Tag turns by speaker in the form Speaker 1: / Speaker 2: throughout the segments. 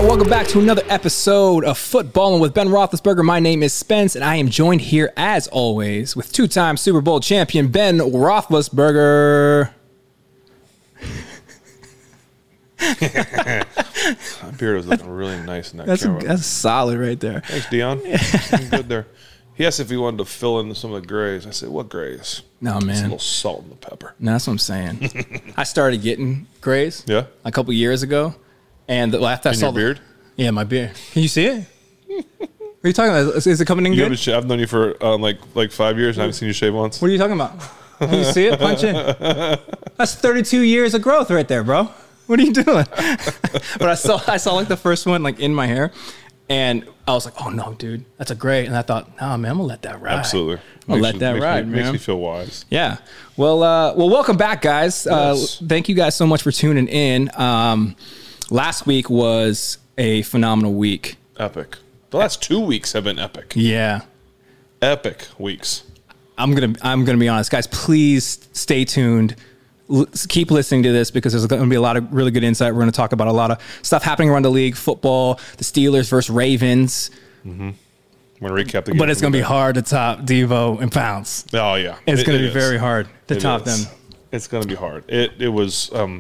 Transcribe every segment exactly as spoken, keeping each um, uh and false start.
Speaker 1: welcome back to another episode of Footballin' with Ben Roethlisberger. My name is Spence, and I am joined here, as always, with two-time Super Bowl champion Ben Roethlisberger.
Speaker 2: My beard was looking really nice in that
Speaker 1: That's, a,
Speaker 2: camera.
Speaker 1: that's solid right there.
Speaker 2: Thanks, Dion. I'm good there. He asked if he wanted to fill in some of the grays. I said, what grays?
Speaker 1: No,
Speaker 2: Just a
Speaker 1: man.
Speaker 2: little salt and the pepper.
Speaker 1: No, that's what I'm saying. I started getting grays
Speaker 2: Yeah?
Speaker 1: a couple years ago, and the, after I
Speaker 2: In
Speaker 1: saw
Speaker 2: your
Speaker 1: the-
Speaker 2: beard?
Speaker 1: Yeah, my beard. Can you see it? What are you talking about? Is, is it coming in
Speaker 2: You
Speaker 1: good?
Speaker 2: haven't sh- I've known you for um, like like five years and I haven't seen you shave once.
Speaker 1: What are you talking about? Can you see it? Punch in. That's thirty-two years of growth right there, bro. What are you doing? But I saw I saw like the first one like in my hair, and I was like, oh no, dude, that's a gray. And I thought, nah, man, I'm gonna let that ride.
Speaker 2: Absolutely.
Speaker 1: I'll
Speaker 2: Makes
Speaker 1: let
Speaker 2: you-
Speaker 1: that
Speaker 2: makes
Speaker 1: ride,
Speaker 2: me,
Speaker 1: man.
Speaker 2: Makes me feel wise.
Speaker 1: Yeah. Well, uh, well, welcome back, guys.
Speaker 2: Yes.
Speaker 1: Uh, thank you guys so much for tuning in. Um, last week was a phenomenal week.
Speaker 2: Epic. The last two weeks have been epic.
Speaker 1: Yeah.
Speaker 2: Epic weeks.
Speaker 1: I'm gonna I'm gonna be honest, guys. Please stay tuned. L- keep listening to this because there's going to be a lot of really good insight. We're going to talk about a lot of stuff happening around the league, football, the Steelers versus Ravens.
Speaker 2: I'm going to recap the game.
Speaker 1: But it's
Speaker 2: from
Speaker 1: going to be
Speaker 2: today.
Speaker 1: hard to top Devo and Pounce.
Speaker 2: Oh, yeah.
Speaker 1: It's
Speaker 2: It-
Speaker 1: going to
Speaker 2: it
Speaker 1: be
Speaker 2: is.
Speaker 1: very hard to
Speaker 2: It
Speaker 1: top
Speaker 2: is.
Speaker 1: them.
Speaker 2: It's going to be hard. It it was um,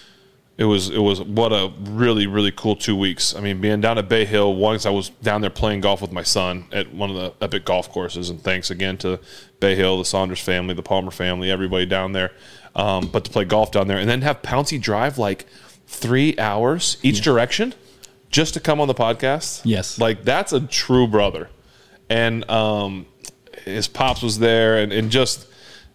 Speaker 2: it was it was what a really really cool two weeks. I mean, being down at Bay Hill. Once I was down there playing golf with my son at one of the epic golf courses, and thanks again to Bay Hill, the Saunders family, the Palmer family, everybody down there. Um, but to play golf down there and then have Pouncey drive like three hours each yeah. direction just to come on the podcast.
Speaker 1: Yes,
Speaker 2: like that's a true brother. And um, his pops was there, and, and just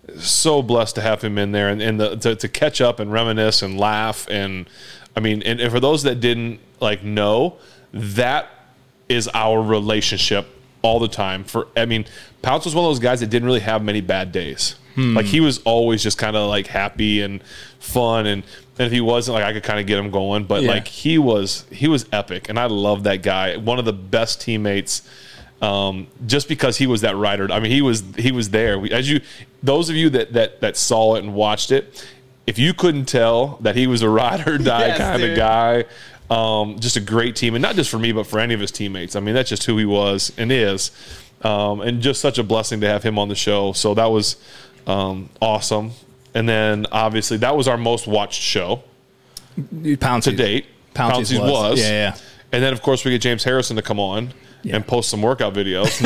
Speaker 2: so blessed to have him in there, and, and the, to, to catch up and reminisce and laugh. And I mean, and, and for those that didn't like know, that is our relationship all the time. For I mean, Pounce was one of those guys that didn't really have many bad days. Hmm. Like he was always just kind of like happy and fun, and, and if he wasn't, like I could kind of get him going. But yeah. like he was, he was epic, and I love that guy. One of the best teammates. Um, just because he was that rider. I mean, he was he was there. We, as you, those of you that that that saw it and watched it, if you couldn't tell that he was a ride or die yes, kind dude. of guy, um, just a great team, and not just for me, but for any of his teammates. I mean, that's just who he was and is, um, and just such a blessing to have him on the show. So that was um, awesome. And then obviously that was our most watched show
Speaker 1: Pouncey's,
Speaker 2: to date.
Speaker 1: Pouncey's,
Speaker 2: Pouncey's was.
Speaker 1: was, yeah, yeah.
Speaker 2: And then of course we get James Harrison to come on. Yeah. And post some workout videos.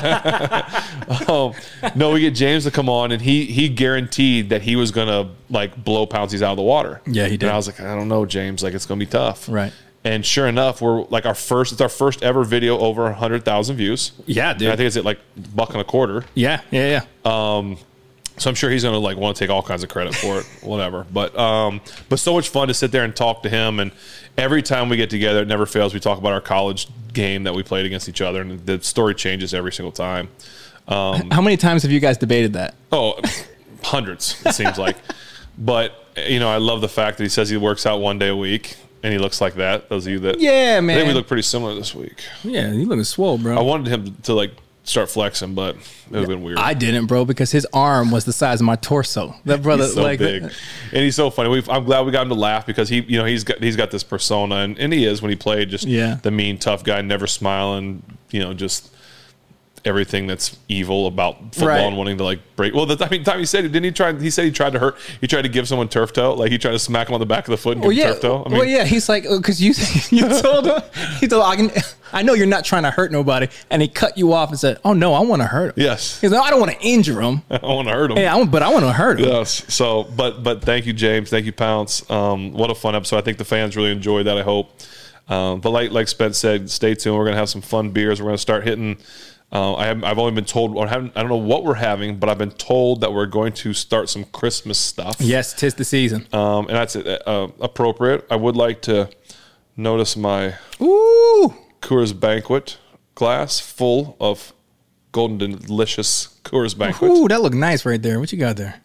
Speaker 2: um, no, we get James to come on, and he he guaranteed that he was gonna like blow Pouncey's out of the water.
Speaker 1: Yeah, he did.
Speaker 2: And I was like, I don't know, James. Like, it's gonna be tough.
Speaker 1: Right.
Speaker 2: And sure enough, we're like our first. It's our first ever video over a hundred thousand views.
Speaker 1: Yeah, dude.
Speaker 2: And I think it's at like buck and a quarter.
Speaker 1: Yeah, yeah, yeah.
Speaker 2: Um, so I'm sure he's gonna like want to take all kinds of credit for it, whatever. But um, but so much fun to sit there and talk to him, and every time we get together, it never fails. We talk about our college game that we played against each other, and the story changes every single time. Um,
Speaker 1: How many times have you guys debated that?
Speaker 2: Oh, hundreds, it seems like. But, you know, I love the fact that he says he works out one day a week, and he looks like that. Those of you that...
Speaker 1: Yeah, man.
Speaker 2: I think we look pretty similar this week.
Speaker 1: Yeah, you looking swole, bro.
Speaker 2: I wanted him to, like, start flexing, but it would have been weird.
Speaker 1: I didn't, bro, because his arm was the size of my torso. That brother,
Speaker 2: he's so
Speaker 1: like,
Speaker 2: big, and he's so funny. We've, I'm glad we got him to laugh because he, you know, he's got he's got this persona, and, and he is when he played, just
Speaker 1: yeah.
Speaker 2: the mean tough guy, never smiling, you know, just everything that's evil about football
Speaker 1: right.
Speaker 2: and wanting to like break. Well, the I mean, time he said, didn't he try? He said he tried to hurt. He tried to give someone turf toe, like he tried to smack him on the back of the foot and
Speaker 1: well,
Speaker 2: give
Speaker 1: yeah.
Speaker 2: him turf toe. I mean,
Speaker 1: well, yeah, he's like, because you you told him, he told I can. I know you're not trying to hurt nobody, and he cut you off and said, "Oh no, I want to hurt him."
Speaker 2: Yes,
Speaker 1: he's like, I don't want to injure him.
Speaker 2: I want to hurt him.
Speaker 1: Yeah, I want, but I want to hurt him.
Speaker 2: Yes. So, but but thank you, James. Thank you, Pounce. Um, what a fun episode. I think the fans really enjoyed that. I hope. Um, but like like Spence said, stay tuned. We're gonna have some fun beers. We're gonna start hitting. Uh, I have, I've only been told, I, haven't, I don't know what we're having, but I've been told that we're going to start some Christmas stuff.
Speaker 1: Yes, 'tis the season.
Speaker 2: Um, and that's uh, appropriate. I would like to notice my
Speaker 1: Ooh.
Speaker 2: Coors Banquet glass full of Golden Delicious Coors Banquet.
Speaker 1: Ooh, that look nice right there. What you got there?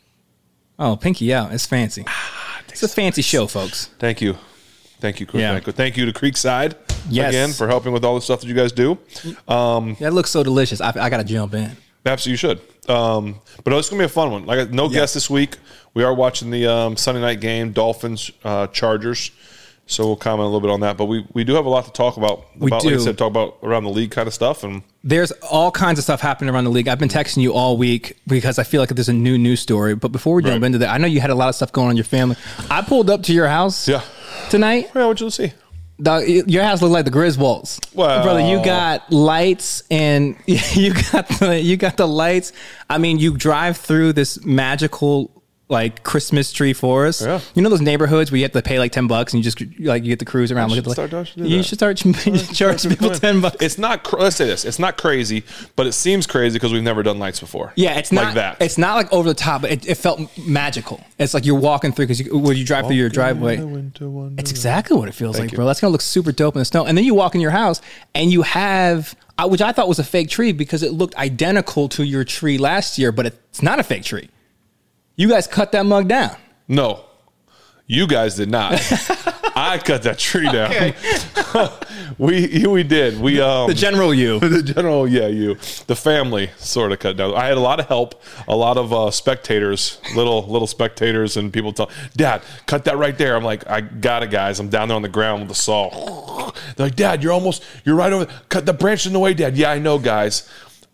Speaker 1: Oh, pinky out. It's fancy.
Speaker 2: Ah,
Speaker 1: it's a fancy show, folks.
Speaker 2: Thank you. Thank you, Coors
Speaker 1: Yeah.
Speaker 2: Banquet. Thank you to Creekside
Speaker 1: yes.
Speaker 2: again for helping with all the stuff that you guys do. Um,
Speaker 1: that looks so delicious. I, I got to jump in.
Speaker 2: Absolutely, you should. Um, but it's going to be a fun one. Like no yeah. guest this week. We are watching the um, Sunday night game, Dolphins uh, Chargers. So we'll comment a little bit on that. But we, we do have a lot to talk about.
Speaker 1: We
Speaker 2: about,
Speaker 1: do.
Speaker 2: Like I said, talk about around the league kind of stuff. And
Speaker 1: There's all kinds of stuff happening around the league. I've been texting you all week because I feel like there's a new news story. But before we jump
Speaker 2: Right.
Speaker 1: into that, I know you had a lot of stuff going on in your family. I pulled up to your house
Speaker 2: yeah.
Speaker 1: tonight.
Speaker 2: Yeah, what'd you see?
Speaker 1: The, your house looked like the Griswolds.
Speaker 2: Wow.
Speaker 1: Brother, you got lights and you got the you got the lights. I mean, you drive through this magical like Christmas tree forest.
Speaker 2: Yeah.
Speaker 1: You know those neighborhoods where you have to pay like ten bucks and you just like you get to cruise around.
Speaker 2: I
Speaker 1: Look at the,
Speaker 2: should start- I should do
Speaker 1: you
Speaker 2: that.
Speaker 1: should start charging people ten bucks.
Speaker 2: It's not. cr- Let's say this. It's not crazy, but it seems crazy because we've never done lights before.
Speaker 1: Yeah, it's
Speaker 2: like
Speaker 1: not
Speaker 2: that.
Speaker 1: It's not like over the top, but it, it felt magical. It's like you're walking through because you, when you drive through your driveway. It's exactly what it feels like,
Speaker 2: you.
Speaker 1: bro. That's gonna look super dope in the snow. And then you walk in your house and you have, uh, which I thought was a fake tree because it looked identical to your tree last year, but it's not a fake tree. You guys cut that mug down.
Speaker 2: No, you guys did not. I cut that tree down. we we did. We um
Speaker 1: The general you.
Speaker 2: the general yeah you the family sort of cut down. I had a lot of help, a lot of uh, spectators, little little spectators, and people tell Dad, cut that right there. I'm like, I got it, guys. I'm down there on the ground with the saw. They're like, Dad, you're almost you're right over. Cut the branch in the way, Dad. Yeah, I know, guys.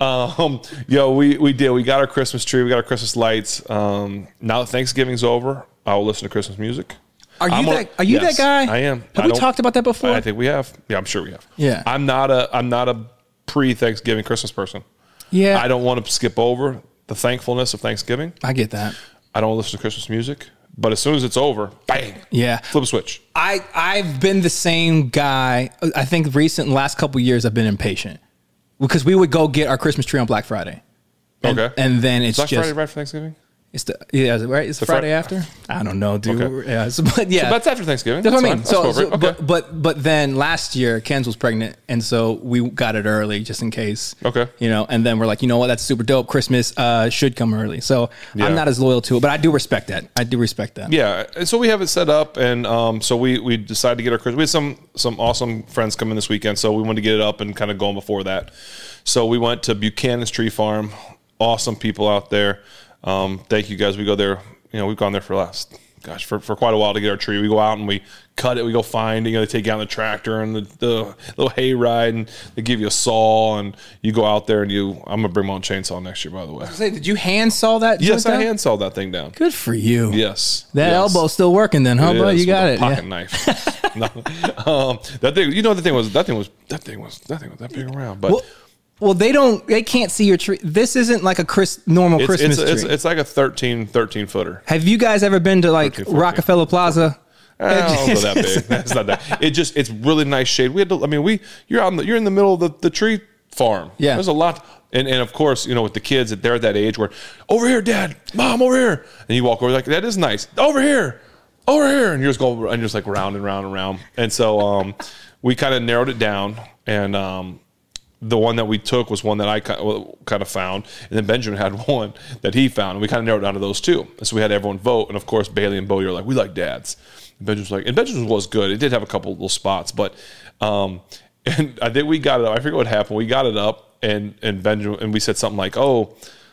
Speaker 2: Um, yo, we we did. We got our Christmas tree. We got our Christmas lights. Um, now that Thanksgiving's over, I will listen to Christmas music.
Speaker 1: Are you
Speaker 2: I'm
Speaker 1: that?
Speaker 2: a-
Speaker 1: Are you
Speaker 2: yes,
Speaker 1: that guy?
Speaker 2: I am.
Speaker 1: Have
Speaker 2: I
Speaker 1: we
Speaker 2: don't-
Speaker 1: talked about that before?
Speaker 2: I think we have. Yeah, I'm sure we have.
Speaker 1: Yeah.
Speaker 2: I'm not a I'm not a pre-Thanksgiving Christmas person.
Speaker 1: yeah,
Speaker 2: I don't want to skip over the thankfulness of Thanksgiving.
Speaker 1: I get that.
Speaker 2: I don't listen to Christmas music. But as soon as it's over, bang,
Speaker 1: Yeah.
Speaker 2: flip a switch.
Speaker 1: I I've been the same guy. I think recent last couple of years I've been impatient because we would go get our Christmas tree on Black Friday. And,
Speaker 2: Okay.
Speaker 1: and then it's
Speaker 2: Black
Speaker 1: just
Speaker 2: Friday right for Thanksgiving?
Speaker 1: it's the yeah is it right. It's the Friday
Speaker 2: Fri-
Speaker 1: after. I don't know, dude.
Speaker 2: Okay.
Speaker 1: Yeah, so, but yeah,
Speaker 2: That's after Thanksgiving.
Speaker 1: that's what I mean.
Speaker 2: fine.
Speaker 1: So,
Speaker 2: Let's go
Speaker 1: so
Speaker 2: over it. Okay.
Speaker 1: but but but then last year Ken's was pregnant, and so we got it early just in case.
Speaker 2: Okay.
Speaker 1: You know, and then we're like, you know what, that's super dope. Christmas uh, should come early. So
Speaker 2: Yeah.
Speaker 1: I'm not as loyal to it, but I do respect that. I do respect that.
Speaker 2: Yeah, and so we have it set up, and um, so we we decided to get our Christmas. We had some some awesome friends coming this weekend, so we wanted to get it up and kind of going before that. So we went to Buchanan's Tree Farm. Awesome people out there. Um, thank you guys. We go there. You know, we've gone there for last gosh for, for quite a while to get our tree. We go out and we cut it. We go find it. You know, they take out the tractor and the, the little hay ride, and they give you a saw, and you go out there and you. I'm gonna bring my own chainsaw next year, by the way.
Speaker 1: Say, did you hand saw that?
Speaker 2: Yes,
Speaker 1: joint
Speaker 2: I
Speaker 1: down?
Speaker 2: hand sawed that thing down.
Speaker 1: Good for you.
Speaker 2: Yes,
Speaker 1: That
Speaker 2: yes.
Speaker 1: elbow's still working then, huh,
Speaker 2: It
Speaker 1: bro?
Speaker 2: is,
Speaker 1: You got
Speaker 2: with
Speaker 1: it.
Speaker 2: a pocket
Speaker 1: Yeah.
Speaker 2: knife. no, um, that thing. You know, the thing was that thing was that thing was that thing was that big around, but
Speaker 1: Well, well, they don't. They can't see your tree. This isn't like a Chris, normal
Speaker 2: it's,
Speaker 1: Christmas
Speaker 2: it's, it's,
Speaker 1: tree.
Speaker 2: it's like a thirteen, thirteen footer.
Speaker 1: Have you guys ever been to like
Speaker 2: thirteen, fourteen.
Speaker 1: Rockefeller Plaza?
Speaker 2: I don't go that big. That's not that. It just it's really nice shade. We had to. I mean, we you're out in the, you're in the middle of the, the tree farm.
Speaker 1: Yeah.
Speaker 2: There's a lot. And, and of course, you know, with the kids, they're at that age where over here, Dad, Mom, over here, and you walk over like that is nice. Over here, over here, and you're just going and just like round and round and round. And so um, we kind of narrowed it down, and um, the one that we took was one that I kind of found, and then Benjamin had one that he found, and we kind of narrowed it down to those two. And so we had everyone vote, and of course Bailey and Bodie are like, we like Dad's. And Benjamin's like, and Benjamin was good. It did have a couple little spots, but um, and I think we got it up. I forget what happened. We got it up, and and Benjamin and we said something like, oh.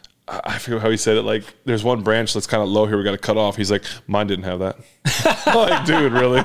Speaker 2: I forget how he said it. Like, there's one branch that's kind of low here. We got to cut off. He's like, mine didn't have that. Like, dude, really?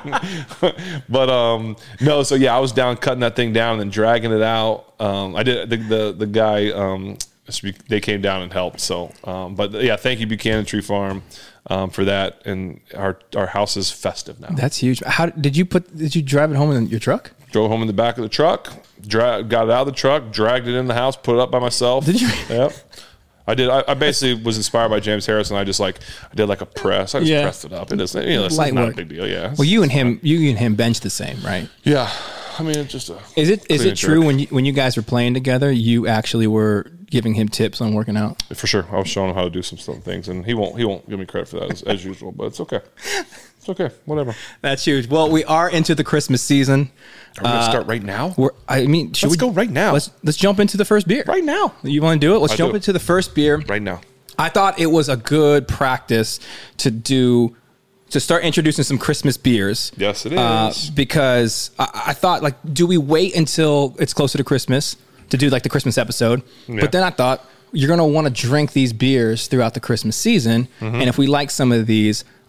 Speaker 2: But um, no. So yeah, I was down cutting that thing down and then dragging it out. Um, I did. The the, the guy. Um, they came down and helped. So, um, but yeah, thank you Buchanan Tree Farm um, for that. And our our house is festive now.
Speaker 1: That's huge. How did you put? Did you drive it home in your truck?
Speaker 2: Drove home in the back of the truck. Dra- got it out of the truck. Dragged it in the house. Put it up by myself.
Speaker 1: Did you?
Speaker 2: Yep. I did. I, I basically was inspired by James Harrison. I just like I did like a press. I just
Speaker 1: Yeah.
Speaker 2: pressed it up. It is, you know, it's
Speaker 1: Light
Speaker 2: not
Speaker 1: work.
Speaker 2: a big deal. Yeah.
Speaker 1: Well, you and him, you and him bench the same, right?
Speaker 2: Yeah. I mean, it's just a.
Speaker 1: Is it is
Speaker 2: clean
Speaker 1: it
Speaker 2: and
Speaker 1: true
Speaker 2: jerk.
Speaker 1: when you when you guys were playing together, you actually were giving him tips on working out?
Speaker 2: For sure, I was showing him how to do some some things, and he won't he won't give me credit for that as, as usual. But it's okay. It's okay. Whatever.
Speaker 1: That's huge. Well, we are into the Christmas season.
Speaker 2: Are we gonna start right now?
Speaker 1: We're, I mean, should
Speaker 2: Let's
Speaker 1: we
Speaker 2: go right now.
Speaker 1: Let's let's jump into the first beer.
Speaker 2: Right now.
Speaker 1: You want to do it? Let's
Speaker 2: I
Speaker 1: jump
Speaker 2: do.
Speaker 1: into the first beer.
Speaker 2: Right now.
Speaker 1: I thought it was a good practice to do to start introducing some Christmas beers.
Speaker 2: Yes, it is.
Speaker 1: Uh, because I, I thought, like, do we wait until it's closer to Christmas to do like the Christmas episode?
Speaker 2: Yeah.
Speaker 1: But then I thought you're gonna want to drink these beers throughout the Christmas season,
Speaker 2: Mm-hmm.
Speaker 1: and if we like some of these,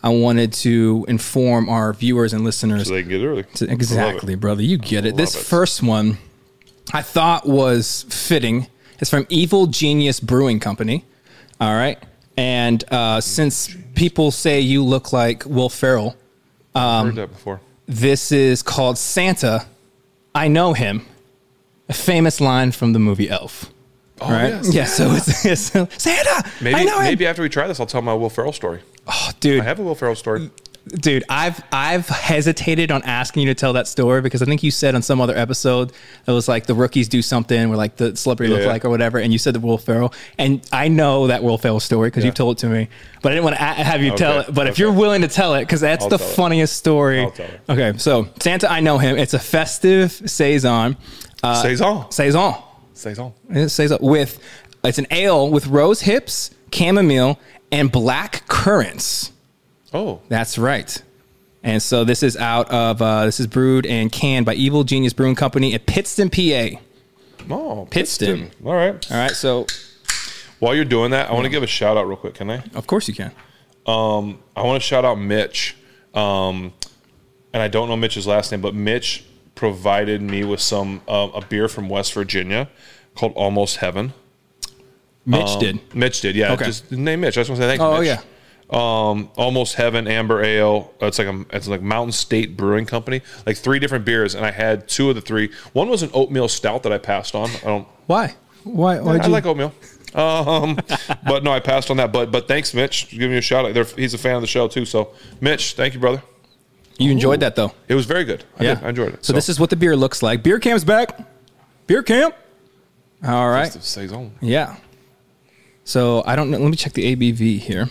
Speaker 1: I wanted to inform our viewers and listeners.
Speaker 2: So they can get it early.
Speaker 1: To, exactly, brother. You get it. This
Speaker 2: it.
Speaker 1: first one I thought was fitting. It's from Evil Genius Brewing Company. All right. And uh, since people say you look like Will Ferrell, um,
Speaker 2: I've heard that before.
Speaker 1: This is called Santa. I Know Him. A famous line from the movie Elf.
Speaker 2: Oh,
Speaker 1: right?
Speaker 2: yes.
Speaker 1: Yeah, so it's, it's Santa.
Speaker 2: Maybe,
Speaker 1: I know him.
Speaker 2: maybe after we try this, I'll tell my Will Ferrell story.
Speaker 1: Oh, dude.
Speaker 2: I have a Will Ferrell story.
Speaker 1: Dude, I've I've hesitated on asking you to tell that story because I think you said on some other episode it was like the rookies do something where like the celebrity
Speaker 2: Yeah.
Speaker 1: look like or whatever, and you said the Will Ferrell, and I know that Will Ferrell story because
Speaker 2: Yeah.
Speaker 1: you've told it to me, but I didn't want to have you
Speaker 2: Okay.
Speaker 1: tell it. But if
Speaker 2: Okay.
Speaker 1: you're willing to tell it, because that's
Speaker 2: I'll
Speaker 1: the
Speaker 2: tell it.
Speaker 1: funniest story.
Speaker 2: I'll tell it.
Speaker 1: Okay, so Santa, I Know Him. It's a festive saison. Uh,
Speaker 2: Saison.
Speaker 1: Saison.
Speaker 2: Saison.
Speaker 1: It saison with it's an ale with rose hips, chamomile, and black currants.
Speaker 2: Oh.
Speaker 1: That's right. And so this is out of, uh, this is brewed and canned by Evil Genius Brewing Company at Pittston, P A.
Speaker 2: Oh,
Speaker 1: Pittston.
Speaker 2: All right.
Speaker 1: All right. So,
Speaker 2: While you're doing that, I want to give a shout out real quick. Can I?
Speaker 1: of course you can.
Speaker 2: Um, I want to shout out Mitch. Um, and I don't know Mitch's last name, but Mitch provided me with some uh, a beer from West Virginia called Almost Heaven.
Speaker 1: Mitch
Speaker 2: Um,
Speaker 1: did.
Speaker 2: Mitch did, yeah.
Speaker 1: Okay.
Speaker 2: Just name Mitch. I just want to say thank you.
Speaker 1: Oh,
Speaker 2: Mitch.
Speaker 1: yeah.
Speaker 2: Um, Almost Heaven Amber Ale. It's like a it's like Mountain State Brewing Company. Like three different beers, and I had two of the three. One was an oatmeal stout that I passed on. I don't.
Speaker 1: Why? Why? Why
Speaker 2: I
Speaker 1: you?
Speaker 2: like oatmeal. Um, but no, I passed on that. But but thanks, Mitch, for giving me a shout out. They're, he's a fan of the show too. So Mitch, thank you, brother.
Speaker 1: You enjoyed that though.
Speaker 2: It was very good. I
Speaker 1: Yeah.
Speaker 2: did. I enjoyed it.
Speaker 1: So, this is what the beer looks like. Beer camp's back. Beer camp. All right.
Speaker 2: Festive Saison.
Speaker 1: Yeah. So I don't know. Let me check the A B V here.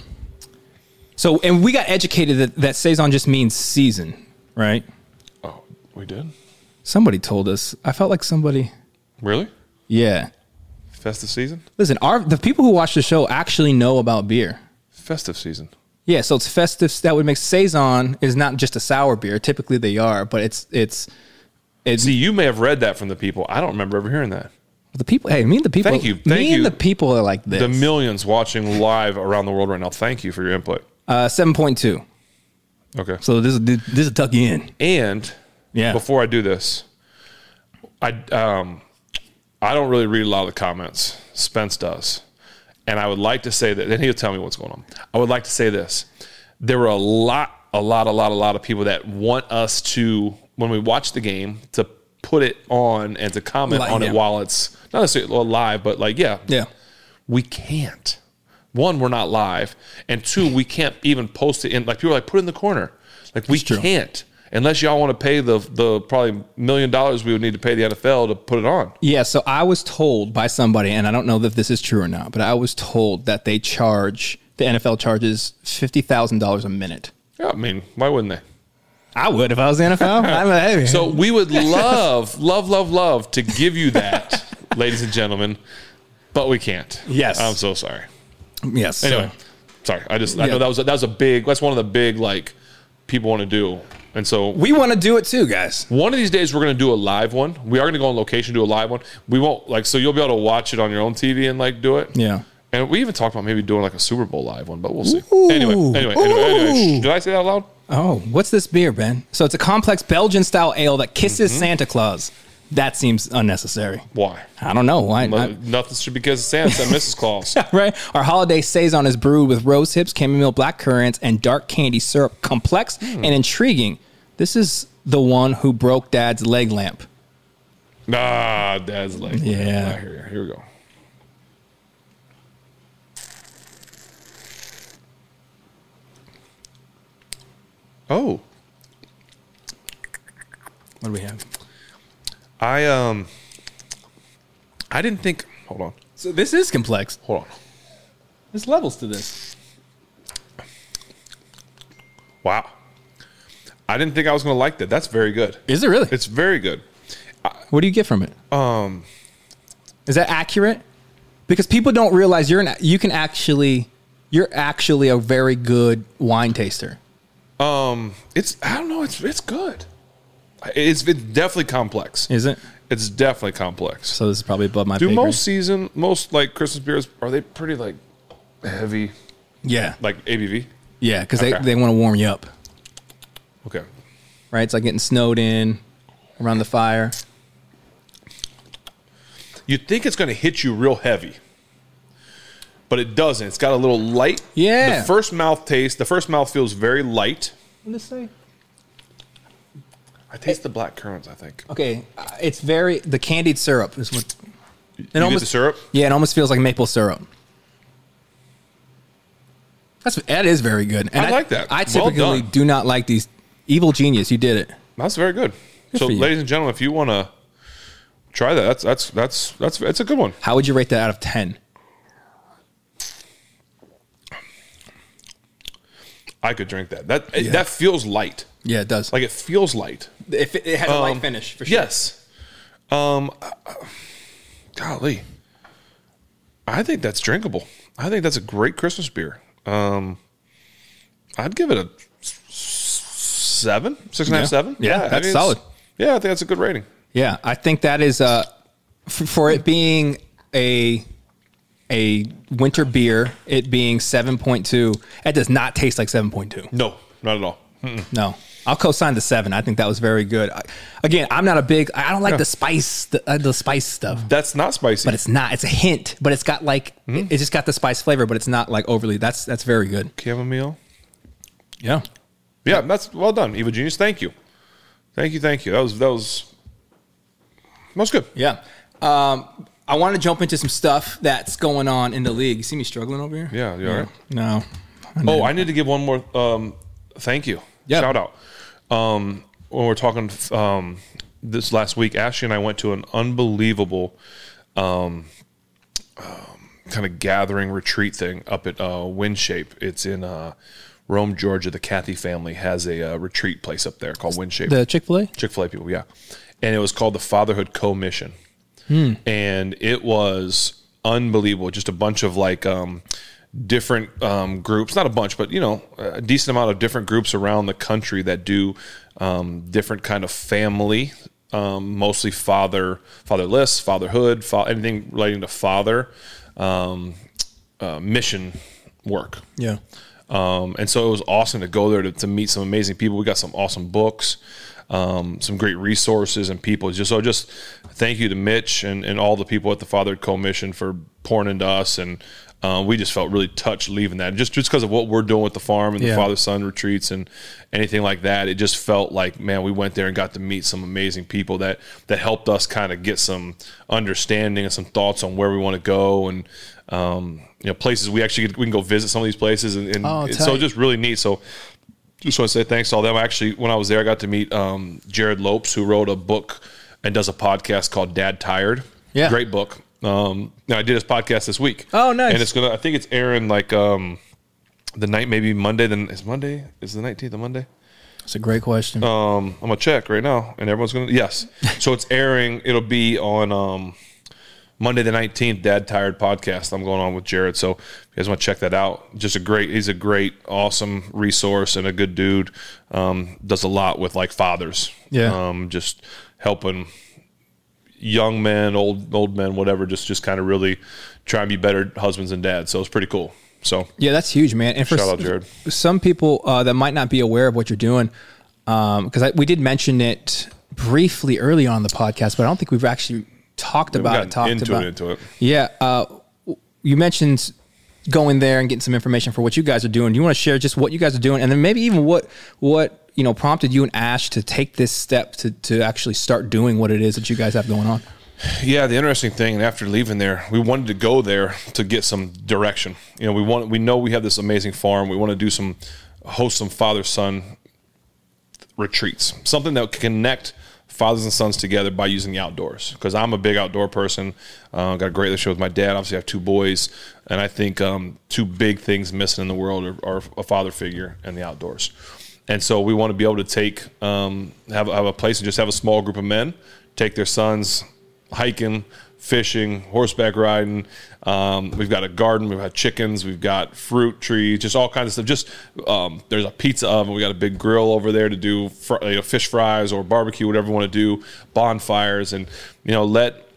Speaker 1: So, and we got educated that, that Saison just means season, right?
Speaker 2: Oh, we did?
Speaker 1: Somebody told us. I felt like somebody.
Speaker 2: Really?
Speaker 1: Yeah.
Speaker 2: Festive season?
Speaker 1: Listen, our the people who watch the show actually know about beer.
Speaker 2: Festive season.
Speaker 1: Yeah, so it's festive. That would make Saison is not just a sour beer. Typically they are, but it's it's it's
Speaker 2: See, you may have read that from the people. I don't remember ever hearing that.
Speaker 1: the people. Hey, me and the people.
Speaker 2: Thank you. Thank
Speaker 1: me
Speaker 2: you.
Speaker 1: and the people are like this.
Speaker 2: The millions watching live around the world right now. Thank you for your input.
Speaker 1: uh, seven point two.
Speaker 2: Okay.
Speaker 1: So this is this is tuck you in.
Speaker 2: And
Speaker 1: Yeah.
Speaker 2: before I do this, I um I don't really read a lot of the comments. Spence does. And I would like to say that, and he'll tell me what's going on. I would like to say this. There were a lot, a lot, a lot, a lot of people that want us to, when we watch the game, to put it on and to comment
Speaker 1: Like,
Speaker 2: on
Speaker 1: yeah.
Speaker 2: it while it's not necessarily live, but like, yeah,
Speaker 1: Yeah.
Speaker 2: we can't. One, we're not live. And two, we can't even post it in, like people are like, put it in the corner. Like we
Speaker 1: It's true.
Speaker 2: can't. Unless y'all want to pay the the probably million dollars we would need to pay the N F L to put it on.
Speaker 1: Yeah, so I was told by somebody, and I don't know if this is true or not, but I was told that they charge, the N F L charges fifty thousand dollars a minute.
Speaker 2: Yeah, I mean, why wouldn't they?
Speaker 1: I would if I was the N F L. I'm like, hey.
Speaker 2: So we would love, love, love, love to give you that, ladies and gentlemen, but we can't.
Speaker 1: Yes.
Speaker 2: I'm so sorry.
Speaker 1: yes.
Speaker 2: Anyway,
Speaker 1: so
Speaker 2: sorry. I just I
Speaker 1: Yeah.
Speaker 2: know that was a, that was a big. That's one of the big like people want to do, and so
Speaker 1: we want to do it too, guys.
Speaker 2: one of these days we're going to do a live one. We are going to go on location do a live one. We won't like so you'll be able to watch it on your own T V and like do it.
Speaker 1: Yeah.
Speaker 2: And we even talked about maybe doing like a Super Bowl live one, but we'll see.
Speaker 1: Ooh.
Speaker 2: Anyway, anyway, anyway, anyway.
Speaker 1: Ooh.
Speaker 2: Shh, did I say that out loud?
Speaker 1: Oh, what's this beer, Ben? So it's a complex Belgian style ale that kisses Santa Claus. That seems unnecessary.
Speaker 2: Why?
Speaker 1: I don't know why.
Speaker 2: No-
Speaker 1: I-
Speaker 2: Nothing should be because of Santa and Missus Claus.
Speaker 1: right? Our holiday saison is brewed with rose hips, chamomile, black currants, and dark candy syrup. Complex and intriguing. This is the one who broke Dad's leg lamp.
Speaker 2: Nah, Dad's like,
Speaker 1: Yeah.
Speaker 2: ah, here, here we go. Oh,
Speaker 1: What do we have?
Speaker 2: I um, I didn't think. Hold on,
Speaker 1: So this is complex.
Speaker 2: hold on.
Speaker 1: There's levels to this.
Speaker 2: Wow, I didn't think I was going to like that. That's very good.
Speaker 1: Is it really?
Speaker 2: It's very good.
Speaker 1: What do you get from it?
Speaker 2: Um,
Speaker 1: Is that accurate? Because people don't realize you're an, you can actually you're actually a very good wine taster.
Speaker 2: um, it's I don't know. It's it's good. It's it's definitely complex.
Speaker 1: Is it?
Speaker 2: It's definitely complex.
Speaker 1: So this is probably above my
Speaker 2: Do
Speaker 1: pay grade.
Speaker 2: most season, most like Christmas beers, are they pretty like heavy,
Speaker 1: Yeah.
Speaker 2: like A B V?
Speaker 1: Yeah, because
Speaker 2: Okay.
Speaker 1: they, they want to warm you up.
Speaker 2: Okay.
Speaker 1: Right? It's like getting snowed in around the fire.
Speaker 2: You'd think it's going to hit you real heavy, but it doesn't. It's got a little light.
Speaker 1: Yeah.
Speaker 2: The first mouth taste, the first mouth feels very light.
Speaker 1: What did it say?
Speaker 2: I taste the black currants, I think.
Speaker 1: Okay, uh, it's very, the candied syrup is what.
Speaker 2: You
Speaker 1: It
Speaker 2: get
Speaker 1: almost,
Speaker 2: the syrup?
Speaker 1: Yeah, it almost feels like maple syrup. That's that is very good. And
Speaker 2: I like that.
Speaker 1: I
Speaker 2: Well
Speaker 1: typically
Speaker 2: done.
Speaker 1: do not like these. Evil Genius, you did it.
Speaker 2: That's very good. so,
Speaker 1: for you.
Speaker 2: ladies and gentlemen, if you want to try that, that's that's that's that's that's a good one.
Speaker 1: How would you rate that out of ten?
Speaker 2: I could drink that. That
Speaker 1: Yeah.
Speaker 2: that feels light.
Speaker 1: Yeah, it does.
Speaker 2: Like it feels light.
Speaker 1: if it, it has a
Speaker 2: Um,
Speaker 1: light finish for sure.
Speaker 2: Yes. Um. uh, Golly. I think that's drinkable. I think that's a great Christmas beer. Um. I'd give it a s- seven, six and a half,
Speaker 1: Yeah.
Speaker 2: seven.
Speaker 1: Yeah,
Speaker 2: I
Speaker 1: that's
Speaker 2: think it's-
Speaker 1: solid.
Speaker 2: Yeah, I think that's a good rating.
Speaker 1: Yeah, I think that is uh, f- for it being a a winter beer, it being seven point two. It does not taste like seven point two.
Speaker 2: No, not at all.
Speaker 1: No, I'll co-sign the seven. I think that was very good. I, again, I'm not a big. I don't like
Speaker 2: Yeah.
Speaker 1: the spice, the, uh, the spice stuff.
Speaker 2: That's not spicy.
Speaker 1: But it's not. It's a hint. But it's got like
Speaker 2: Hmm?
Speaker 1: it, it's just got the spice flavor. But it's not like overly. That's that's very good.
Speaker 2: chamomile.
Speaker 1: Yeah.
Speaker 2: Yeah, that's well done, Eva Genius. Thank you, thank you, thank you. That was that was that was good.
Speaker 1: Yeah. Um, I want to jump into some stuff that's going on in the league. You see me struggling over here?
Speaker 2: Yeah, you all right?
Speaker 1: No.
Speaker 2: Oh, I need to give one more um, thank you.
Speaker 1: Yeah.
Speaker 2: Shout out. Um, when we're talking um, this last week, Ashley and I went to an unbelievable um, um, kind of gathering retreat thing up at uh, Windshape. It's in uh, Rome, Georgia. The Cathy family has a uh, retreat place up there called Windshape.
Speaker 1: The Chick-fil-A?
Speaker 2: Chick-fil-A people, yeah. And it was called the Fatherhood Co-Mission.
Speaker 1: Hmm.
Speaker 2: And it was unbelievable. Just a bunch of like um, different um, groups, not a bunch, but, you know, a decent amount of different groups around the country that do um, different kind of family, um, mostly father, fatherless, fatherhood, fa- anything relating to father um, uh, mission work.
Speaker 1: Yeah.
Speaker 2: Um, and so it was awesome to go there to, to meet some amazing people. We got some awesome books, um, some great resources and people. Just so just thank you to Mitch and, and all the people at the Fatherhood Co-Mission for pouring into us. And uh, we just felt really touched leaving that. Just just because of what we're doing with the farm and
Speaker 1: Yeah.
Speaker 2: the father-son retreats and anything like that. It just felt like, man, we went there and got to meet some amazing people that, that helped us kind of get some understanding and some thoughts on where we want to go. And, um, you know, places we actually we can go visit some of these places, and, and
Speaker 1: Oh,
Speaker 2: it's so
Speaker 1: tight.
Speaker 2: just really neat. So, just want to say thanks to all them. Actually, when I was there, I got to meet um, Jared Lopes, who wrote a book and does a podcast called Dad Tired.
Speaker 1: Yeah.
Speaker 2: Great book. Um, and I did his podcast this week.
Speaker 1: Oh, nice.
Speaker 2: And it's gonna. I think it's airing like um, the night, maybe Monday. Then is Monday? Is the nineteenth of Monday?
Speaker 1: That's a great question.
Speaker 2: Um, I'm gonna check right now, and everyone's gonna yes. So it's airing. It'll be on um, Monday the nineteenth. Dad Tired podcast. I'm going on with Jared. So if you guys want to check that out, just a great. He's a great, awesome resource and a good dude. Um, does a lot with like fathers.
Speaker 1: Yeah.
Speaker 2: Um, just helping young men, old old men, whatever. Just just kind of really try and be better husbands and dads. So it's pretty cool. So
Speaker 1: Yeah, that's huge, man. And for
Speaker 2: Shout out,
Speaker 1: s-
Speaker 2: Jared.
Speaker 1: some people uh, that might not be aware of what you're doing, because we did mention it briefly early on in the podcast, but I don't think we've actually talked
Speaker 2: we
Speaker 1: about
Speaker 2: got
Speaker 1: it. Talked
Speaker 2: into
Speaker 1: about
Speaker 2: it, into it.
Speaker 1: Yeah, uh, you mentioned going there and getting some information for what you guys are doing. Do you want to share just what you guys are doing, and then maybe even what what you know prompted you and Ash to take this step to to actually start doing what it is that you guys have going on?
Speaker 2: Yeah, the interesting thing, and after leaving there, we wanted to go there to get some direction. You know, we want we know we have this amazing farm. We want to do some host some father son retreats, something that can connect fathers and sons together by using the outdoors. Because I'm a big outdoor person. Uh, got a great relationship with my dad. Obviously, I have two boys, and I think um, two big things missing in the world are, are a father figure and the outdoors. And so we want to be able to take um, have have a place and just have a small group of men take their sons hiking, fishing, horseback riding. Um, we've got a garden. We've got chickens. We've got fruit trees. Just all kinds of stuff. Just um, there's a pizza oven. We got a big grill over there to do fr- you know, fish fries or barbecue, whatever we want to do. Bonfires, and you know let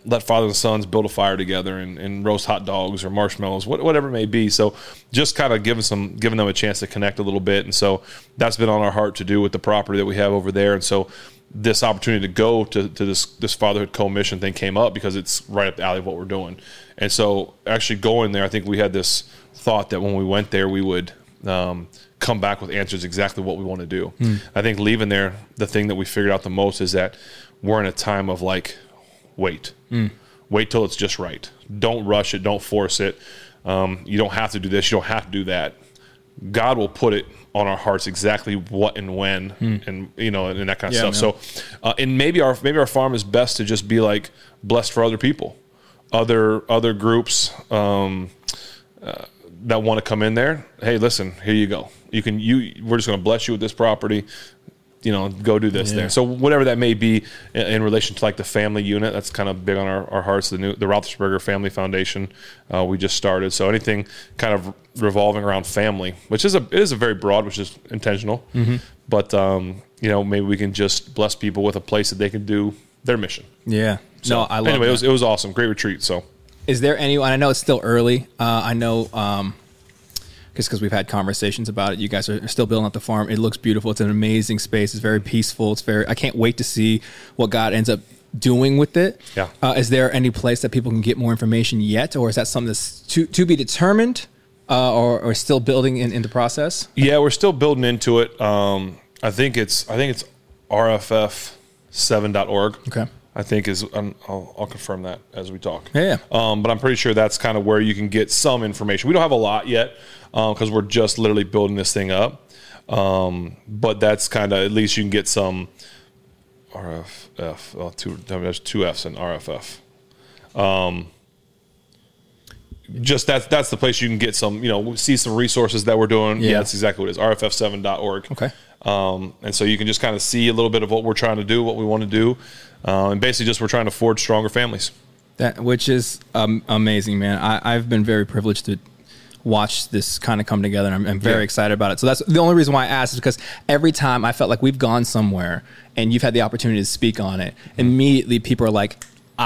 Speaker 2: let father and sons build a fire together and, and roast hot dogs or marshmallows, what, whatever it may be. So just kind of giving some giving them a chance to connect a little bit. And so that's been on our heart to do with the property that we have over there. And so this opportunity to go to, to this this Fatherhood Co-Mission thing came up because it's right up the alley of what we're doing. And so actually going there, I think we had this thought that when we went there, we would um, come back with answers exactly what we want to do. Mm. I think leaving there, the thing that we figured out the most is that we're in a time of like, wait, mm. wait till it's just right. Don't rush it. Don't force it. Um, you don't have to do this. You don't have to do that. God will put it on our hearts exactly what and when, mm. and you know, and that kind of yeah, stuff. Man. So, uh, and maybe our maybe our farm is best to just be like blessed for other people, other other groups um, uh, that want to come in there. Hey, listen, here you go. You can you. We're just going to bless you with this property. You know, go do this yeah. there. So whatever that may be in, in relation to like the family unit, that's kind of big on our, our hearts. The new the Roethlisberger Family Foundation, uh, we just started. So anything kind of revolving around family, which is a it is a very broad, which is intentional. Mm-hmm. But um, you know, maybe we can just bless people with a place that they can do their mission.
Speaker 1: Yeah.
Speaker 2: So,
Speaker 1: no, I love.
Speaker 2: Anyway,
Speaker 1: that.
Speaker 2: it was it was awesome. Great retreat. So,
Speaker 1: is there any? And I know it's still early. Uh, I know. Um, Just because we've had conversations about it, you guys are still building up the farm. It looks beautiful. It's an amazing space. It's very peaceful. It's very. I can't wait to see what God ends up doing with it.
Speaker 2: Yeah.
Speaker 1: Uh, is there any place that people can get more information yet, or is that something that's to to be determined, uh, or, or still building in, in the process?
Speaker 2: Yeah, we're still building into it. Um, I think it's I think it's R F F seven dot org.
Speaker 1: Okay.
Speaker 2: I think is um, I'll, I'll confirm that as we talk.
Speaker 1: Yeah.
Speaker 2: Um, but I'm pretty sure that's kind of where you can get some information. We don't have a lot yet because um, we're just literally building this thing up. Um, but that's kind of at least you can get some R F F. Oh, two, there's two Fs in R F F. Um, just that's that's the place you can get some. You know, see some resources that we're doing. Yeah, yeah that's exactly what it is. R F F seven dot org.
Speaker 1: Okay.
Speaker 2: Um, and so you can just kind of see a little bit of what we're trying to do, what we want to do. Uh, and basically just we're trying to forge stronger families.
Speaker 1: That which is um, amazing, man. I, I've been very privileged to watch this kind of come together, and I'm, I'm very yeah. excited about it. So that's the only reason why I asked is because every time I felt like we've gone somewhere and you've had the opportunity to speak on it, mm-hmm. immediately people are like,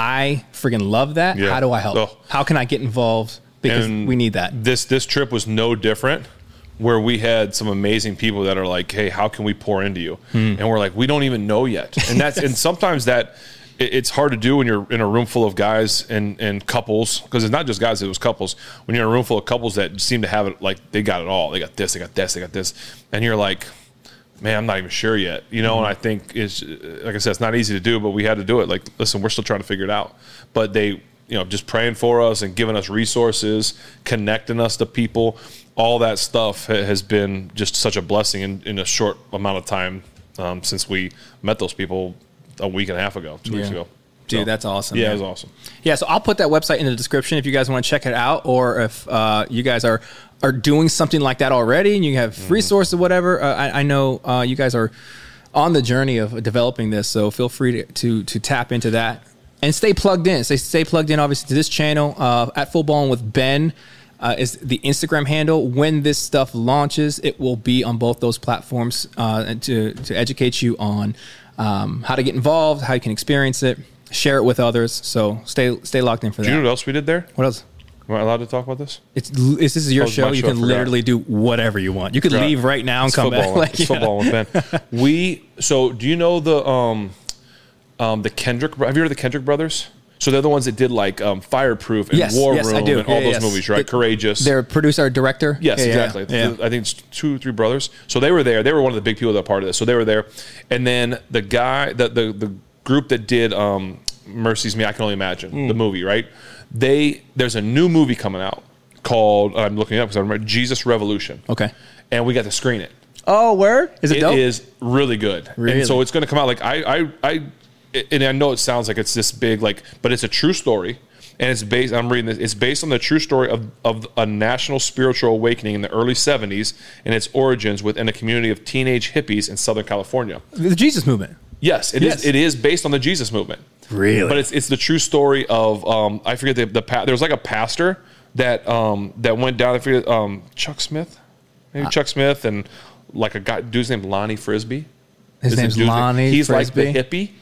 Speaker 1: I freaking love that. Yeah. How do I help? Oh. How can I get involved? Because and we need that.
Speaker 2: This this trip was no different, where we had some amazing people that are like, hey, how can we pour into you? Hmm. And we're like, we don't even know yet. And that's and sometimes that it, it's hard to do when you're in a room full of guys and, and couples, because it's not just guys, it was couples. When you're in a room full of couples that seem to have it like they got it all. They got this, they got this, they got this. And you're like, man, I'm not even sure yet. You know, mm-hmm. and I think it's like I said, it's not easy to do, but we had to do it. Like, listen, we're still trying to figure it out. But they, you know, just praying for us and giving us resources, connecting us to people. All that stuff has been just such a blessing in, in a short amount of time um, since we met those people a week and a half ago, two yeah. weeks ago.
Speaker 1: Dude,
Speaker 2: so,
Speaker 1: that's awesome.
Speaker 2: Yeah,
Speaker 1: man.
Speaker 2: it was awesome.
Speaker 1: Yeah, so I'll put that website in the description if you guys want to check it out, or if uh, you guys are are doing something like that already and you have mm-hmm. resources or whatever. Uh, I, I know uh, you guys are on the journey of developing this, so feel free to to, to tap into that and stay plugged in. Stay, stay plugged in, obviously, to this channel uh, at Full Ballin' with Ben. Uh, is the Instagram handle. When this stuff launches, it will be on both those platforms uh, and to, to educate you on um, how to get involved, how you can experience it, share it with others. So stay stay locked in for
Speaker 2: that.
Speaker 1: that.
Speaker 2: Do you know what else we did there?
Speaker 1: What else?
Speaker 2: Am I allowed to talk about this?
Speaker 1: It's this is your show. You show, can literally do whatever you want. You could leave right now and
Speaker 2: it's
Speaker 1: come back. Like,
Speaker 2: it's yeah. football with Ben. We so do you know the um um the Kendrick? Have you heard of the Kendrick brothers? So they're the ones that did like um, Fireproof and
Speaker 1: yes,
Speaker 2: War
Speaker 1: yes,
Speaker 2: Room
Speaker 1: I do.
Speaker 2: and all
Speaker 1: yeah,
Speaker 2: those
Speaker 1: yes.
Speaker 2: movies, right?
Speaker 1: The,
Speaker 2: Courageous.
Speaker 1: Their producer, director.
Speaker 2: Yes,
Speaker 1: yeah,
Speaker 2: exactly.
Speaker 1: Yeah.
Speaker 2: I think it's two or three brothers. So they were there. They were one of the big people that were part of this. So they were there. And then the guy, the the, the group that did um, Mercy's Me, I Can Only Imagine, mm. the movie, right? They There's a new movie coming out called, I'm looking it up because I remember, Jesus Revolution.
Speaker 1: Okay.
Speaker 2: And we got to screen it.
Speaker 1: Oh, where? Is it,
Speaker 2: it
Speaker 1: dope?
Speaker 2: It is really good.
Speaker 1: Really?
Speaker 2: And so it's going to come out like, I, I, I, and I know it sounds like it's this big, like, but it's a true story. And it's based, I'm reading this, it's based on the true story of, of a national spiritual awakening in the early seventies and its origins within a community of teenage hippies in Southern California.
Speaker 1: The Jesus movement.
Speaker 2: Yes, it yes. is. It is based on the Jesus movement.
Speaker 1: Really?
Speaker 2: But it's it's the true story of, um, I forget the, the pa- there was like a pastor that um, that went down, I forget, um, Chuck Smith? Maybe uh, Chuck Smith and like a guy, dude's named Lonnie Frisbee.
Speaker 1: His
Speaker 2: is
Speaker 1: name's Lonnie
Speaker 2: He's
Speaker 1: Frisbee?
Speaker 2: like the hippie.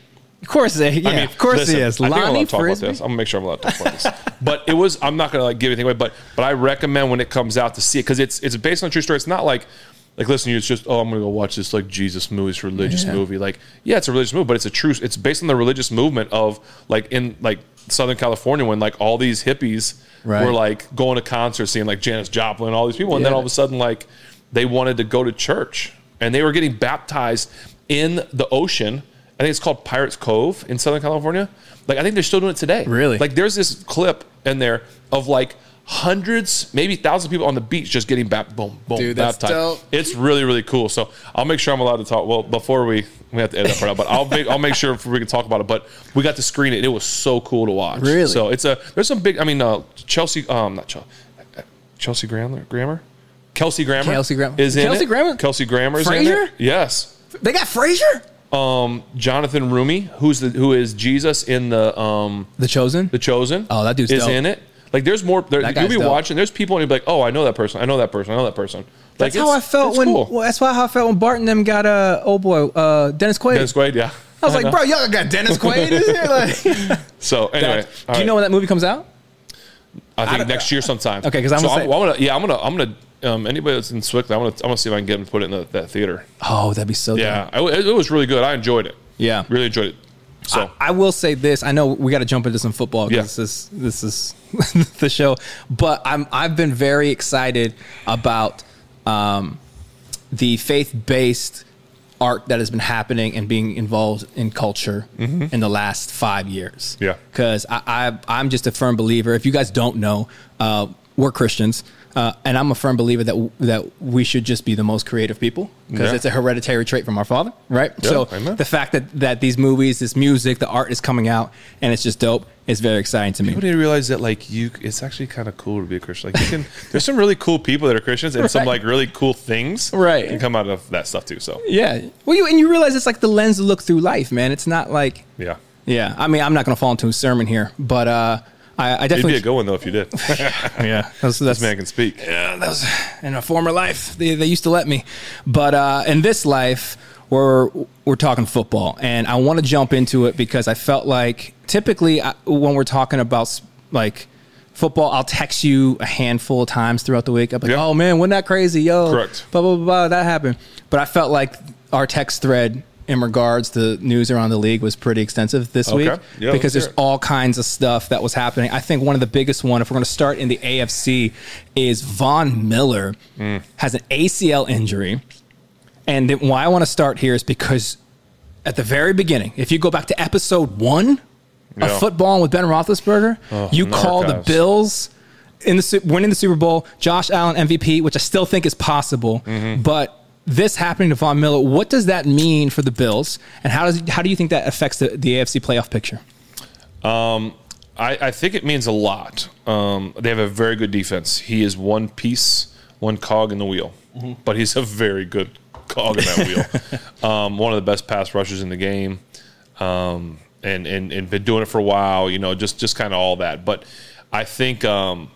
Speaker 1: Of course, yeah,
Speaker 2: I mean,
Speaker 1: of course
Speaker 2: listen,
Speaker 1: he is.
Speaker 2: I think I'm allowed
Speaker 1: Lonnie
Speaker 2: to talk about
Speaker 1: Frisbee.
Speaker 2: this. I'm gonna make sure I'm allowed to talk about this. But it was. I'm not gonna like give anything away. But but I recommend when it comes out to see it because it's it's based on a true story. It's not like like listen to you. It's just oh I'm gonna go watch this like Jesus movie, this religious
Speaker 1: Yeah.
Speaker 2: movie. Like yeah, it's a religious movie, but it's a true. It's based on the religious movement of like in like Southern California when like all these hippies
Speaker 1: Right.
Speaker 2: were like going to concerts, seeing like Janis Joplin, and all these people, and
Speaker 1: Yeah.
Speaker 2: then all of a sudden like they wanted to go to church and they were getting baptized in the ocean. I think it's called Pirates Cove in Southern California. Like I think they're still doing it today.
Speaker 1: Really?
Speaker 2: Like there's this clip in there of like hundreds, maybe thousands of people on the beach just getting bap- boom, boom,
Speaker 1: Dude, that's
Speaker 2: baptized.
Speaker 1: dope.
Speaker 2: It's really, really cool. So I'll make sure I'm allowed to talk. Well, before we we have to edit that part out, but I'll make I'll make sure if we can talk about it. But we got to screen it. It was so cool to watch.
Speaker 1: Really?
Speaker 2: So it's a there's some big. I mean, uh, Chelsea, um, not Chelsea, Chelsea Grammer, Grammer, Kelsey Grammer,
Speaker 1: Kelsey Grammer.
Speaker 2: is in
Speaker 1: Kelsey
Speaker 2: it.
Speaker 1: Grammer?
Speaker 2: Kelsey Grammer is in
Speaker 1: Frasier?
Speaker 2: it. Yes.
Speaker 1: They got Frasier?
Speaker 2: Um, Jonathan Rumi, who's the who is Jesus in the um
Speaker 1: The Chosen?
Speaker 2: the Chosen.
Speaker 1: Oh, that dude's
Speaker 2: is
Speaker 1: dope.
Speaker 2: in it. Like there's more. There,
Speaker 1: That
Speaker 2: you'll
Speaker 1: guy's
Speaker 2: be
Speaker 1: dope.
Speaker 2: watching. There's people and you'll be like, oh, I know that person. I know that person. I know that person. Like,
Speaker 1: That's how I
Speaker 2: it's-
Speaker 1: felt
Speaker 2: it's
Speaker 1: when.
Speaker 2: cool.
Speaker 1: Well, that's why how I felt when Bart and them got uh oh boy uh Dennis Quaid.
Speaker 2: Dennis Quaid, yeah.
Speaker 1: I was like,
Speaker 2: know.
Speaker 1: bro, y'all got Dennis Quaid in here. Like,
Speaker 2: So anyway,
Speaker 1: do
Speaker 2: all
Speaker 1: you
Speaker 2: right.
Speaker 1: know when that movie comes out?
Speaker 2: I think
Speaker 1: don't-
Speaker 2: next year sometime.
Speaker 1: Okay, 'cause I'm
Speaker 2: so
Speaker 1: gonna
Speaker 2: I'm,
Speaker 1: say-
Speaker 2: I'm gonna, yeah, I'm gonna, I'm gonna. Um, anybody that's in Swick, I'm gonna, I'm gonna see if I can get them to put it in the, that theater.
Speaker 1: Oh, that'd be so.
Speaker 2: Yeah, I, it, it was really good. I enjoyed it.
Speaker 1: Yeah.
Speaker 2: really enjoyed it. So
Speaker 1: I will say this. I know we got to jump into some football
Speaker 2: Yeah.
Speaker 1: because this is this is the show. But I'm I've been very excited about um, the faith-based art that has been happening and being involved in culture in the last five years.
Speaker 2: Yeah.
Speaker 1: Because I, I I'm just a firm believer. If you guys don't know, uh, we're Christians. Uh, and I'm a firm believer that that we should just be the most creative people because
Speaker 2: Yeah.
Speaker 1: it's a hereditary trait from our father, right?
Speaker 2: Yeah,
Speaker 1: so
Speaker 2: amen.
Speaker 1: the fact that, that these movies, this music, the art is coming out and it's just dope is very exciting to me.
Speaker 2: people need to realize that like you, it's actually kind of cool to be a Christian. Like you can, there's some really cool people that are Christians and some
Speaker 1: Right.
Speaker 2: like really cool things
Speaker 1: Right.
Speaker 2: can come out of that stuff too. So
Speaker 1: Yeah. Well, you and you realize it's like the lens to look through life, man. It's not like
Speaker 2: yeah,
Speaker 1: yeah. I mean, I'm not going to fall into a sermon here, but uh, I, I
Speaker 2: it'd
Speaker 1: definitely
Speaker 2: be a good one though if you did.
Speaker 1: yeah. That's,
Speaker 2: This
Speaker 1: that's
Speaker 2: man can speak.
Speaker 1: Yeah, that was in a former life. They, they used to let me, but uh, in this life, we're we're talking football, and I want to jump into it because I felt like typically I, when we're talking about like football, I'll text you a handful of times throughout the week. I'm like,
Speaker 2: Yeah.
Speaker 1: oh man, wasn't that crazy, yo?
Speaker 2: Correct.
Speaker 1: Blah blah blah. blah that happened, but I felt like our text thread in regards to news around the league was pretty extensive this
Speaker 2: Okay.
Speaker 1: week
Speaker 2: Yeah,
Speaker 1: because
Speaker 2: let's
Speaker 1: there's
Speaker 2: hear it.
Speaker 1: all kinds of stuff that was happening. I think one of the biggest one, if we're going to start in the A F C, is Von Miller
Speaker 2: Mm.
Speaker 1: has an A C L injury. And then why I want to start here is because at the very beginning, if you go back to episode one
Speaker 2: Yeah.
Speaker 1: of Football with Ben Roethlisberger,
Speaker 2: Oh,
Speaker 1: you
Speaker 2: in the
Speaker 1: call the
Speaker 2: archives.
Speaker 1: Bills in the Su- winning the Super Bowl, Josh Allen M V P, which I still think is possible,
Speaker 2: Mm-hmm.
Speaker 1: but this happening to Von Miller, what does that mean for the Bills, and how does how do you think that affects the, the A F C playoff picture?
Speaker 2: I, I think it means a lot. Um, they have a very good defense. He is one piece, one cog in the wheel, but he's a very good cog in that wheel. Um, one of the best pass rushers in the game, um, and, and and been doing it for a while. You know, just just kind of all that. But I think um,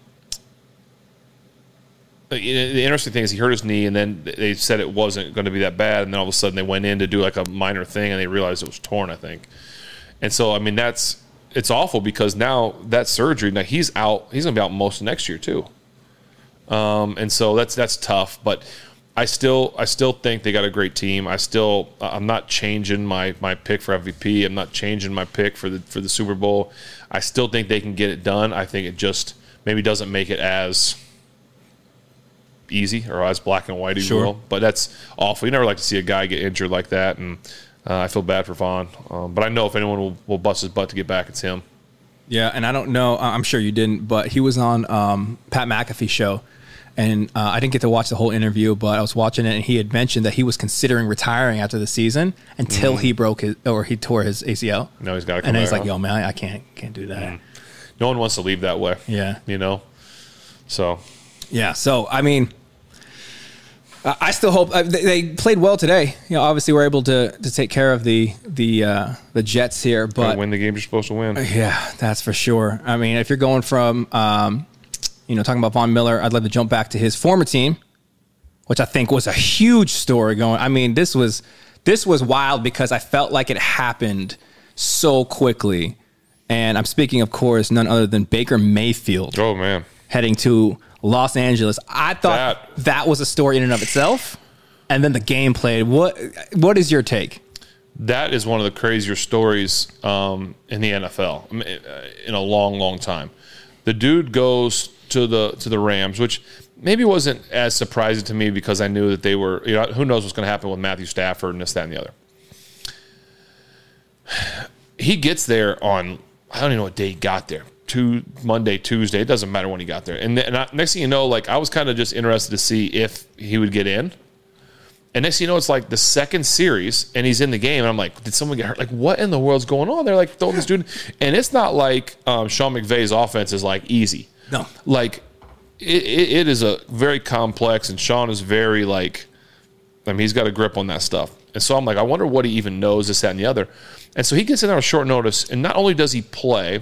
Speaker 2: the the interesting thing is he hurt his knee, and then they said it wasn't going to be that bad, and then all of a sudden they went in to do like a minor thing, and they realized it was torn, I think. And so, I mean, that's it's awful because now that surgery, now he's out. He's going to be out most of next year too. Um, and so that's that's tough. But I still I still think they got a great team. I still I'm not changing my my pick for M V P. I'm not changing my pick for the for the Super Bowl. I still think they can get it done. I think it just maybe doesn't make it as easy or as black and white, if
Speaker 1: Sure.
Speaker 2: you will. But that's awful. You never like to see a guy get injured like that, and uh, I feel bad for Vaughn. Um, but I know if anyone will, will bust his butt to get back, it's him.
Speaker 1: Yeah, and I don't know. I'm sure you didn't, but he was on um, Pat McAfee's show, and uh, I didn't get to watch the whole interview, but I was watching it, and he had mentioned that he was considering retiring after the season until he broke his or he tore his A C L.
Speaker 2: No, he's got to come
Speaker 1: And then he's
Speaker 2: back,
Speaker 1: like,
Speaker 2: huh?
Speaker 1: "Yo, man, I can't can't do that."
Speaker 2: No one wants to leave that way.
Speaker 1: Yeah.
Speaker 2: You know? So,
Speaker 1: Yeah. So I mean, I I still hope uh, they, they played well today. You know, obviously we're able to to take care of the the uh, the Jets here,
Speaker 2: gotta
Speaker 1: but
Speaker 2: win the games you're supposed to win.
Speaker 1: yeah, that's for sure. I mean, if you're going from, um, you know, talking about Von Miller, I'd love to jump back to his former team, which I think was a huge story going. I mean, this was this was wild because I felt like it happened so quickly. And I'm speaking, of course, none other than Baker Mayfield.
Speaker 2: Oh, man.
Speaker 1: Heading to Los Angeles. I thought that, that was a story in and of itself. And then the game played. What What is your take?
Speaker 2: That is one of the crazier stories um, in the N F L in a long, long time. The dude goes to the to the Rams, which maybe wasn't as surprising to me because I knew that they were, you know, who knows what's going to happen with Matthew Stafford and this, that, and the other. He gets there on, I don't even know what day he got there. Two, Monday, Tuesday. It doesn't matter when he got there. And, then, and I, next thing you know, like I was kind of just interested to see if he would get in. And next thing you know, it's like the second series, and he's in the game. And I'm like, did someone get hurt? Like, what in the world's going on? They're like throwing this dude. And it's not like um, Sean McVay's offense is like easy.
Speaker 1: No.
Speaker 2: Like, it, it, it is a very complex, and Sean is very like, I mean, he's got a grip on that stuff. And so I'm like, I wonder what he even knows, this, that, and the other. And so he gets in there on short notice, and not only does he play,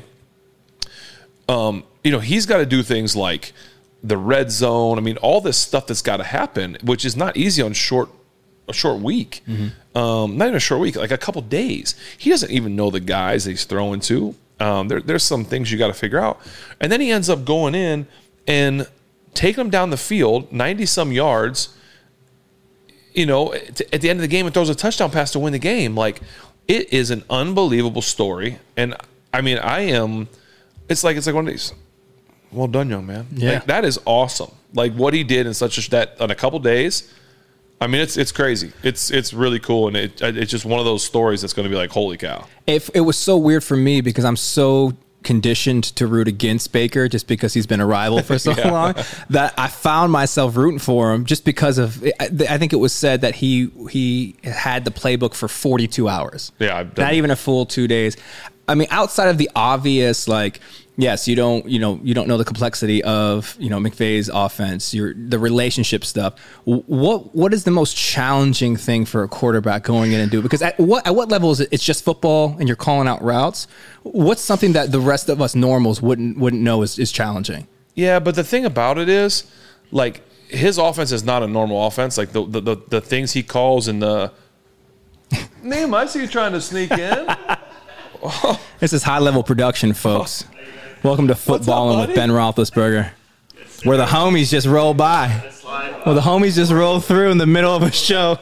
Speaker 2: um, you know, he's got to do things like the red zone. I mean, all this stuff that's got to happen, which is not easy on short a short week. Mm-hmm. Um, not even a short week, like a couple days. He doesn't even know the guys that he's throwing to. Um, there, there's some things you got to figure out. And then he ends up going in and taking them down the field, ninety-some yards, you know, at the end of the game and throws a touchdown pass to win the game. Like, it is an unbelievable story. And, I mean, I am – it's like it's like one of these – well done, young man.
Speaker 1: Yeah.
Speaker 2: Like, that is awesome. Like, what he did in such a – that on a couple days – I mean, it's it's crazy. It's it's really cool, and it it's just one of those stories that's going to be like, holy cow.
Speaker 1: It, it was so weird for me because I'm so conditioned to root against Baker just because he's been a rival for so yeah. long that I found myself rooting for him just because of, I think it was said that he he had the playbook for forty-two hours.
Speaker 2: Yeah. I've done
Speaker 1: Not even a full two days. I mean, outside of the obvious, like, yes, you don't, you know, you don't know the complexity of, you know, McVay's offense, your the relationship stuff. What what is the most challenging thing for a quarterback going in and do? Because at what at what level is it? It's just football and you're calling out routes. What's something that the rest of us normals wouldn't wouldn't know is, is challenging?
Speaker 2: Yeah, but the thing about it is, like, his offense is not a normal offense. Like the the the, the things he calls and the name, I see you trying to sneak in.
Speaker 1: Oh. This is high level production, folks. Oh. Welcome to Footballing with Ben Roethlisberger, where the homies just roll by. Well, the homies just roll through in the middle of a show.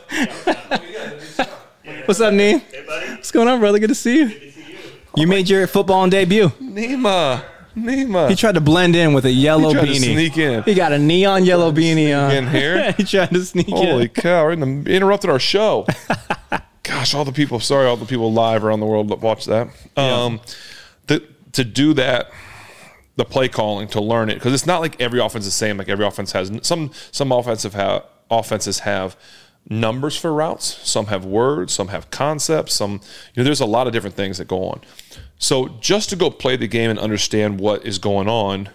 Speaker 1: What's up, Neem?
Speaker 3: Hey, buddy.
Speaker 1: What's going on, brother? Good to see you.
Speaker 3: Good to see you.
Speaker 1: You made your footballing debut.
Speaker 2: Nima, Nima.
Speaker 1: He tried to blend in with a yellow
Speaker 2: he tried
Speaker 1: beanie.
Speaker 2: To sneak in.
Speaker 1: He got a neon yellow beanie on.
Speaker 2: In here.
Speaker 1: He tried to sneak
Speaker 2: Holy
Speaker 1: in.
Speaker 2: Holy cow! We're in the, interrupted our show. Gosh, all the people. Sorry, all the people live around the world that watch that. Um, yeah. the, to do that, the play calling, to learn it, because it's not like every offense is the same. Like every offense has some. Some offensive have offenses have numbers for routes. Some have words. Some have concepts. Some, you know, there's a lot of different things that go on. So just to go play the game and understand what is going on,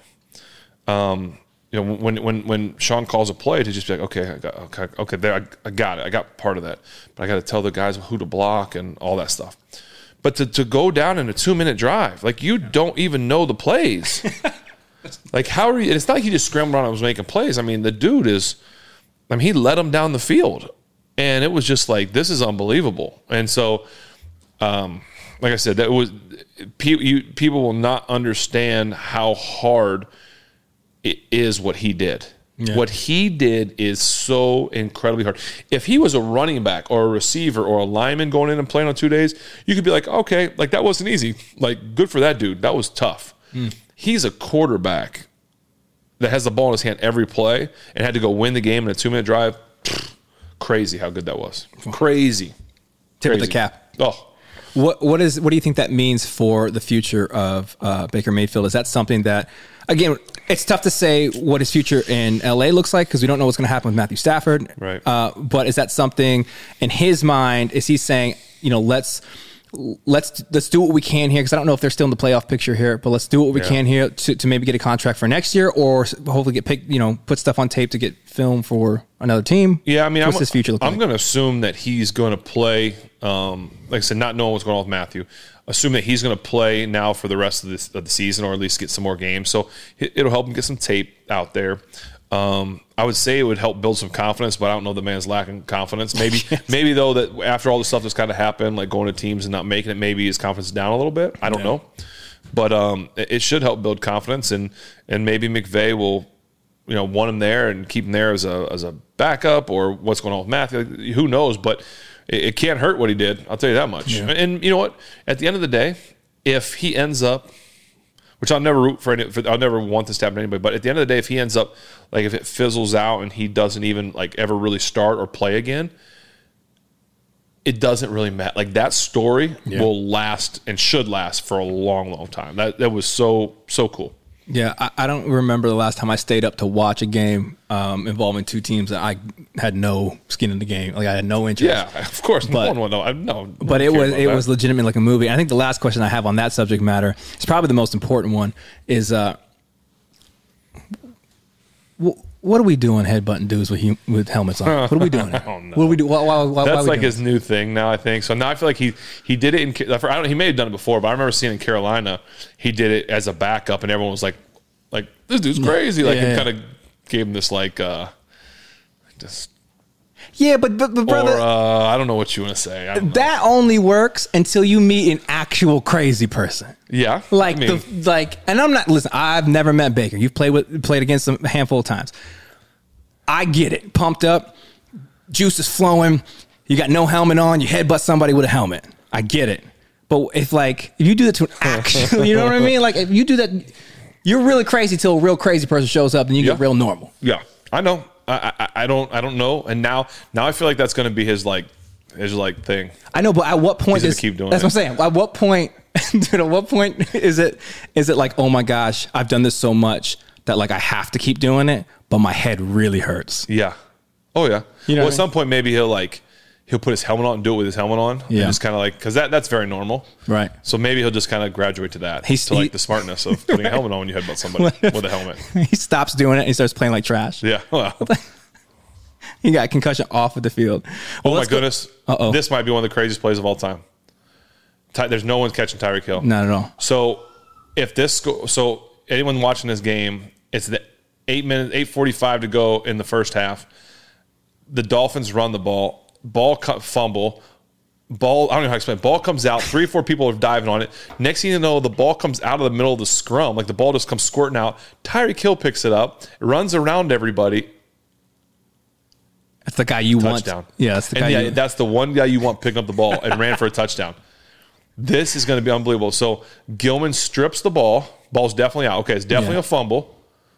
Speaker 2: um, you know, when when when Sean calls a play, to just be like, okay, I got, okay, okay, there, I, I got it, I got part of that, but I got to tell the guys who to block and all that stuff. But to to go down in a two minute drive, like, you don't even know the plays. Like, how are you? And it's not like he just scrambled around and was making plays. I mean, the dude is, I mean, he led them down the field, and it was just like, this is unbelievable. And so, um, like I said, that was people. You, people will not understand how hard it is what he did. Yeah. What he did is so incredibly hard. If he was a running back or a receiver or a lineman going in and playing on two days, you could be like, okay, like, that wasn't easy. Like, good for that dude. That was tough. Mm. He's a quarterback that has the ball in his hand every play and had to go win the game in a two-minute drive. Crazy how good that was. Crazy.
Speaker 1: Tip
Speaker 2: Crazy.
Speaker 1: of the cap.
Speaker 2: Oh.
Speaker 1: What what is what do you think that means for the future of uh, Baker Mayfield? Is that something that, again, it's tough to say what his future in L A looks like because we don't know what's going to happen with Matthew Stafford.
Speaker 2: Right.
Speaker 1: Uh, but is that something in his mind? Is he saying, you know, let's let's let's do what we can here, because I don't know if they're still in the playoff picture here, but let's do what we yeah. can here to, to maybe get a contract for next year, or hopefully get picked, you know, put stuff on tape to get film for another team.
Speaker 2: Yeah, I mean,
Speaker 1: what's
Speaker 2: I'm,
Speaker 1: his future look
Speaker 2: I'm
Speaker 1: like?
Speaker 2: going to assume that he's going to play. Um, like I said, not knowing what's going on with Matthew, assume that he's going to play now for the rest of, this, of the season, or at least get some more games. So it, it'll help him get some tape out there. Um, I would say it would help build some confidence, but I don't know the man's lacking confidence. Maybe, maybe though that after all the stuff that's kind of happened, like going to teams and not making it, maybe his confidence is down a little bit. I don't yeah. know, but um, it, it should help build confidence, and and maybe McVay will, you know, want him there and keep him there as a as a backup, or what's going on with Matthew. Who knows? But it, it can't hurt what he did. I'll tell you that much. Yeah. And, and you know what? At the end of the day, if he ends up, which I'll never root for, any, for, I'll never want this to happen to anybody, but at the end of the day, if he ends up, like if it fizzles out and he doesn't even like ever really start or play again, it doesn't really matter. Like that story yeah. will last and should last for a long, long time. That that was so, so cool.
Speaker 1: Yeah, I, I don't remember the last time I stayed up to watch a game um, involving two teams that I had no skin in the game. Like I had no interest.
Speaker 2: Yeah, of course.
Speaker 1: But,
Speaker 2: no one, no, no, no
Speaker 1: but it was it that. was legitimately like a movie. I think the last question I have on that subject matter is probably the most important one. Is uh, wh- what are we doing headbutting dudes with hum- with helmets on? What are we doing?
Speaker 2: oh, no.
Speaker 1: What do we do? Why, why, why,
Speaker 2: That's
Speaker 1: why
Speaker 2: like his
Speaker 1: this?
Speaker 2: new thing now. I think so. Now I feel like he he did it in. I don't. He may have done it before, but I remember seeing in Carolina he did it as a backup, and everyone was like. Like, this dude's crazy. Like, yeah, yeah. It kind of gave him this, like, uh, just.
Speaker 1: Yeah, but, but, but brother.
Speaker 2: Or, uh, I don't know what you want to say. I don't
Speaker 1: that
Speaker 2: know.
Speaker 1: only works until you meet an actual crazy person.
Speaker 2: Yeah.
Speaker 1: Like,
Speaker 2: I mean,
Speaker 1: the, like, and I'm not, listen, I've never met Baker. You've played with, played against him a handful of times. I get it. Pumped up. Juice is flowing. You got no helmet on. You headbutt somebody with a helmet. I get it. But if, like, if you do that to an actual, you know what I mean? Like, if you do that. You're really crazy till a real crazy person shows up, and you
Speaker 2: yeah.
Speaker 1: get real normal.
Speaker 2: Yeah, I know. I, I I don't I don't know. And now now I feel like that's going to be his like his like thing.
Speaker 1: I know, but at what point
Speaker 2: He's
Speaker 1: is
Speaker 2: keep doing
Speaker 1: that's
Speaker 2: it.
Speaker 1: what I'm saying? At what point, dude? At what point is it is it like, oh my gosh, I've done this so much that like I have to keep doing it, but my head really hurts.
Speaker 2: Yeah. Oh yeah.
Speaker 1: You know
Speaker 2: well, at
Speaker 1: I mean?
Speaker 2: some point maybe he'll like. He'll put his helmet on and do it with his helmet on.
Speaker 1: Yeah.
Speaker 2: And just kind of like, because that, that's very normal.
Speaker 1: Right.
Speaker 2: So maybe he'll just kind of graduate to that.
Speaker 1: He's,
Speaker 2: to like
Speaker 1: he,
Speaker 2: the smartness of putting a helmet on when you headbutt somebody with a helmet.
Speaker 1: He stops doing it and he starts playing like trash.
Speaker 2: Yeah. Well.
Speaker 1: He got concussion off of the field.
Speaker 2: Well, oh my goodness.
Speaker 1: Go. Uh-oh.
Speaker 2: This might be one of the craziest plays of all time. Ty, there's no one catching Tyreek Hill.
Speaker 1: Not at all.
Speaker 2: So if this, go, so anyone watching this game, it's the eight minutes, eight forty-five to go in the first half. The Dolphins run the ball. Ball fumble, ball, I don't know how to explain it. Ball comes out, three or four people are diving on it. Next thing you know, the ball comes out of the middle of the scrum. Like the ball just comes squirting out. Tyreek Hill picks it up, runs around everybody.
Speaker 1: That's the guy you
Speaker 2: touchdown.
Speaker 1: want. Yeah, that's the
Speaker 2: and
Speaker 1: guy.
Speaker 2: Yeah,
Speaker 1: you
Speaker 2: that's the one guy you want picking up the ball and ran for a touchdown. This is going to be unbelievable. So Gilman strips the ball. Ball's definitely out. Okay, it's definitely yeah. a fumble.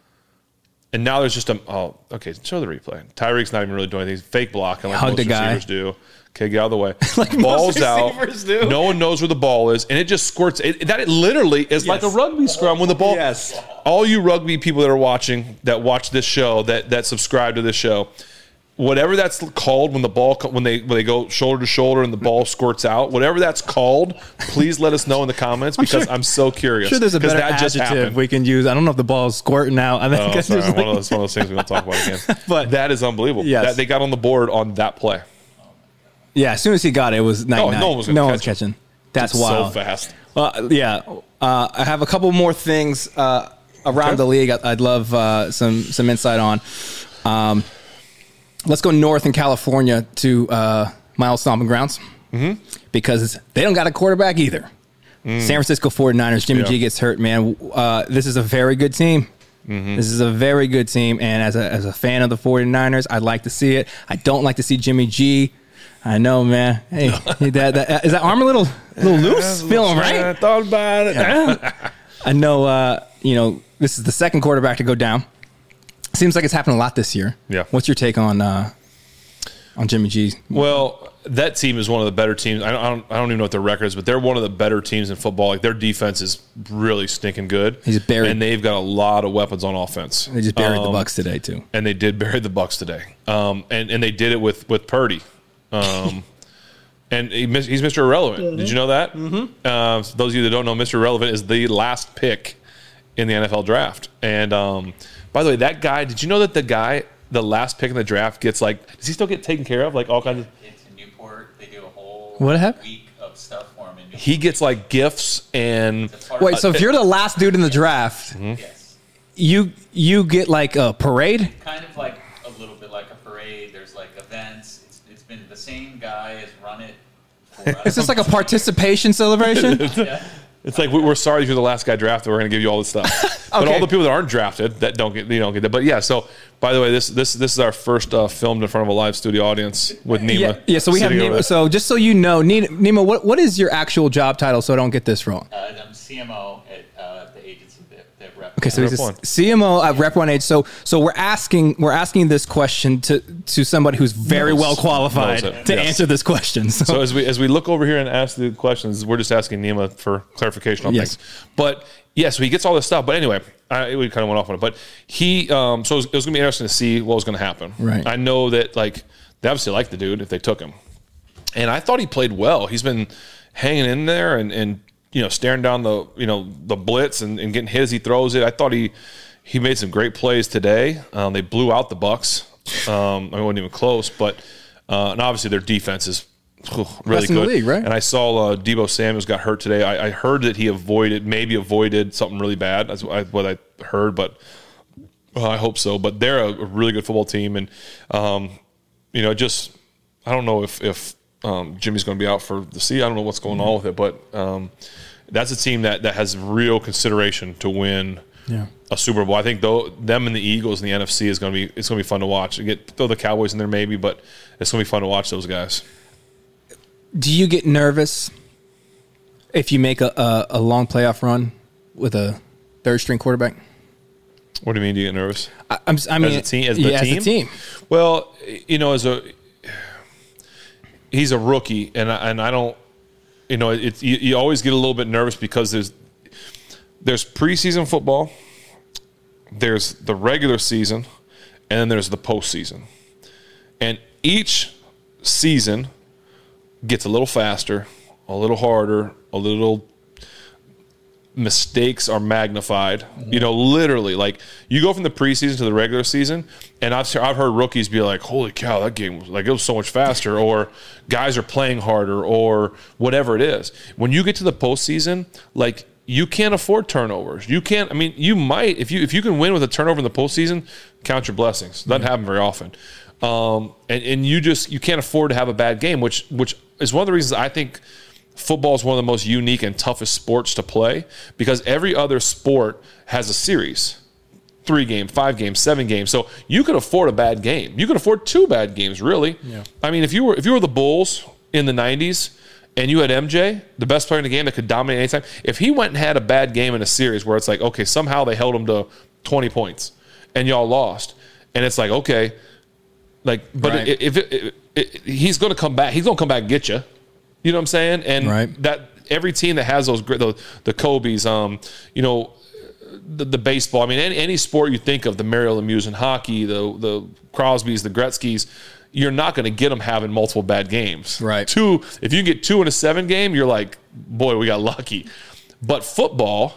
Speaker 2: And now there's just a, oh, okay, show the replay. Tyreek's not even really doing anything. He's fake blocking like
Speaker 1: Hugged
Speaker 2: most
Speaker 1: guy.
Speaker 2: receivers do. Okay, get out of the way.
Speaker 1: like
Speaker 2: Ball's
Speaker 1: most
Speaker 2: out.
Speaker 1: Do.
Speaker 2: No one knows where the ball is. And it just squirts. It, that it literally is yes. like a rugby scrum when the ball.
Speaker 1: Yes.
Speaker 2: All you rugby people that are watching, that watch this show, that that subscribe to this show, whatever that's called when the ball when they when they go shoulder to shoulder and the ball squirts out, whatever that's called, please let us know in the comments because I'm, sure, I'm so curious.
Speaker 1: I'm sure there's a better
Speaker 2: that just
Speaker 1: adjective
Speaker 2: happened.
Speaker 1: we can use. I don't know if the ball's squirting out. I think
Speaker 2: oh,
Speaker 1: it's
Speaker 2: sorry.
Speaker 1: like,
Speaker 2: one, of those, one of those things we don't talk about again.
Speaker 1: But
Speaker 2: that is unbelievable.
Speaker 1: Yes.
Speaker 2: That they got on the board on that play.
Speaker 1: Yeah, as soon as he got it, it was night
Speaker 2: no,
Speaker 1: night.
Speaker 2: No one was,
Speaker 1: no one was
Speaker 2: catch
Speaker 1: catching. That's
Speaker 2: it's
Speaker 1: wild.
Speaker 2: So fast.
Speaker 1: Uh, yeah, uh, I have a couple more things uh, around okay. the league. I'd love uh, some some insight on. Um, let's go north in California to uh, my old stomping grounds
Speaker 2: mm-hmm.
Speaker 1: because they don't got a quarterback either. Mm. San Francisco forty-niners, Jimmy yeah. G gets hurt, man. Uh, this is a very good team. Mm-hmm. This is a very good team, and as a as a fan of the forty-niners, I'd like to see it. I don't like to see Jimmy G. I know, man. Hey, that, that, is that arm a little, little loose? Feeling right?
Speaker 2: I thought about it.
Speaker 1: Yeah. I know, uh, you know, this is the second quarterback to go down. Seems like it's happened a lot this year.
Speaker 2: Yeah.
Speaker 1: What's your take on uh, on Jimmy G?
Speaker 2: Well, that team is one of the better teams. I don't, I don't, I don't even know what their record is, but they're one of the better teams in football. Like their defense is really stinking good.
Speaker 1: He's buried,
Speaker 2: and they've got a lot of weapons on offense.
Speaker 1: They just buried
Speaker 2: um,
Speaker 1: the Bucks today too,
Speaker 2: and they did bury the Bucks today. Um, and and they did it with with Purdy. Um, and he, he's Mister Irrelevant. Mm-hmm. Did you know that?
Speaker 1: Mm-hmm.
Speaker 2: Uh, so those of you that don't know, Mister Irrelevant is the last pick in the N F L draft. And um, by the way, that guy, did you know that the guy, the last pick in the draft, gets like, does he still get taken care of? Like all kinds of.
Speaker 3: It's in Newport. They do a whole
Speaker 1: what happened?
Speaker 3: week of stuff for him. In Newport.
Speaker 2: He gets like gifts and.
Speaker 1: Wait, so if you're the last dude in the draft.
Speaker 3: Mm-hmm. Yes.
Speaker 1: you you get like a parade.
Speaker 3: Kind of like a little bit like a parade. There's like events. It's, it's been the same guy has run it for us.
Speaker 1: Is this like a participation celebration?
Speaker 3: Yeah.
Speaker 2: It's like we- we're sorry you're the last guy drafted. We're going to give you all this stuff. But
Speaker 1: Okay.
Speaker 2: all the people that aren't drafted that don't get you don't get that. But yeah. So by the way, this this this is our first uh, filmed in front of a live studio audience with Nima.
Speaker 1: Yeah, yeah. So we have
Speaker 2: sitting over
Speaker 1: Nima.
Speaker 2: there.
Speaker 1: So just so you know, Nima, Nima, what what is your actual job title? So I don't get this wrong.
Speaker 3: Uh, I'm C M O at uh, the agency that, that rep.
Speaker 1: Okay, so
Speaker 2: Rep
Speaker 1: he's a
Speaker 2: one.
Speaker 1: C M O at Rep One Age. So so we're asking we're asking this question to to somebody who's very
Speaker 2: Knows.
Speaker 1: well qualified
Speaker 2: Knows it,
Speaker 1: to
Speaker 2: yes.
Speaker 1: answer this question. So,
Speaker 2: So as we as we look over here and ask the questions, we're just asking Nima for clarification on
Speaker 1: Yes.
Speaker 2: things. But yeah, so he gets all this stuff. But anyway, I, we kind of went off on it. But he, um, so it was, it was going to be interesting to see what was going to happen.
Speaker 1: Right.
Speaker 2: I know that like they obviously like the dude if they took him, and I thought he played well. He's been hanging in there and and you know staring down the you know the blitz and, and getting hit as he throws it. I thought he he made some great plays today. Um, they blew out the Bucks. Um, I mean, it wasn't even close, but uh, and obviously their defense is whew, really
Speaker 1: Best in the
Speaker 2: good.
Speaker 1: league, right?
Speaker 2: And I saw uh, Deebo Samuels got hurt today. I, I heard that he avoided, maybe avoided something really bad. That's what I, what I heard, but uh, I hope so. But they're a, a really good football team, and um, you know, just I don't know if if um, Jimmy's going to be out for the season. I don't know what's going on with it, but um, that's a team that that has real consideration to win.
Speaker 1: Yeah.
Speaker 2: A Super Bowl. I think though them and the Eagles in the N F C is going to be it's going to be fun to watch. You get throw the Cowboys in there maybe, but it's going to be fun to watch those guys.
Speaker 1: do you get nervous if you make a, a, a long playoff run with a third string quarterback?
Speaker 2: What do you mean? Do you get nervous?
Speaker 1: I, I'm, I mean,
Speaker 2: As a team, as the
Speaker 1: yeah,
Speaker 2: team,
Speaker 1: as a team.
Speaker 2: Well, you know, as a he's a rookie, and I, and I don't, you know, it's you, you always get a little bit nervous because there's there's preseason football, there's the regular season, and then there's the postseason, and each season gets a little faster, a little harder, a little. Mistakes are magnified. You know, literally, like you go from the preseason to the regular season, and I've I've heard rookies be like, "Holy cow, that game was like it was so much faster," or guys are playing harder, or whatever it is. When you get to the postseason, like you can't afford turnovers. You can't. I mean, you might if you if you can win with a turnover in the postseason, count your blessings. Doesn't happen very often, um, and and you just you can't afford to have a bad game, which which is one of the reasons I think. Football is one of the most unique and toughest sports to play because every other sport has a series. Three games, five games, seven games. So you could afford a bad game. You could afford two bad games, really.
Speaker 1: Yeah.
Speaker 2: I mean, if you were if you were the Bulls in the nineties and you had M J, the best player in the game that could dominate anytime, if he went and had a bad game in a series where it's like, okay, somehow they held him to twenty points and y'all lost, and it's like, okay, like, but
Speaker 1: Right.
Speaker 2: if it, it, it, he's going to come back, he's going to come back and get you. You know what I'm saying? And
Speaker 1: Right.
Speaker 2: that every team that has those great, the, the Kobe's, um, you know, the, the baseball. I mean, any, any sport you think of, the Mario Lemieux in hockey, the the Crosbys, the Gretzky's, you're not going to get them having multiple bad games.
Speaker 1: Right.
Speaker 2: Two, if you get two in a seven game, you're like, boy, we got lucky. But football,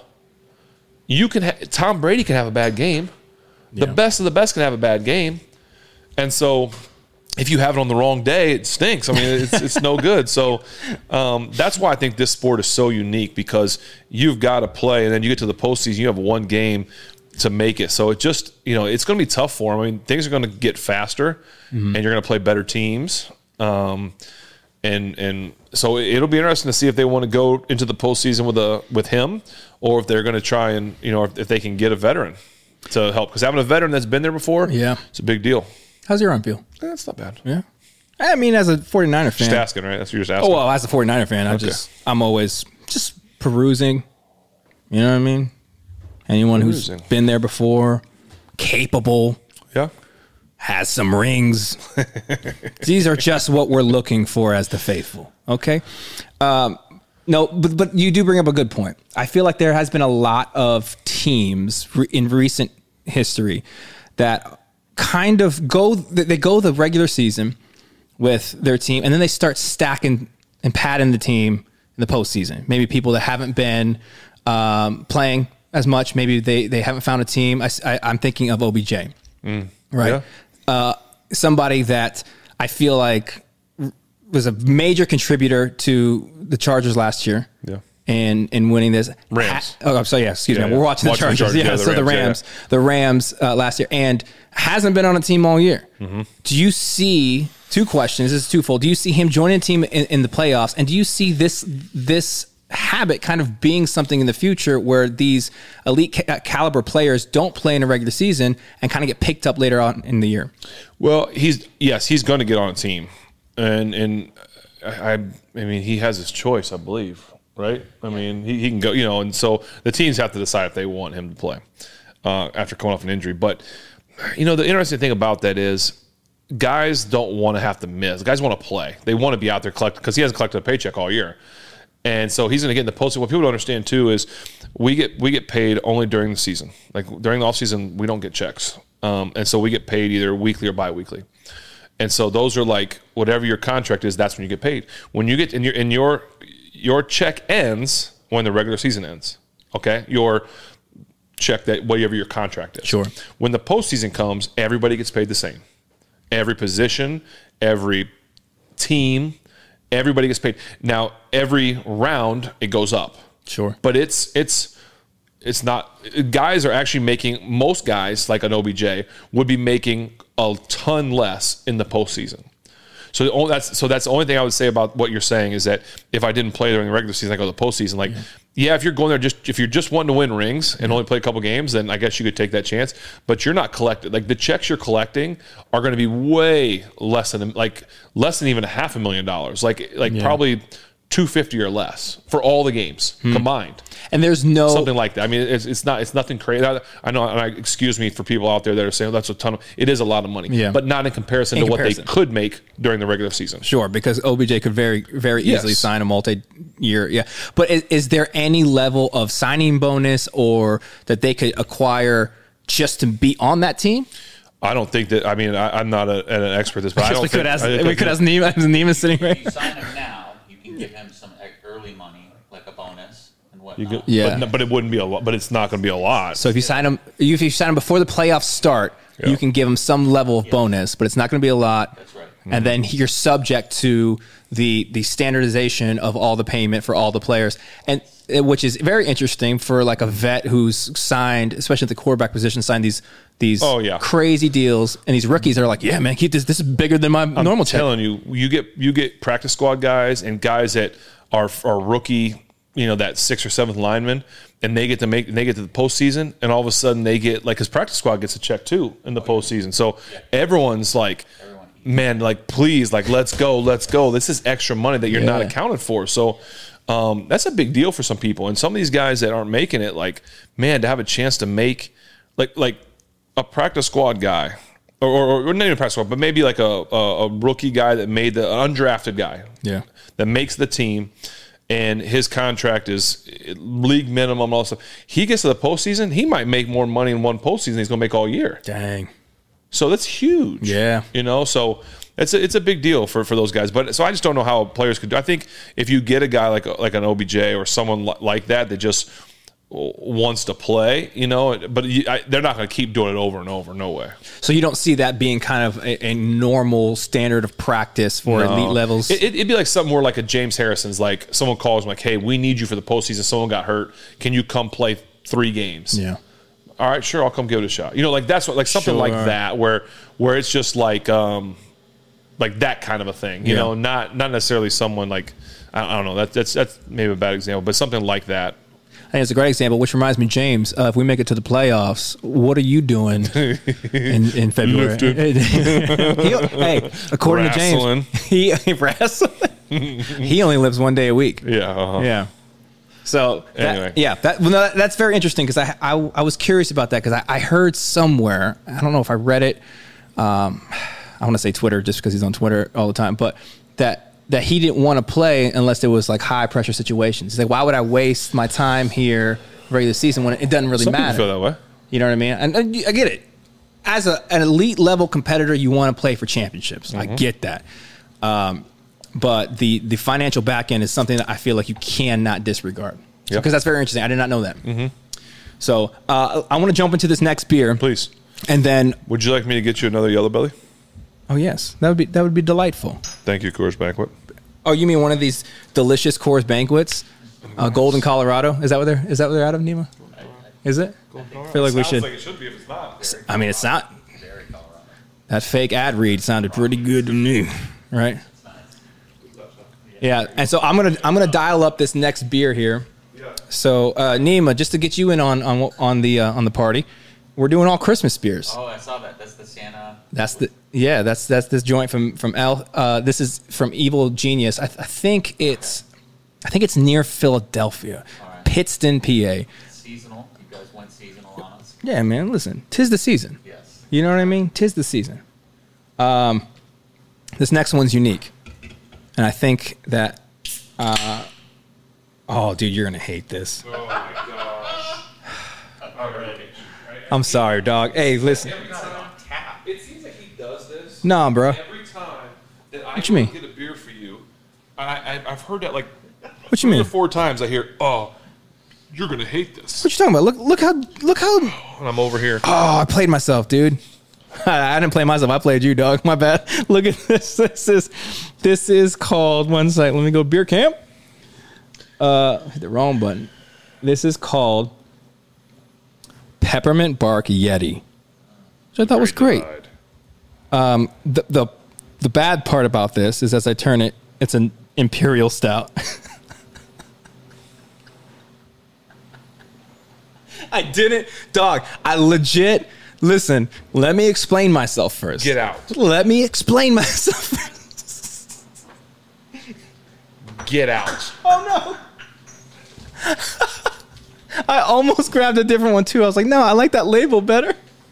Speaker 2: you can. Ha- Tom Brady can have a bad game. The
Speaker 1: Yeah.
Speaker 2: best of the best can have a bad game, and so. If you have it on the wrong day, it stinks. I mean, it's it's no good. So um, that's why I think this sport is so unique because you've got to play, and then you get to the postseason, you have one game to make it. So it just, you know, it's going to be tough for them. I mean, things are going to get faster, mm-hmm. and you're going to play better teams. Um, and and so it'll be interesting to see if they want to go into the postseason with a with him, or if they're going to try and you know if, if they can get a veteran to help because having a veteran that's been there before,
Speaker 1: Yeah.
Speaker 2: it's a big deal.
Speaker 1: How's your arm feel?
Speaker 2: That's not bad.
Speaker 1: Yeah. I mean, as a 49er fan.
Speaker 2: Just asking, right? That's what you're just asking.
Speaker 1: Oh, well, as a 49er fan, I
Speaker 2: Okay.
Speaker 1: just, I'm always just perusing. You know what I mean? Anyone
Speaker 2: Perusing.
Speaker 1: who's been there before, capable,
Speaker 2: Yeah.
Speaker 1: has some rings. These are just what we're looking for as the faithful. Okay. Um, no, but, but you do bring up a good point. I feel like there has been a lot of teams re- in recent history that kind of go, they go the regular season with their team, and then they start stacking and padding the team in the postseason. Maybe people that haven't been um, playing as much, maybe they, they haven't found a team. I, I, I'm thinking of O B J, mm. right?
Speaker 2: Yeah.
Speaker 1: Uh, somebody that I feel like was a major contributor to the Chargers last year.
Speaker 2: Yeah.
Speaker 1: in in winning this.
Speaker 2: Rams.
Speaker 1: Ha- oh, I'm sorry. Yeah, excuse
Speaker 2: Yeah,
Speaker 1: me.
Speaker 2: yeah.
Speaker 1: We're watching,
Speaker 2: Watching
Speaker 1: the
Speaker 2: the
Speaker 1: Chargers.
Speaker 2: Chargers,
Speaker 1: Yeah,
Speaker 2: yeah, the
Speaker 1: so the
Speaker 2: Rams,
Speaker 1: Rams, the Rams uh, last year, and hasn't been on a team all year.
Speaker 2: Mm-hmm.
Speaker 1: Do you see? Two questions. This is twofold. Do you see him joining a team in, in the playoffs, and do you see this this habit kind of being something in the future where these elite ca- caliber players don't play in a regular season and kind of get picked up later on in the year?
Speaker 2: Well, he's yes, he's going to get on a team, and and I, I mean he has his choice, I believe, right? I mean he, he can go, you know, and so the teams have to decide if they want him to play uh, after coming off an injury. But you know the interesting thing about that is guys don't want to have to miss. Guys want to play. They want to be out there collecting because he hasn't collected a paycheck all year. And so he's going to get in the post. What people don't understand too is we get we get paid only during the season. Like during the off season, we don't get checks, um, and so we get paid either weekly or biweekly. And so those are like whatever your contract is. That's when you get paid. When you get in your in your your check ends when the regular season ends. Okay, your check that whatever your contract is.
Speaker 1: Sure.
Speaker 2: When the postseason comes, everybody gets paid the same. Every position, every team. Everybody gets paid. Now, every round it goes up.
Speaker 1: Sure.
Speaker 2: But it's it's it's not guys are actually making most guys like an O B J would be making a ton less in the postseason. So the only, that's so that's the only thing I would say about what you're saying is that if I didn't play during the regular season, I go to the postseason. Like, yeah. yeah, if you're going there just if you're just wanting to win rings and only play a couple games, then I guess you could take that chance. But you're not collecting like the checks you're collecting are going to be way less than like less than even a half a million dollars. Like like yeah. probably two fifty or less for all the games hmm. combined.
Speaker 1: And there's no
Speaker 2: something like that. I mean, it's it's not it's nothing crazy. I, I know. And I, excuse me for people out there that are saying oh, that's a ton of. It is a lot of money,
Speaker 1: yeah.
Speaker 2: but not in comparison in to comparison. what they could make during the regular season.
Speaker 1: Sure, because O B J could very very easily
Speaker 2: yes.
Speaker 1: sign a multi-year. Yeah, but is, is there any level of signing bonus or that they could acquire just to be on that team?
Speaker 2: I don't think that. I mean, I, I'm not a, an expert at this, but I, I don't
Speaker 1: we
Speaker 2: think,
Speaker 1: could ask.
Speaker 2: I
Speaker 1: We could ask Neiman. Neiman sitting right.
Speaker 3: If you sign him now, you can give him some early money, like a bonus and whatnot.
Speaker 2: You could,
Speaker 1: yeah,
Speaker 2: but, but it wouldn't be a lot. But it's not going to be a lot.
Speaker 1: So if you sign him, if you sign him before the playoffs start, yeah. you can give him some level of yeah. bonus, but it's not going to be a lot.
Speaker 3: That's right.
Speaker 1: And mm-hmm. then you're subject to the the standardization of all the payment for all the players, and which is very interesting for like a vet who's signed, especially at the quarterback position, signed these these
Speaker 2: oh, yeah.
Speaker 1: crazy deals, and these rookies are like, yeah, man, keep this. This is bigger than my
Speaker 2: I'm
Speaker 1: normal check.
Speaker 2: telling you, you get you get practice squad guys and guys that are are rookie, you know, that sixth or seventh lineman, and they get to make they get to the postseason, and all of a sudden they get like his practice squad gets a check too in the oh, postseason. So yeah. everyone's like, Everyone man, like please, like let's go, let's go. This is extra money that you're yeah. not accounted for. So. Um, that's a big deal for some people, and some of these guys that aren't making it, like man, to have a chance to make, like like a practice squad guy, or, or, or not even a practice squad, but maybe like a, a, a rookie guy that made the undrafted guy,
Speaker 1: yeah,
Speaker 2: that makes the team, and his contract is league minimum and all that stuff. He gets to the postseason, he might make more money in one postseason than he's going to make all year.
Speaker 1: Dang,
Speaker 2: so that's huge.
Speaker 1: Yeah,
Speaker 2: you know, so. It's a, it's a big deal for, for those guys, but so I just don't know how players could do. I think if you get a guy like like an O B J or someone like that that just wants to play, you know, but you, I, they're not going to keep doing it over and over. No way.
Speaker 1: So you don't see that being kind of a, a normal standard of practice for no. elite levels.
Speaker 2: It, it'd be like something more like a James Harrison's. Like someone calls like, "Hey, we need you for the postseason. Someone got hurt. Can you come play three games?"
Speaker 1: Yeah.
Speaker 2: All right, sure. I'll come give it a shot. You know, like that's what like something sure. like that where where it's just like. um Like that kind of a thing, you yeah. know, not not necessarily someone like I, I don't know. That, that's that's maybe a bad example, but something like that.
Speaker 1: I think it's a great example. Which reminds me, James, uh, if we make it to the playoffs, what are you doing in, in February? he, hey, according wrestling. to James, he, he wrestling. He only lives one day a week.
Speaker 2: Yeah, uh-huh.
Speaker 1: yeah. So that, anyway, yeah, that well, no, that, that's very interesting because I, I I was curious about that because I, I heard somewhere, I don't know if I read it. Um, I want to say Twitter just because he's on Twitter all the time, but that that he didn't want to play unless there was like high pressure situations. He's like, why would I waste my time here regular season when it doesn't really
Speaker 2: Some
Speaker 1: matter?
Speaker 2: People feel that way.
Speaker 1: You know what I mean? And, and I get it. As a, an elite level competitor, you want to play for championships. Mm-hmm. I get that. Um, but the the financial back end is something that I feel like you cannot disregard. Because yep. so, that's very interesting. I did not know that. Mm-hmm. So uh, I want to jump into this next beer.
Speaker 2: Please.
Speaker 1: And then,
Speaker 2: would you like me to get you another Yellow Belly?
Speaker 1: Oh yes, that would be that would be delightful.
Speaker 2: Thank you, Coors Banquet.
Speaker 1: Oh, you mean one of these delicious Coors Banquets? Uh, Golden, Colorado. Is that what they're? Is that what they're out of, Nima? Is it? I feel like we should.
Speaker 2: Like it should be if it's not.
Speaker 1: I mean, it's not.
Speaker 3: Very Colorado.
Speaker 1: That fake ad read sounded pretty good to me, right? Yeah, and so I'm gonna I'm gonna dial up this next beer here. So uh, Nima, just to get you in on on on the uh, on the party, we're doing all Christmas beers.
Speaker 3: Oh, I saw that. That's the Santa.
Speaker 1: That's the yeah. That's that's this joint from from L. Uh, this is from Evil Genius. I, th- I think it's I think it's near Philadelphia,
Speaker 3: right.
Speaker 1: Pittston, P A.
Speaker 3: Seasonal. You guys went seasonal on us.
Speaker 1: Yeah, man. Listen, 'tis the season.
Speaker 3: Yes.
Speaker 1: You know what I mean? 'Tis the season. Um, this next one's unique, and I think that. Uh, oh, dude, you're gonna hate this.
Speaker 2: Oh my gosh. Already.
Speaker 1: I'm sorry, dog. Hey, listen.
Speaker 2: Every time, it seems like he does this.
Speaker 1: Nah, bro.
Speaker 2: Every time that I
Speaker 1: What you mean?
Speaker 2: get a beer for you, I, I I've heard that like
Speaker 1: What you
Speaker 2: three
Speaker 1: mean?
Speaker 2: or four times. I hear, "Oh, you're gonna hate this,"
Speaker 1: What you talking about? Look, look how, look how.
Speaker 2: and I'm over here.
Speaker 1: Oh, I played myself, dude. I didn't play myself. I played you, dog. My bad. Look at this. This is, this is called. One sec. Let me go. Beer camp. Uh, hit the wrong button. This is called Peppermint Bark Yeti, which I thought was great. Um, the the the bad part about this is as I turn it, it's an imperial stout. I didn't, dog. I legit. Listen, let me explain myself first.
Speaker 2: Get out.
Speaker 1: Let me explain myself first.
Speaker 2: Get out.
Speaker 1: Oh no. I almost grabbed a different one too. I was like, no, I like that label better.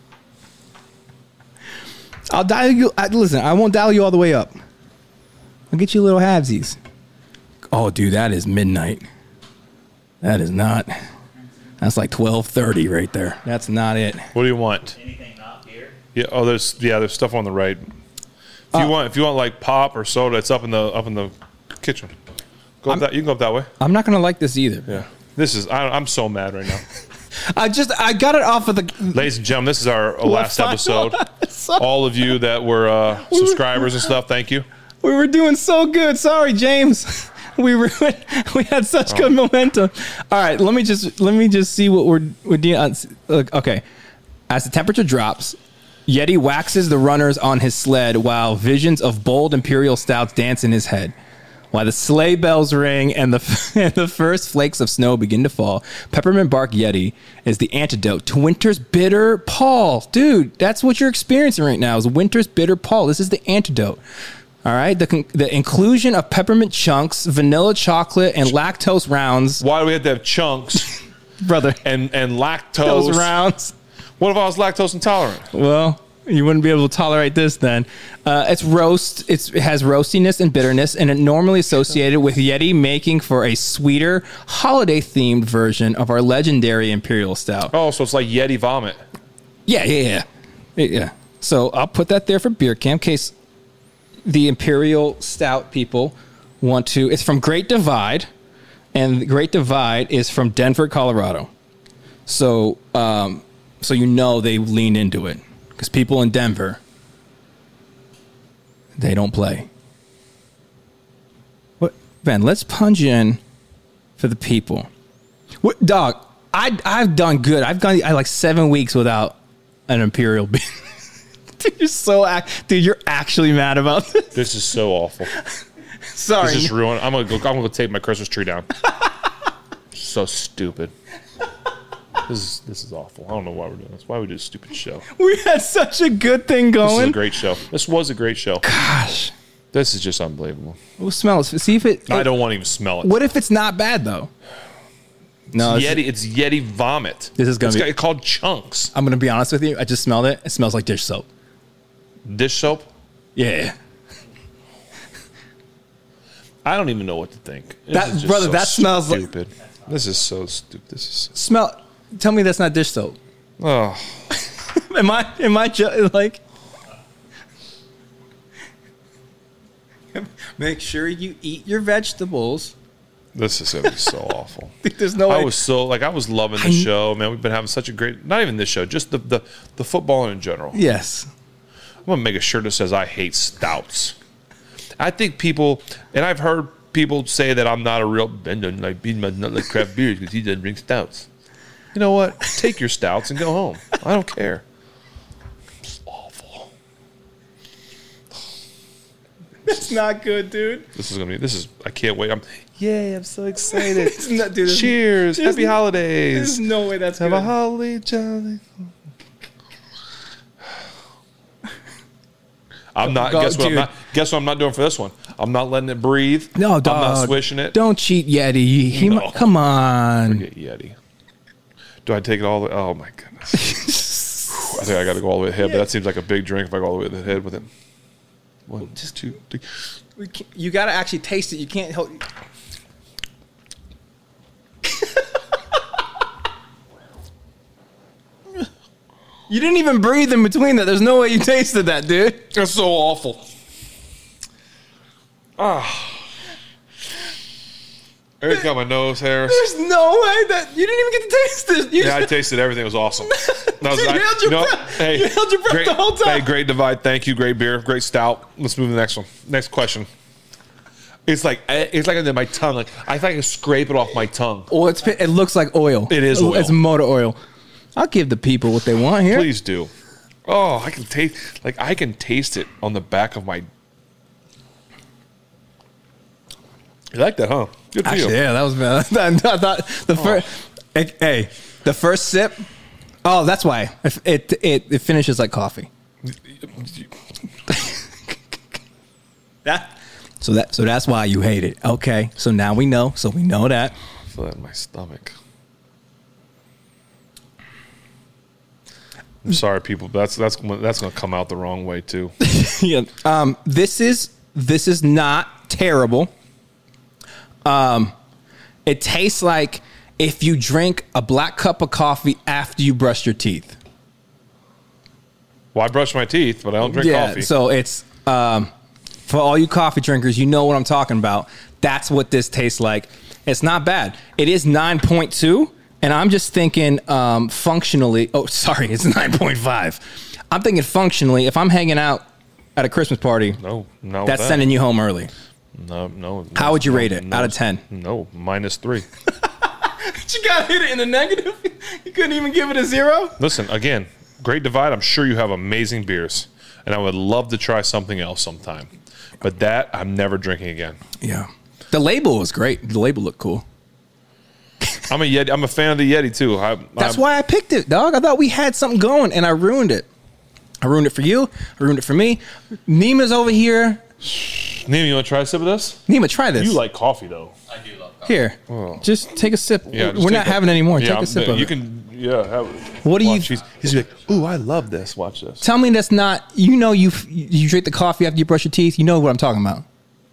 Speaker 1: I'll dial you. I, listen, I won't dial you all the way up. I'll get you little halvesies. Oh, dude, that is midnight. That is not. That's like twelve thirty right there. That's not it.
Speaker 2: What do you want?
Speaker 3: Anything not beer?
Speaker 2: Yeah. Oh, there's yeah. There's stuff on the right. If you
Speaker 1: Uh,
Speaker 2: want, if you want like pop or soda, it's up in the up in the kitchen. Go up that. You can go up that way.
Speaker 1: I'm not gonna like this either.
Speaker 2: Yeah. This is. I, I'm so mad right now,
Speaker 1: I just I got it off of the
Speaker 2: ladies and gentlemen. This is our last
Speaker 1: final
Speaker 2: episode.
Speaker 1: episode.
Speaker 2: All of you that were uh, subscribers and stuff, thank you.
Speaker 1: We were doing so good. Sorry, James. We were we had such good momentum. All right, let me just let me just see what we're we're doing. Look, okay. As the temperature drops, Yeti waxes the runners on his sled while visions of bold imperial stouts dance in his head. While the sleigh bells ring and the and the first flakes of snow begin to fall, Peppermint Bark Yeti is the antidote to winter's bitter pall. Dude, that's what you're experiencing right now is winter's bitter pall. This is the antidote. All right, the con- the inclusion of peppermint chunks, vanilla chocolate, and lactose rounds.
Speaker 2: Why do we have to have chunks
Speaker 1: Brother,
Speaker 2: and and lactose?
Speaker 1: those rounds.
Speaker 2: What if I was lactose intolerant?
Speaker 1: Well, you wouldn't be able to tolerate this then. Uh, it's roast. It's, it has roastiness and bitterness, and it normally associated with Yeti making for a sweeter, holiday-themed version of our legendary Imperial Stout.
Speaker 2: Oh, so it's like Yeti vomit.
Speaker 1: Yeah, yeah, yeah. Yeah. So I'll put that there for beer camp in case the Imperial Stout people want to. It's from Great Divide, and the Great Divide is from Denver, Colorado. So, um, so you know they leaned into it because people in Denver, they don't play. What, Ben? Let's punch in for the people. What, dog? I I've done good. I've gone I like seven weeks without an Imperial beer. Dude, you're so act- dude. You're actually mad about this.
Speaker 2: This is so awful.
Speaker 1: Sorry.
Speaker 2: This is ruined. I'm gonna go. I'm gonna go take my Christmas tree down. So stupid. This is this is awful. I don't know why we're doing this. Why we do this stupid show?
Speaker 1: We had such a good thing
Speaker 2: This is
Speaker 1: going.
Speaker 2: a great show. This was a great show.
Speaker 1: Gosh,
Speaker 2: This is just unbelievable.
Speaker 1: we'll smell it. See if it.
Speaker 2: I don't want to even smell it.
Speaker 1: What if it's not bad though? No,
Speaker 2: It's
Speaker 1: it's-
Speaker 2: Yeti. It's Yeti vomit.
Speaker 1: This is gonna
Speaker 2: it's
Speaker 1: be-
Speaker 2: got- it's called chunks.
Speaker 1: I'm gonna be honest with you. I just smelled it. It smells like dish soap.
Speaker 2: Dish soap.
Speaker 1: Yeah,
Speaker 2: I don't even know what to think. This
Speaker 1: That-
Speaker 2: is just
Speaker 1: brother,
Speaker 2: so
Speaker 1: that smells like-
Speaker 2: stupid. This is so stupid. This is.
Speaker 1: smell. Tell me that's not dish soap.
Speaker 2: Oh,
Speaker 1: Am I? Am I ju- like? Make sure you eat your vegetables.
Speaker 2: this is gonna be so awful.
Speaker 1: There's no
Speaker 2: I
Speaker 1: way.
Speaker 2: was so like I was loving the
Speaker 1: I-
Speaker 2: show, man. We've been having such a great. Not even this show, just the the the football in general.
Speaker 1: Yes.
Speaker 2: I'm gonna make a shirt that says "I hate stouts." I think people, and I've heard people say that I'm not a real Ben doesn't like being my not like craft beers because he doesn't drink stouts. You know what? Take your stouts and go home. I don't care. It's awful.
Speaker 1: It's not good, dude.
Speaker 2: This is gonna be. This is. I can't wait. I'm. Yay! I'm so excited.
Speaker 1: It's not, dude,
Speaker 2: Cheers!
Speaker 1: there's-
Speaker 2: Happy holidays!
Speaker 1: There's no way that's
Speaker 2: Have
Speaker 1: good.
Speaker 2: a holly jolly. I'm not.
Speaker 1: Go-
Speaker 2: guess what? I'm
Speaker 1: dude.
Speaker 2: not. Guess what? I'm not doing for this one. I'm not letting it breathe.
Speaker 1: No,
Speaker 2: I'm
Speaker 1: dog.
Speaker 2: not swishing it.
Speaker 1: Don't cheat, Yeti. He
Speaker 2: No.
Speaker 1: mi- come on.
Speaker 2: Forget Yeti. Do I take it all the way? Oh my goodness. I think I got to go all the way to the head, but that seems like a big drink if I go all the way to the head with it. One, two, three.
Speaker 1: We can't- You got to actually taste it. You can't help. You didn't even breathe in between that. There's no way you tasted that, dude.
Speaker 2: That's so awful. Ah. Eric got my nose hairs.
Speaker 1: There's no way that you didn't even get to taste this. You
Speaker 2: Yeah, I
Speaker 1: just-
Speaker 2: tasted everything. It was awesome. That was,
Speaker 1: You
Speaker 2: I-
Speaker 1: held your
Speaker 2: you know,
Speaker 1: breath.
Speaker 2: Hey,
Speaker 1: You held your breath
Speaker 2: great,
Speaker 1: the whole time.
Speaker 2: Hey, great divide. Thank you. Great beer. Great stout. Let's move to the next one. Next question. It's like it's like under my tongue. Like I think I can scrape it off my tongue.
Speaker 1: Oh, it's it looks like oil.
Speaker 2: It is oil.
Speaker 1: It's motor oil. I'll give the people what they want here.
Speaker 2: Please do. Oh, I can taste like I can taste it on the back of my. You like that, huh? Good for
Speaker 1: Actually,
Speaker 2: you.
Speaker 1: yeah, that was bad. I thought the first. Hey, the first sip. Oh, that's why it it it, it finishes like coffee. That. So that so that's why you hate it. Okay, so now we know. So we know that.
Speaker 2: I feel that in my stomach. I'm sorry, people. But that's that's that's going to come out the wrong way too.
Speaker 1: Yeah. Um. This is this is not terrible. Um, it tastes like if you drink a black cup of coffee after you brush your teeth.
Speaker 2: Well, I brush my teeth, but I don't drink
Speaker 1: yeah.
Speaker 2: coffee.
Speaker 1: So it's um, for all you coffee drinkers, you know what I'm talking about. That's what this tastes like. It's not bad. It is nine point two, and I'm just thinking um, functionally. Oh, sorry, it's nine point five. I'm thinking functionally. If I'm hanging out at a Christmas party,
Speaker 2: no, no.
Speaker 1: that's
Speaker 2: that.
Speaker 1: sending you home early.
Speaker 2: No, no.
Speaker 1: How would you
Speaker 2: no,
Speaker 1: rate it
Speaker 2: no,
Speaker 1: out of ten?
Speaker 2: No, minus three.
Speaker 1: You got hit it in the negative. You couldn't even give it a zero.
Speaker 2: Listen, again, Great Divide. I'm sure you have amazing beers, and I would love to try something else sometime. But that I'm never drinking again.
Speaker 1: Yeah, the label was great. The label looked cool.
Speaker 2: I'm a Yeti. I'm a fan of the Yeti too. I,
Speaker 1: That's
Speaker 2: I'm,
Speaker 1: why I picked it, dog. I thought we had something going, and I ruined it. I ruined it for you. I ruined it for me. Nima's over here.
Speaker 2: Nima, you want to try a sip of this?
Speaker 1: Nima, try this.
Speaker 2: You like coffee though.
Speaker 3: I do love coffee.
Speaker 1: Here, just take a sip.
Speaker 2: Yeah, just
Speaker 1: We're
Speaker 2: take
Speaker 1: not
Speaker 2: a-
Speaker 1: having any more.
Speaker 2: Yeah,
Speaker 1: take a
Speaker 2: I'm-
Speaker 1: sip of
Speaker 2: you
Speaker 1: it.
Speaker 2: can. Yeah. Have,
Speaker 1: What do you-
Speaker 2: watch. He's, he's like, ooh, I love this. Watch this.
Speaker 1: Tell me that's not. You know, you you drink the coffee after you brush your teeth. You know what I'm talking about.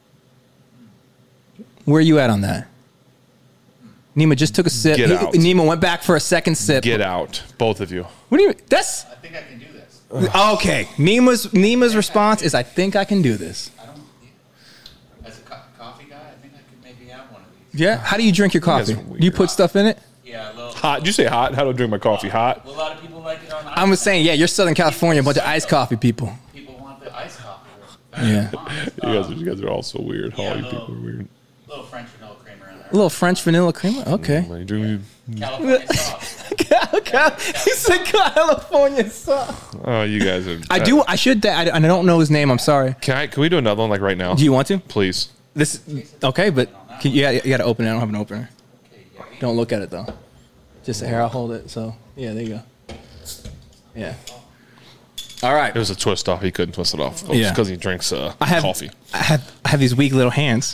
Speaker 1: Where are you at on that? Nima just took a sip.
Speaker 2: Get
Speaker 1: He-
Speaker 2: out.
Speaker 1: Nima went back for a second sip.
Speaker 2: Get out, both of you.
Speaker 1: What do you? That's
Speaker 3: I think I can do this.
Speaker 1: okay. Nima's Nima's response is, "I think I can do this."
Speaker 3: I don't. As a co- coffee guy, I think I could maybe have one of these.
Speaker 1: Yeah. How do you drink your
Speaker 2: guys
Speaker 1: coffee?
Speaker 2: are
Speaker 1: Do you
Speaker 2: weird.
Speaker 1: put stuff in it?
Speaker 3: Yeah, a little.
Speaker 2: Hot. Did you say hot? How do I drink my coffee? Hot.
Speaker 3: Well, a lot of people like it on ice.
Speaker 1: I was saying, yeah, you're Southern California, a bunch of iced coffee people.
Speaker 3: People want the iced coffee.
Speaker 1: Yeah.
Speaker 2: You guys, are, you guys are all so weird. All
Speaker 3: Yeah,
Speaker 2: you
Speaker 3: no.
Speaker 2: people are weird.
Speaker 3: little French vanilla cream around there.
Speaker 1: A little French vanilla cream. Okay.
Speaker 2: Like, do
Speaker 3: California sauce.
Speaker 1: He said California sauce.
Speaker 2: Oh, you guys are.
Speaker 1: I do. I should. I, I don't know his name. I'm sorry.
Speaker 2: Can I? Can we do another one like right now?
Speaker 1: Do you want to?
Speaker 2: Please.
Speaker 1: This. Okay, but can, yeah, you got to open it. I don't have an opener.
Speaker 3: Okay, yeah.
Speaker 1: Don't look at it though. Just here. I'll hold it. So yeah, there you go. Yeah. All right.
Speaker 2: It was a twist off. He couldn't twist it off. Oh,
Speaker 1: Yeah.
Speaker 2: because he drinks uh,
Speaker 1: I have
Speaker 2: coffee.
Speaker 1: I have I have these weak little hands.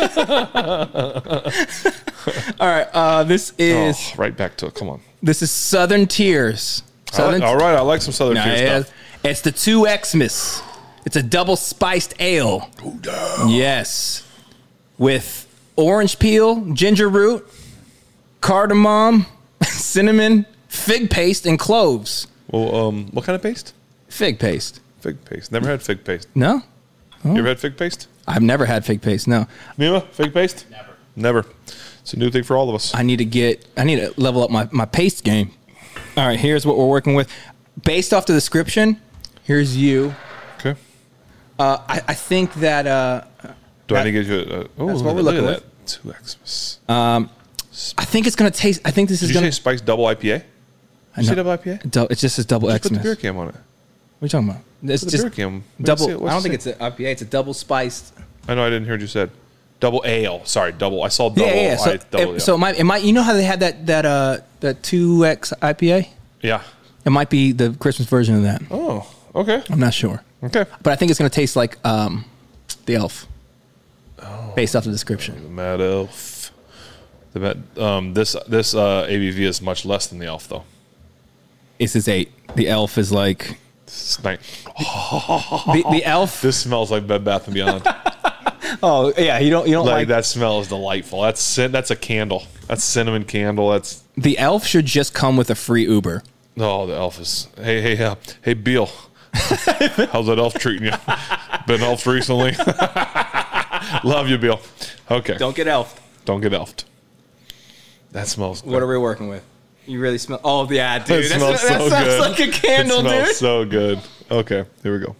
Speaker 1: All right. Uh, this is
Speaker 2: Oh, right back to it. Come on.
Speaker 1: this is Southern Tears.
Speaker 2: I
Speaker 1: Southern.
Speaker 2: like- all right, I like some Southern
Speaker 1: Nah,
Speaker 2: Tier
Speaker 1: yeah,
Speaker 2: stuff.
Speaker 1: it's the two Xmas. It's a double spiced ale. Yes, with orange peel, ginger root, cardamom, cinnamon, fig paste, and cloves.
Speaker 2: Well, um, what kind of paste?
Speaker 1: Fig paste.
Speaker 2: Fig paste. Never had fig paste.
Speaker 1: No,
Speaker 2: You ever had fig paste?
Speaker 1: I've never had fig paste. No,
Speaker 2: Nima, fig paste?
Speaker 3: Never.
Speaker 2: Never. It's a new thing for all of us.
Speaker 1: I need to get. I need to level up my my paste game. All right, here's what we're working with. Based off the description, here's you.
Speaker 2: Okay.
Speaker 1: Uh, I, I think that uh,
Speaker 2: Do I
Speaker 1: That-
Speaker 2: need to get you a... Oh,
Speaker 1: That's what we're
Speaker 2: look
Speaker 1: looking
Speaker 2: at that. Two Xmas.
Speaker 1: I think it's gonna taste. I think this
Speaker 2: Did
Speaker 1: is
Speaker 2: you
Speaker 1: gonna.
Speaker 2: say Spice Double I P A?
Speaker 1: I
Speaker 2: Did you
Speaker 1: know.
Speaker 2: say Double I P A?
Speaker 1: Du- It just says double
Speaker 2: Just put
Speaker 1: Xmas.
Speaker 2: the beer cam on it.
Speaker 1: What are you talking about? It's
Speaker 2: Put the
Speaker 1: just
Speaker 2: beer cam. What's
Speaker 1: double.
Speaker 2: it- what's
Speaker 1: I don't
Speaker 2: it
Speaker 1: think
Speaker 2: say?
Speaker 1: it's an I P A. It's a double spiced.
Speaker 2: I know I didn't hear what you said. Double ale. Sorry, double. I saw double.
Speaker 1: Yeah, yeah. yeah. So,
Speaker 2: I, double,
Speaker 1: it, so it might. It might. You know how they had that that uh that two X I P A?
Speaker 2: yeah.
Speaker 1: It might be the Christmas version of that.
Speaker 2: Oh, okay.
Speaker 1: I'm not sure,
Speaker 2: Okay.
Speaker 1: but I think it's gonna taste like um the Elf, based off the description.
Speaker 2: Mad Elf. The Mad, um, this this uh, A B V is much less than the Elf, though.
Speaker 1: It's his eight. The Elf is like
Speaker 2: It's nice.
Speaker 1: the, the Elf.
Speaker 2: This smells like Bed Bath and Beyond.
Speaker 1: Oh yeah, you don't you don't
Speaker 2: like,
Speaker 1: like,
Speaker 2: that smell is delightful. That's cin- that's a candle. That's cinnamon candle. That's
Speaker 1: the Elf should just come with a free Uber.
Speaker 2: oh, the Elf is. Hey hey uh, hey Beal, how's that Elf treating you? Been elfed recently. Love you, Beal. Okay,
Speaker 1: Don't get Elfed.
Speaker 2: don't get elfed. That smells good.
Speaker 1: What are we working with? You really smell. Oh yeah, dude.
Speaker 2: It
Speaker 1: That
Speaker 2: smells
Speaker 1: smells-
Speaker 2: so
Speaker 1: that
Speaker 2: good.
Speaker 1: sounds like a candle,
Speaker 2: it smells
Speaker 1: dude.
Speaker 2: so good. Okay, here we go.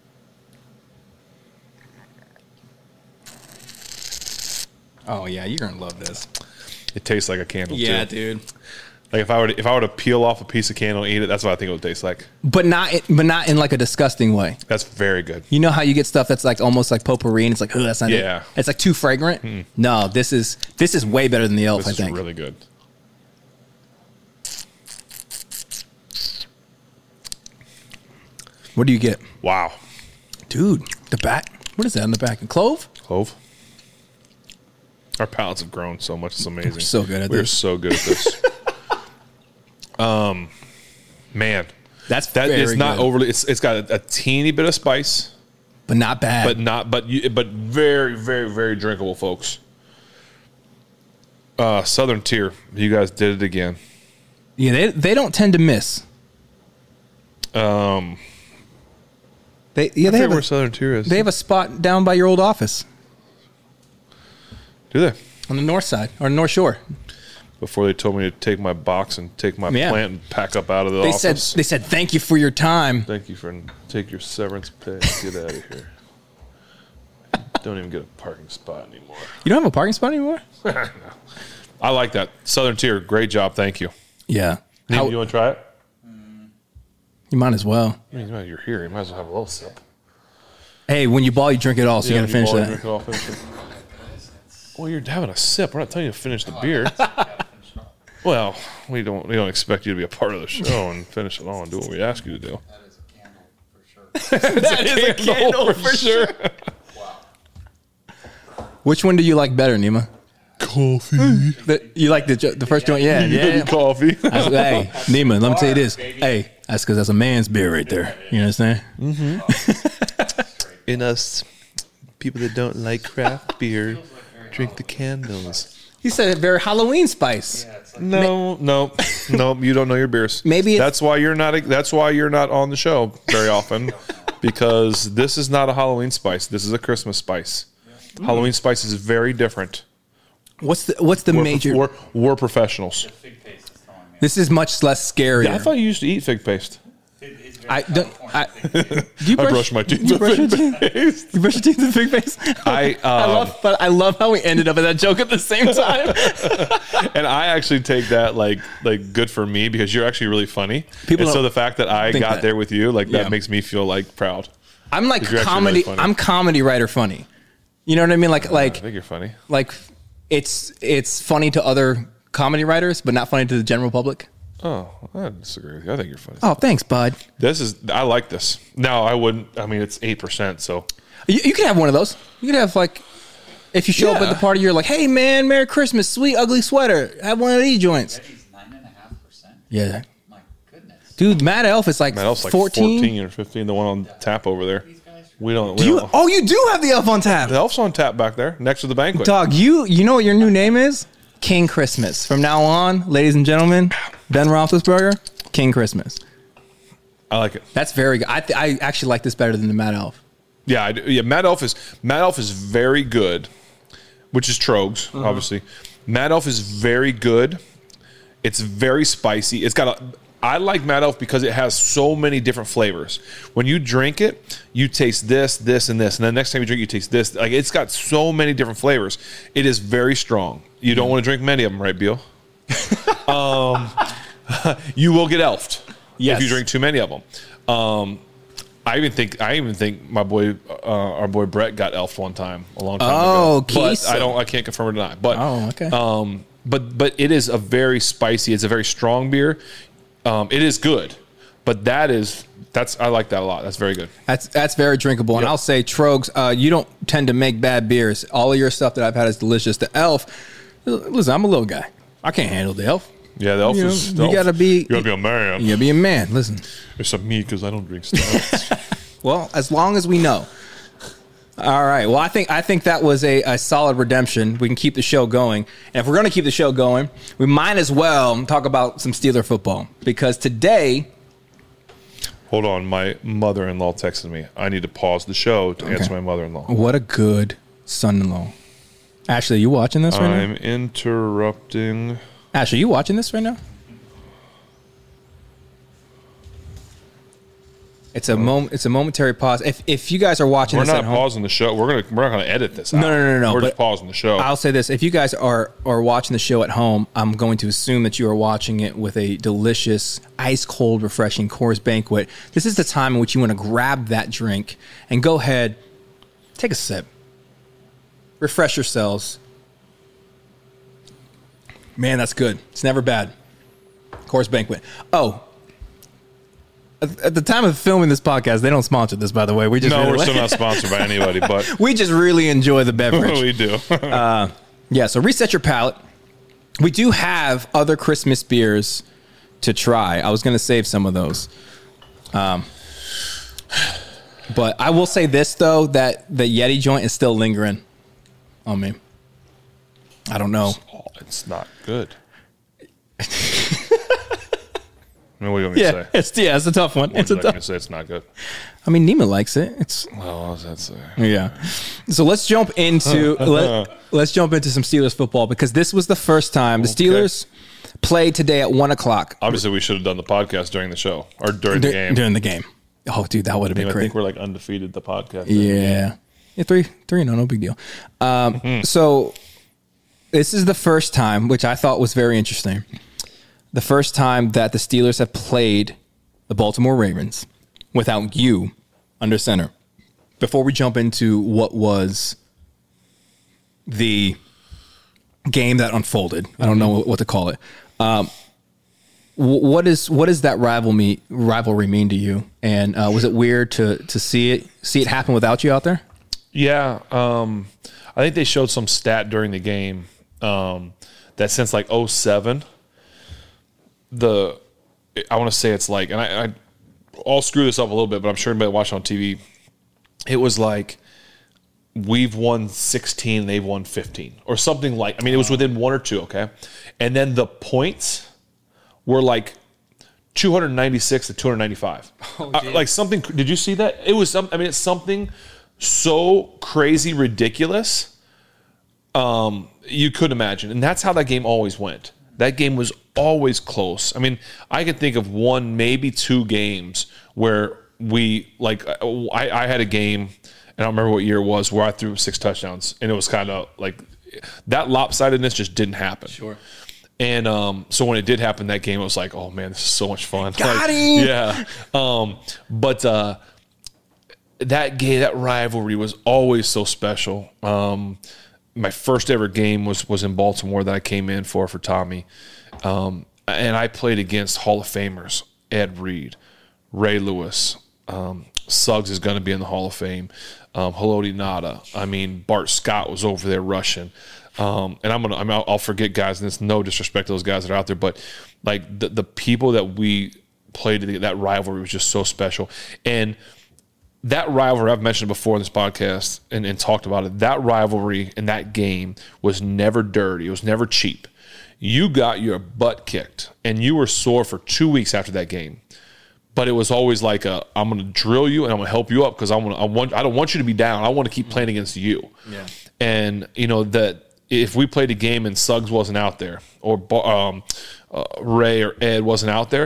Speaker 1: Oh yeah, you're gonna love this.
Speaker 2: It tastes like a candle
Speaker 1: Yeah,
Speaker 2: too.
Speaker 1: dude.
Speaker 2: Like if I were to, if I were to peel off a piece of candle and eat it, that's what I think it would taste like.
Speaker 1: But not, but not in like a disgusting way.
Speaker 2: That's very good.
Speaker 1: You know how you get stuff that's like almost like potpourri, and it's like, oh, that's not
Speaker 2: Yeah.
Speaker 1: it. It's like too fragrant. No, this is this is way better than the Elf.
Speaker 2: This
Speaker 1: I
Speaker 2: is
Speaker 1: think.
Speaker 2: really good.
Speaker 1: What do you get,
Speaker 2: Wow.
Speaker 1: dude? The back. What is that on the back? Clove.
Speaker 2: Clove. Our palates have grown so much. It's amazing.
Speaker 1: We're so good at
Speaker 2: We're
Speaker 1: this.
Speaker 2: so good at this. um, man,
Speaker 1: That's
Speaker 2: that
Speaker 1: very
Speaker 2: is not
Speaker 1: good.
Speaker 2: overly. It's it's got a, a teeny bit of spice,
Speaker 1: but not bad.
Speaker 2: but not but you, but very very very drinkable, folks. Uh, Southern Tier, you guys did it again.
Speaker 1: yeah, they they don't tend to miss.
Speaker 2: Um,
Speaker 1: They yeah
Speaker 2: I
Speaker 1: they
Speaker 2: forget
Speaker 1: have
Speaker 2: where
Speaker 1: a,
Speaker 2: Southern Tier is.
Speaker 1: they have a spot down by your old office
Speaker 2: Do they?
Speaker 1: on the north side or North Shore.
Speaker 2: Before they told me to take my box and take my
Speaker 1: Yeah.
Speaker 2: plant and pack up out of the
Speaker 1: They
Speaker 2: office.
Speaker 1: said they said thank you for your time.
Speaker 2: Thank you for take your severance pay. Get out of here. Don't even get a parking spot anymore.
Speaker 1: You don't have a parking spot anymore?
Speaker 2: I like that. Southern Tier, great job. Thank you.
Speaker 1: Yeah.
Speaker 2: Nate,
Speaker 1: How-
Speaker 2: you want to try it?
Speaker 1: you might as well.
Speaker 2: I mean, you're here. You might as well have a little sip.
Speaker 1: Hey, when you ball, you drink it all, so you got to
Speaker 2: when
Speaker 1: finish
Speaker 2: ball, you
Speaker 1: that.
Speaker 2: drink it all, finish it. Well, you're having a sip. We're not telling you to finish the beer. Well, we don't we don't expect you to be a part of the show and finish it all and do what we ask you to do.
Speaker 3: That is a candle for sure.
Speaker 1: That is a candle for sure.
Speaker 3: Wow.
Speaker 1: Which one do you like better, Nima?
Speaker 2: Coffee.
Speaker 1: The, you like the jo- the first joint? Yeah, yeah.
Speaker 2: Coffee.
Speaker 1: I said, hey, Nima, let me tell you this. Hey, that's because that's a man's beer right there. You understand?
Speaker 2: In us, people that don't like craft beer, drink the candles.
Speaker 1: He said very Halloween spice.
Speaker 2: No, no, no. You don't know your beers.
Speaker 1: Maybe it's-
Speaker 2: that's why you're not. That's why you're not on the show very often, because this is not a Halloween spice. This is a Christmas spice. Halloween spice is very different.
Speaker 1: What's the what's the
Speaker 2: We're,
Speaker 1: major?
Speaker 2: we're, we're professionals.
Speaker 3: Fig paste is throwing me.
Speaker 1: This is much less scary.
Speaker 2: I thought you used to eat fig paste.
Speaker 3: It, it's very
Speaker 1: I don't.
Speaker 3: California.
Speaker 1: I, do you
Speaker 2: I brush my teeth
Speaker 1: You
Speaker 2: with
Speaker 1: brush your
Speaker 2: fig
Speaker 1: teeth.
Speaker 2: paste.
Speaker 1: You brush your teeth with fig paste.
Speaker 2: I,
Speaker 1: I
Speaker 2: um,
Speaker 1: love, but I love how we ended up at that joke at the same time.
Speaker 2: And I actually take that like like good for me because you're actually really funny.
Speaker 1: People
Speaker 2: and so
Speaker 1: don't
Speaker 2: the fact that I
Speaker 1: think
Speaker 2: got
Speaker 1: that.
Speaker 2: there with you, like that
Speaker 1: Yeah.
Speaker 2: makes me feel like proud.
Speaker 1: I'm like
Speaker 2: You're actually
Speaker 1: comedy.
Speaker 2: really funny.
Speaker 1: I'm comedy writer funny. You know what I mean? Like
Speaker 2: I
Speaker 1: like
Speaker 2: think you're funny.
Speaker 1: like it's it's funny to other comedy writers, but not funny to the general public.
Speaker 2: Oh, I disagree with you. I think you're funny.
Speaker 1: Oh, thanks, bud.
Speaker 2: This is I like this. Now I wouldn't. I mean, it's eight percent. So
Speaker 1: You, you can have one of those. You can have like, if you show up at
Speaker 2: Yeah.
Speaker 1: the party, you're like, "Hey, man, Merry Christmas, sweet ugly sweater. Have one of these joints."
Speaker 3: Betty's nine and a half percent.
Speaker 1: Yeah,
Speaker 3: My goodness.
Speaker 1: dude, Mad Elf is like
Speaker 2: man, else like
Speaker 1: fourteen.
Speaker 2: fourteen or fifteen. The one on tap over there.
Speaker 3: These guys.
Speaker 2: We don't. We
Speaker 1: Do you?
Speaker 2: don't
Speaker 1: Oh, you do have the Elf on tap,
Speaker 2: the elf's on tap back there next to the banquet.
Speaker 1: dog. You you know what your new name is? King Christmas. From now on, ladies and gentlemen, Ben Roethlisberger, King Christmas.
Speaker 2: I like it.
Speaker 1: That's very good. I th- I actually like this better than the Mad Elf.
Speaker 2: Yeah, I do. Yeah. Mad Elf is Mad Elf is very good, which is Trogs, obviously. Mad Elf is very good. It's very spicy. It's got a I like Mad Elf because it has so many different flavors. When you drink it, you taste this, this, and this. And then next time you drink, you taste this. Like, it's got so many different flavors. It is very strong. You don't want to drink many of them, right, Beal? um, you will get elfed
Speaker 1: yes.
Speaker 2: if you drink too many of them. Um, I even think I even think my boy, uh, our boy Brett, got elfed one time a long time
Speaker 1: oh,
Speaker 2: ago. But
Speaker 1: Keith.
Speaker 2: I don't. I can't confirm or deny. But
Speaker 1: oh, okay.
Speaker 2: Um, but but it is a very spicy. It's a very strong beer. Um, it is good, but that is that's I like that a lot. That's very good.
Speaker 1: That's that's very drinkable. And
Speaker 2: Yep.
Speaker 1: I'll say, Trogs, uh, you don't tend to make bad beers. All of your stuff that I've had is delicious. The Elf, listen, I'm a little guy. I can't handle the Elf.
Speaker 2: Yeah, the elf
Speaker 1: You know,
Speaker 2: is.
Speaker 1: you
Speaker 2: the elf-
Speaker 1: gotta be-
Speaker 2: You gotta be a man.
Speaker 1: You gotta be a man. Listen.
Speaker 2: Except me, because I don't drink stouts.
Speaker 1: Well, as long as we know. All right. Well, I think I think that was a, a solid redemption. We can keep the show going. And if we're going to keep the show going, we might as well talk about some Steeler football. Because today...
Speaker 2: Hold on, my mother-in-law texted me. I need to pause the show to answer my mother-in-law.
Speaker 1: What a good son-in-law. Ashley, are you watching this right
Speaker 2: I'm
Speaker 1: now?
Speaker 2: interrupting.
Speaker 1: Ashley, are you watching this right now? It's a moment. It's a momentary pause. If if you guys are watching
Speaker 2: We're
Speaker 1: this
Speaker 2: not
Speaker 1: at home,
Speaker 2: pausing the show. We're gonna we're not gonna edit this.
Speaker 1: No,
Speaker 2: out.
Speaker 1: no, no, no,
Speaker 2: We're just
Speaker 1: but
Speaker 2: pausing the show.
Speaker 1: I'll say this: if you guys are are watching the show at home, I'm going to assume that you are watching it with a delicious, ice cold, refreshing Coors Banquet. This is the time in which you want to grab that drink and go ahead, take a sip, refresh yourselves. Man, that's good. It's never bad. Coors Banquet. Oh. At the time of filming this podcast, they don't sponsor this, by the way. We just
Speaker 2: no,
Speaker 1: really
Speaker 2: we're still not sponsored by anybody, but
Speaker 1: we just really enjoy the beverage.
Speaker 2: we do.
Speaker 1: uh, yeah, so reset your palate. We do have other Christmas beers to try. I was going to save some of those. Um, but I will say this, though, that the Yeti joint is still lingering on me. I don't know.
Speaker 2: Oh, it's not good. I mean, what do you want me
Speaker 1: Yeah,
Speaker 2: to say?
Speaker 1: it's, yeah, it's a tough one.
Speaker 2: What
Speaker 1: It's
Speaker 2: would
Speaker 1: a
Speaker 2: you like me
Speaker 1: tough.
Speaker 2: to say it's not good?
Speaker 1: I mean, Nima likes it. It's
Speaker 2: Well, what was that say?
Speaker 1: Yeah. So let's jump into let, let's jump into some Steelers football because this was the first time the Steelers played today at one o'clock
Speaker 2: Obviously, we should have done the podcast during the show or during the
Speaker 1: dur-
Speaker 2: game.
Speaker 1: during the game. Oh, dude, that would have
Speaker 2: I,
Speaker 1: been
Speaker 2: mean, I
Speaker 1: great.
Speaker 2: think we're like undefeated. The podcast.
Speaker 1: Yeah. Yeah, three, three, no, no big deal. Um,
Speaker 2: Mm-hmm.
Speaker 1: So this is the first time, which I thought was very interesting, the first time that the Steelers have played the Baltimore Ravens without you under center. Before we jump into what was the game that unfolded, I don't know what to call it. Um, wh- what is what does that rivalry rivalry mean to you? And uh, was it weird to to see it see it happen without you out there?
Speaker 2: Yeah, um, I think they showed some stat during the game um, that since like oh seven, the I want to say it's like, and I, I I'll screw this up a little bit, but I'm sure anybody watching on T V, it was like we've won sixteen, they've won fifteen, or something like. I mean, it was within one or two, okay, and then the points were like two hundred ninety-six to two hundred ninety-five,
Speaker 1: Oh,
Speaker 2: uh, like something. Did you see that? It was some. I mean, it's something so crazy ridiculous um, you couldn't imagine. And that's how that game always went. That game was always close. I mean, I can think of one, maybe two games where we, like, I, I had a game, and I don't remember what year it was, where I threw six touchdowns. And it was kind of like, that lopsidedness just didn't happen.
Speaker 1: Sure.
Speaker 2: And um, so when it did happen that game, it was like, oh, man, this is so much fun.
Speaker 1: Got
Speaker 2: like,
Speaker 1: him!
Speaker 2: Yeah. Um, but uh, that game, that rivalry was always so special. Um, my first ever game was was in Baltimore that I came in for for Tommy, um, and I played against Hall of Famers: Ed Reed, Ray Lewis, um, Suggs is going to be in the Hall of Fame, um, Haloti Ngata. I mean, Bart Scott was over there rushing, um, and I'm gonna I mean, I'll, I'll forget guys, and it's no disrespect to those guys that are out there, but like the the people that we played, that rivalry was just so special. And that rivalry, I've mentioned before in this podcast and, and talked about it, that rivalry in that game was never dirty. It was never cheap. You got your butt kicked, and you were sore for two weeks after that game. But it was always like, a, I'm going to drill you, and I'm going to help you up because I want, I want, I don't want you to be down. I want to keep playing against you.
Speaker 1: Yeah.
Speaker 2: And, you know, that if we played a game and Suggs wasn't out there, or um, uh, Ray or Ed wasn't out there,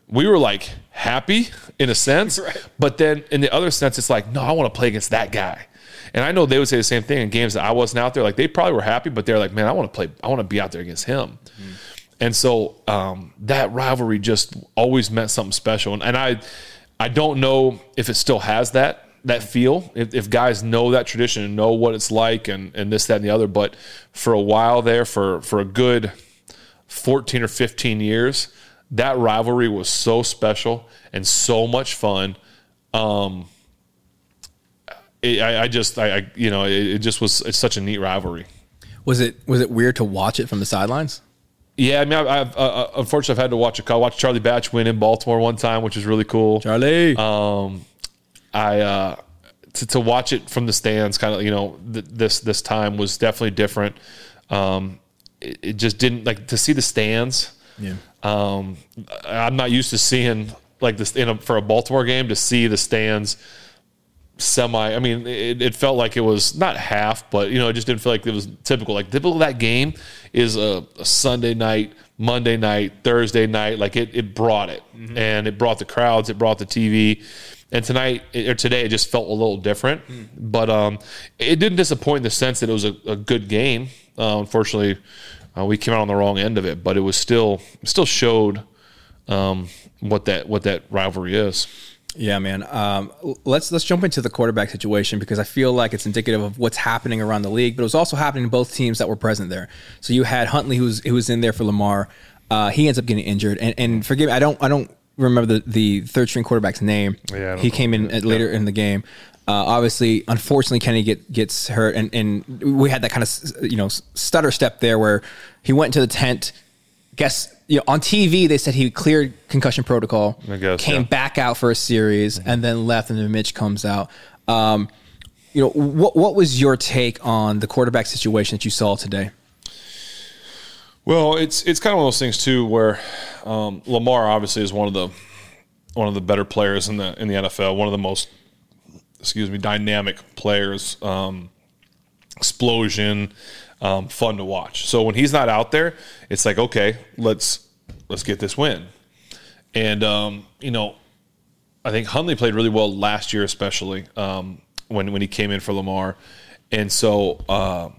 Speaker 2: we were like happy in a sense,
Speaker 1: Right.
Speaker 2: but then in the other sense, it's like, no, I want to play against that guy. And I know they would say the same thing in games that I wasn't out there. Like they probably were happy, but they're like, man, I want to play. I want to be out there against him. Mm. And so um, that rivalry just always meant something special. And, and I, I don't know if it still has that that feel. If, if guys know that tradition and know what it's like, and and this, that, and the other. But for a while there, for for a good fourteen or fifteen years, that rivalry was so special and so much fun. Um, it, I, I just, I, I you know, it, it just was. It's such a neat rivalry.
Speaker 1: Was it was it weird to watch it from the sidelines?
Speaker 2: Yeah, I mean, I've, I've uh, unfortunately I've had to watch a I watched Charlie Batch win in Baltimore one time, which was really cool.
Speaker 1: Charlie,
Speaker 2: um, I uh, to, to watch it from the stands, kind of, you know, th- this this time was definitely different. Um, it, it just didn't like to see the stands.
Speaker 1: Yeah,
Speaker 2: um, I'm not used to seeing like this in a, for a Baltimore game to see the stands. Semi, I mean, it, it felt like it was not half, but you know, it just didn't feel like it was typical. Like typical of that game is a, a Sunday night, Monday night, Thursday night. Like it, it brought it, mm-hmm. and it brought the crowds, it brought the T V. And tonight or today, it just felt a little different. Mm. But um, it didn't disappoint in the sense that it was a, a good game. Uh, unfortunately, uh, we came out on the wrong end of it, but it was still it still showed um, what that what that rivalry is.
Speaker 1: Yeah, man. Um, let's let's jump into the quarterback situation, because I feel like it's indicative of what's happening around the league, but it was also happening to both teams that were present there. So you had Huntley, who was who was in there for Lamar. Uh, he ends up getting injured, and, and forgive me, I don't I don't remember the, the third string quarterback's name. Yeah, he came in at, later in the game. Uh, obviously, unfortunately, Kenny get, gets hurt, and, and we had that kind of you know stutter step there where he went into the tent. Guess you know on T V they said he cleared concussion protocol,
Speaker 2: I guess,
Speaker 1: came
Speaker 2: yeah.
Speaker 1: back out for a series, mm-hmm. and then left, and then Mitch comes out. Um, you know what what was your take on the quarterback situation that you saw today?
Speaker 2: Well, it's it's kind of one of those things too, where um, Lamar obviously is one of the one of the better players in the in the N F L, one of the most excuse me dynamic players, um, explosion. Um, fun to watch. So when he's not out there, it's like, okay, let's let's get this win. And um, you know, I think Huntley played really well last year, especially um, when when he came in for Lamar. And so uh,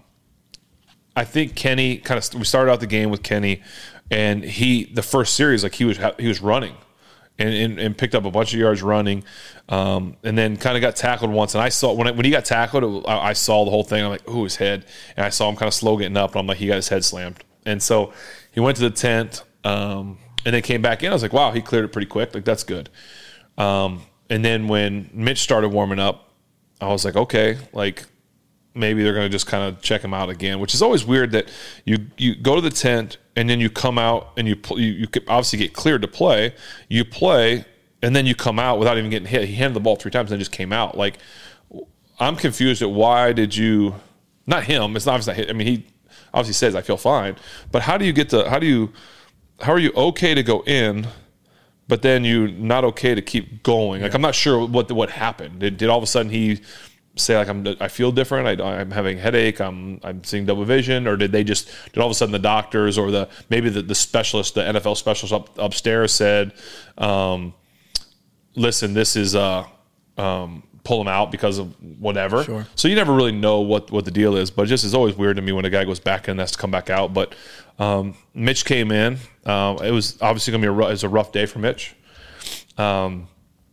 Speaker 2: I think Kenny kind of we started out the game with Kenny, and he the first series like he was he was running. And, and, and picked up a bunch of yards running, um, and then kind of got tackled once. And I saw when I, when he got tackled, it, I, I saw the whole thing. I'm like, "Ooh, his head!" And I saw him kind of slow getting up, and I'm like, "He got his head slammed." And so he went to the tent, um, and then came back in. I was like, "Wow, he cleared it pretty quick. Like that's good." Um, and then when Mitch started warming up, I was like, "Okay, like maybe they're going to just kind of check him out again," which is always weird that you you go to the tent and then you come out and you you, you obviously get cleared to play. You play and then you come out without even getting hit. He handed the ball three times and then just came out. Like I'm confused at why did you not him? It's not obviously not hit. I mean, he obviously says I feel fine, but how do you get to how do you how are you okay to go in, but then you not okay to keep going? Like I'm not sure what what happened. Did, did all of a sudden he say like I'm I feel different, I, I'm having a headache, I'm I'm seeing double vision, or did they just did all of a sudden the doctors or the maybe the, the specialist, the N F L specialist up, upstairs said, um, listen, this is uh um, pull him out because of whatever.
Speaker 1: Sure.
Speaker 2: So you never really know what what the deal is, but it just is always weird to me when a guy goes back in and has to come back out. But um, Mitch came in. Uh, it was obviously going to be a rough, it was a rough day for Mitch. Um,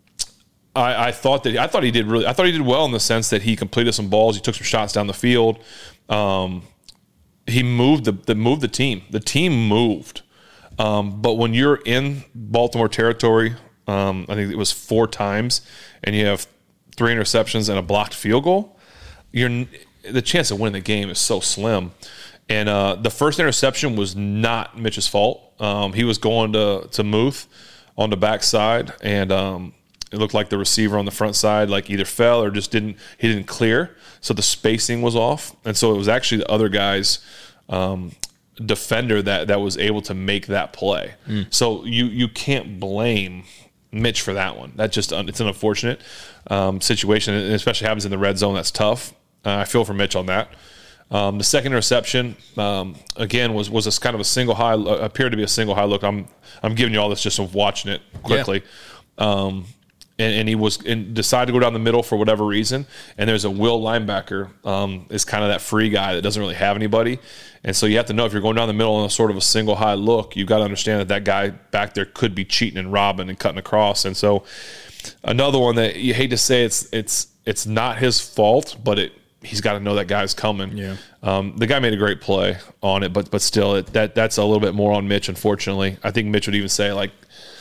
Speaker 2: I, I thought that I thought he did really. I thought he did well in the sense that he completed some balls. He took some shots down the field. Um, he moved the, the moved the team. The team moved. Um, but when you're in Baltimore territory, um, I think it was four times, and you have three interceptions and a blocked field goal, you're the chance of winning the game is so slim. And uh, the first interception was not Mitch's fault. Um, he was going to to Muth on the backside, and um, it looked like the receiver on the front side like either fell or just didn't he didn't clear, so the spacing was off, and so it was actually the other guy's um, defender that that was able to make that play. Mm. So you you can't blame Mitch for that one. That just it's an unfortunate um, situation, and especially happens in the red zone. That's tough. Uh, I feel for Mitch on that. Um, the second interception, um, again, was was a kind of a single high, uh, appeared to be a single high look. I'm I'm giving you all this just of watching it quickly. Yeah. Um, and, and he was and decided to go down the middle for whatever reason. And there's a will linebacker, um, is kind of that free guy that doesn't really have anybody. And so you have to know if you're going down the middle on a sort of a single high look, you've got to understand that that guy back there could be cheating and robbing and cutting across. And so another one that you hate to say it's it's it's not his fault, but it he's got to know that guy's coming.
Speaker 1: Yeah.
Speaker 2: Um, the guy made a great play on it, but but still, it, that that's a little bit more on Mitch. Unfortunately, I think Mitch would even say like,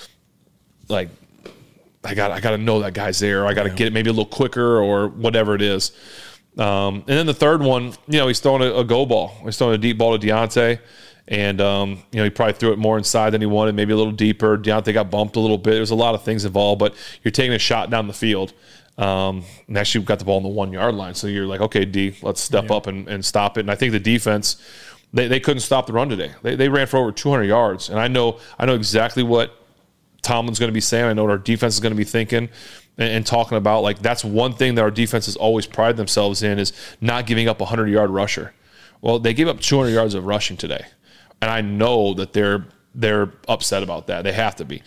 Speaker 2: like I got I got to know that guy's there. Or I got to yeah. get it maybe a little quicker or whatever it is. Um, and then the third one, you know, he's throwing a, a go ball. He's throwing a deep ball to Deontay. And, um, you know, he probably threw it more inside than he wanted, maybe a little deeper. Deontay got bumped a little bit. There's a lot of things involved, but you're taking a shot down the field. Um, and actually got the ball on the one-yard line. So you're like, okay, D, let's step yeah. up and, and stop it. And I think the defense, they, they couldn't stop the run today. They, they ran for over two hundred yards. And I know I know exactly what Tomlin's going to be saying. I know what our defense is going to be thinking and, and talking about. Like, that's one thing that our defense has always prided themselves in is not giving up a hundred-yard rusher. Well, they gave up two hundred yards of rushing today. And I know that they're they're upset about that. They have to be.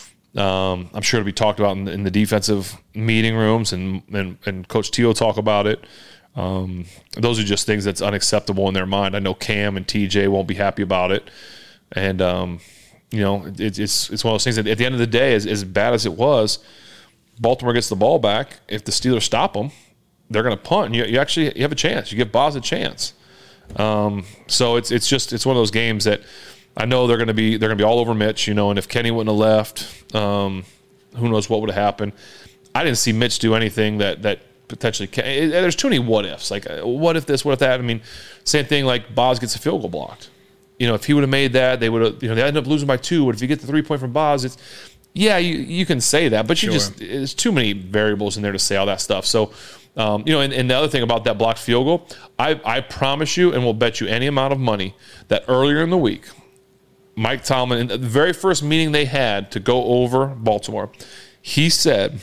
Speaker 2: Um, I'm sure it'll be talked about in, in the defensive meeting rooms, and and, and Coach T will talk about it. Um, those are just things that's unacceptable in their mind. I know Cam and T J won't be happy about it, and um, you know it, it's it's one of those things that at the end of the day, as, as bad as it was, Baltimore gets the ball back. If the Steelers stop them, they're going to punt, and you, you actually you have a chance. You give Boz a chance. Um, so it's it's just it's one of those games that I know they're going to be they're going to be all over Mitch, you know. And if Kenny wouldn't have left, um, who knows what would have happened. I didn't see Mitch do anything that that potentially can, it, there's too many what ifs. Like, what if this, what if that? I mean, same thing like Boz gets a field goal blocked. You know, if he would have made that, they would have, you know, they ended up losing by two. But if you get the three point from Boz, it's, yeah, you, you can say that, but you sure. just, there's too many variables in there to say all that stuff. So, um, you know, and, and the other thing about that blocked field goal, I, I promise you, and we'll bet you any amount of money, that earlier in the week, Mike Tomlin, in the very first meeting they had to go over Baltimore, he said,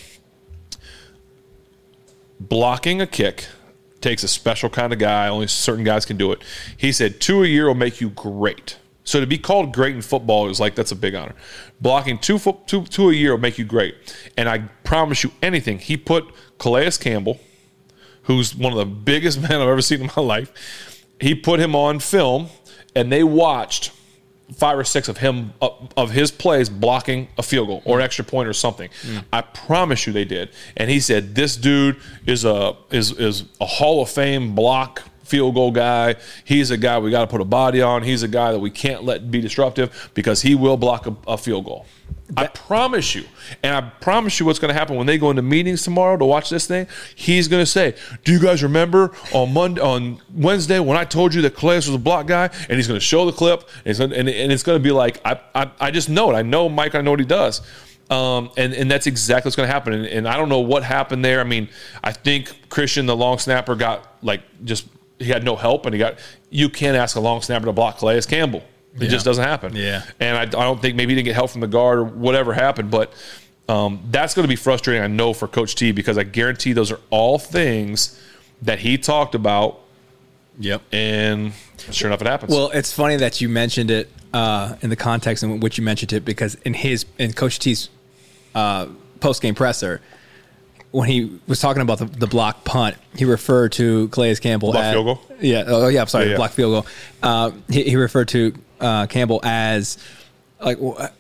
Speaker 2: blocking a kick takes a special kind of guy. Only certain guys can do it. He said, two a year will make you great. So to be called great in football is like, that's a big honor. Blocking two, two, two a year will make you great. And I promise you anything, he put Calais Campbell, who's one of the biggest men I've ever seen in my life, he put him on film, and they watched five or six of him, of his plays blocking a field goal or an extra point or something. Mm. I promise you they did. And he said, this dude is a is is a Hall of Fame block field goal guy. He's a guy we got to put a body on. He's a guy that we can't let be disruptive because he will block a, a field goal. That, I promise you. And I promise you what's going to happen when they go into meetings tomorrow to watch this thing. He's going to say, do you guys remember on Monday, on Wednesday when I told you that Calais was a block guy? And he's going to show the clip, and it's going to, and, and it's going to be like, I, I I just know it. I know Mike. I know what he does. Um, and, and that's exactly what's going to happen. And, and I don't know what happened there. I mean, I think Christian, the long snapper, got like just – he had no help, and he got – you can't ask a long snapper to block Calais Campbell. It yeah. just doesn't happen. Yeah. And I, I don't think maybe he didn't get help from the guard or whatever happened, but um, that's going to be frustrating, I know, for Coach T, because I guarantee those are all things that he talked about.
Speaker 1: Yep.
Speaker 2: And sure enough, it happens.
Speaker 1: Well, it's funny that you mentioned it uh, in the context in which you mentioned it, because in his in Coach T's uh, post-game presser, when he was talking about the, the block punt, he referred to Calais Campbell
Speaker 2: block
Speaker 1: as
Speaker 2: field goal.
Speaker 1: Yeah. Oh, yeah. I'm sorry.
Speaker 2: Yeah, yeah.
Speaker 1: Block field goal. Uh, he, he referred to uh, Campbell as like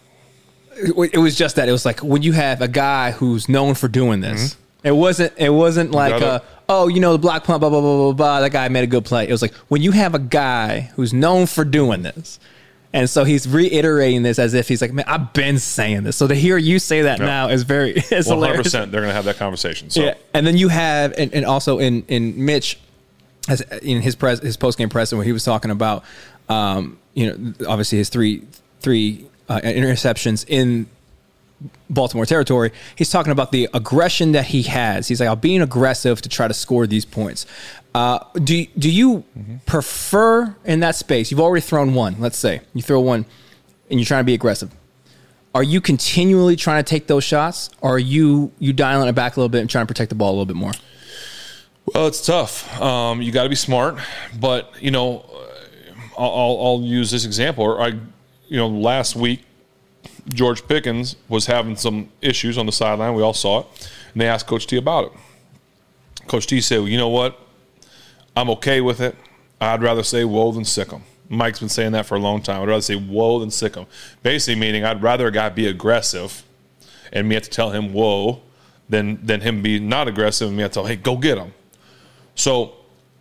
Speaker 1: it was just that. It was like when you have a guy who's known for doing this. Mm-hmm. It wasn't. It wasn't like a, oh, you know, the block punt, blah blah blah blah blah. That guy made a good play. It was like when you have a guy who's known for doing this. And so he's reiterating this as if he's like, man, I've been saying this. So to hear you say that yep. now is very it's hilarious.
Speaker 2: one hundred percent they're going to have that conversation. So.
Speaker 1: Yeah. And then you have, and, and also in, in Mitch, as in his pres, his post-game presser, where he was talking about, um, you know, obviously his three three uh, interceptions in Baltimore territory. He's talking about the aggression that he has. He's like, I'm being aggressive to try to score these points. Uh, do do you mm-hmm. prefer in that space? You've already thrown one. Let's say you throw one, and you're trying to be aggressive. Are you continually trying to take those shots, or are you you dialing it back a little bit and trying to protect the ball a little bit more?
Speaker 2: Well, it's tough. Um, you got to be smart, but you know, I'll, I'll, I'll use this example. I, you know, last week, George Pickens was having some issues on the sideline. We all saw it, and they asked Coach T about it. Coach T said, well, "You know what? I'm okay with it. I'd rather say whoa than sick 'em." Mike's been saying that for a long time. I'd rather say whoa than sick 'em. Basically, meaning I'd rather a guy be aggressive, and me have to tell him whoa, than than him be not aggressive and me have to tell him, hey, go get him. So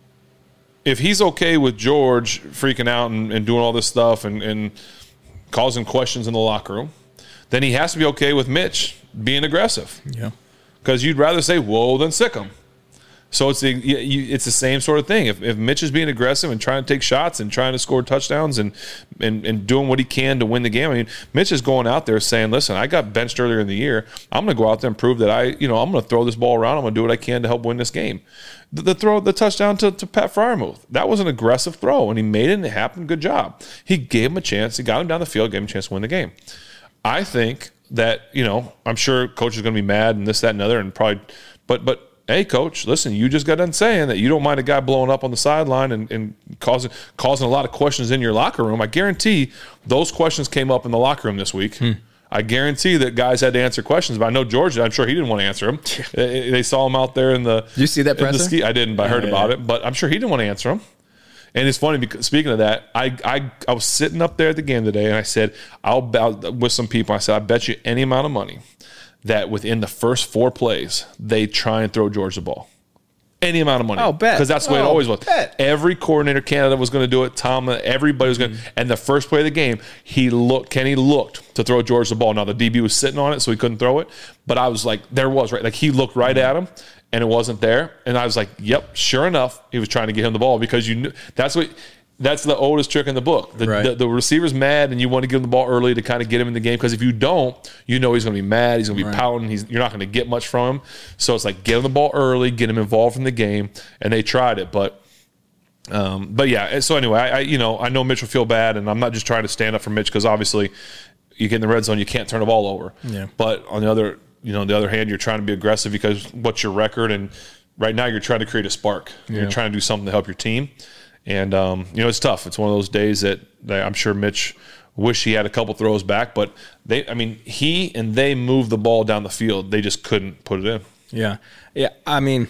Speaker 2: if he's okay with George freaking out and, and doing all this stuff and, and causing questions in the locker room, then he has to be okay with Mitch being aggressive.
Speaker 1: Yeah.
Speaker 2: Because you'd rather say whoa than sick him. So it's the you, it's the same sort of thing. If, if Mitch is being aggressive and trying to take shots and trying to score touchdowns and, and and doing what he can to win the game, I mean, Mitch is going out there saying, "Listen, I got benched earlier in the year. I'm going to go out there and prove that I, you know, I'm going to throw this ball around. I'm going to do what I can to help win this game." The, the throw, the touchdown to, to Pat Freiermuth, that was an aggressive throw, and he made it and it happened. Good job. He gave him a chance. He got him down the field, gave him a chance to win the game. I think that, you know, I'm sure coach is going to be mad and this, that, and other, and probably, but but. Hey, coach, listen, you just got done saying that you don't mind a guy blowing up on the sideline and, and causing causing a lot of questions in your locker room. I guarantee those questions came up in the locker room this week. Hmm. I guarantee that guys had to answer questions, but I know George, I'm sure he didn't want to answer them. they, they saw him out there in the –
Speaker 1: Did you see that presser?
Speaker 2: Ski. I didn't, but I heard oh, yeah. about it. But I'm sure he didn't want to answer them. And it's funny because speaking of that, I, I I was sitting up there at the game today, and I said, I'll bet with some people, I said, I bet you any amount of money that within the first four plays, they try and throw George the ball. Any amount of money.
Speaker 1: Oh, bet.
Speaker 2: Because that's the way
Speaker 1: oh,
Speaker 2: it always was.
Speaker 1: Bet.
Speaker 2: Every coordinator candidate was going to do it. Tom, everybody was going to. Mm-hmm. And the first play of the game, he looked, Kenny looked to throw George the ball. Now, the D B was sitting on it, so he couldn't throw it. But I was like, there was, right? Like, he looked right mm-hmm. at him, and it wasn't there. And I was like, yep, sure enough, he was trying to get him the ball because you knew. That's what. That's the oldest trick in the book. The,
Speaker 1: right.
Speaker 2: the, the receiver's mad, and you want to give him the ball early to kind of get him in the game. Because if you don't, you know he's going to be mad. He's going to be right. pouting. He's, you're not going to get much from him. So it's like get him the ball early, get him involved in the game. And they tried it, but um, but yeah. So anyway, I, I you know I know Mitch will feel bad, and I'm not just trying to stand up for Mitch because obviously you get in the red zone, you can't turn the ball over.
Speaker 1: Yeah.
Speaker 2: But on the other you know on the other hand, you're trying to be aggressive because what's your record? And right now you're trying to create a spark. Yeah. You're trying to do something to help your team. And, um, you know, it's tough. It's one of those days that, that I'm sure Mitch wish he had a couple throws back. But, they, I mean, he and they moved the ball down the field. They just couldn't put it in.
Speaker 1: Yeah. Yeah, I mean,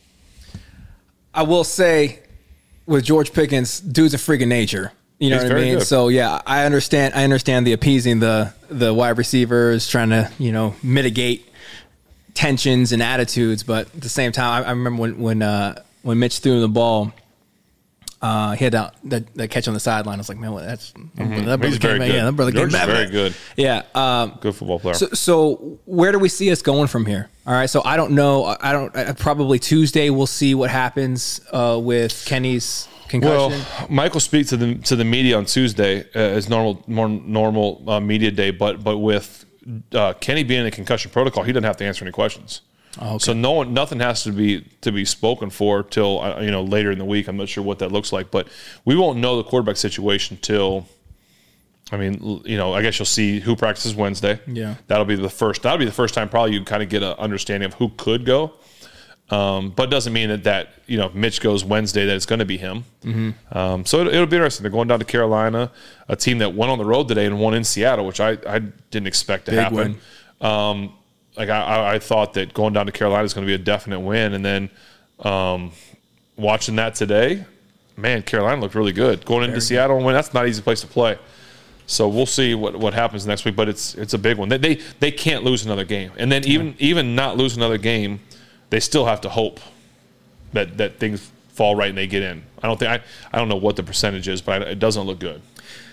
Speaker 1: I will say with George Pickens, dude's a freak of nature. You know
Speaker 2: He's
Speaker 1: what I mean?
Speaker 2: Good.
Speaker 1: So, yeah, I understand I understand the appeasing the, the wide receivers, trying to, you know, mitigate tensions and attitudes. But at the same time, I, I remember when, when, uh, when Mitch threw the ball, Uh, he had that, that, that catch on the sideline. I was like, man, well, that's
Speaker 2: mm-hmm.
Speaker 1: that brother
Speaker 2: He's very
Speaker 1: came,
Speaker 2: good.
Speaker 1: Yeah, that brother
Speaker 2: George
Speaker 1: came
Speaker 2: is
Speaker 1: back.
Speaker 2: very good.
Speaker 1: Yeah, um,
Speaker 2: good football player.
Speaker 1: So, so where do we see us going from here? All right, so I don't know. I don't. I, probably Tuesday we'll see what happens uh, with Kenny's concussion.
Speaker 2: Well, Michael speaks to the to the media on Tuesday uh, as normal, more normal uh, media day, but but with uh, Kenny being in a concussion protocol, he doesn't have to answer any questions. Oh, okay. So no one, nothing has to be to be spoken for till uh, you know later in the week. I'm not sure what that looks like, but we won't know the quarterback situation till. I mean, you know, I guess you'll see who practices Wednesday.
Speaker 1: Yeah,
Speaker 2: that'll be the first. That'll be the first time probably you kind of get an understanding of who could go. Um, but it doesn't mean that that you know Mitch goes Wednesday that it's going to be him. Mm-hmm. Um, so it, it'll be interesting. They're going down to Carolina, a team that went on the road today and won in Seattle, which I, I didn't expect to
Speaker 1: Big
Speaker 2: happen. Um, Like I, I thought that going down to Carolina is going to be a definite win, and then um, watching that today, man, Carolina looked really good. Going into Very Seattle and win, that's not an easy place to play. So we'll see what, what happens next week, but it's it's a big one. They they, they can't lose another game, and then even yeah. even not lose another game, they still have to hope that that things fall right and they get in. I don't think I I don't know what the percentage is, but it doesn't look good.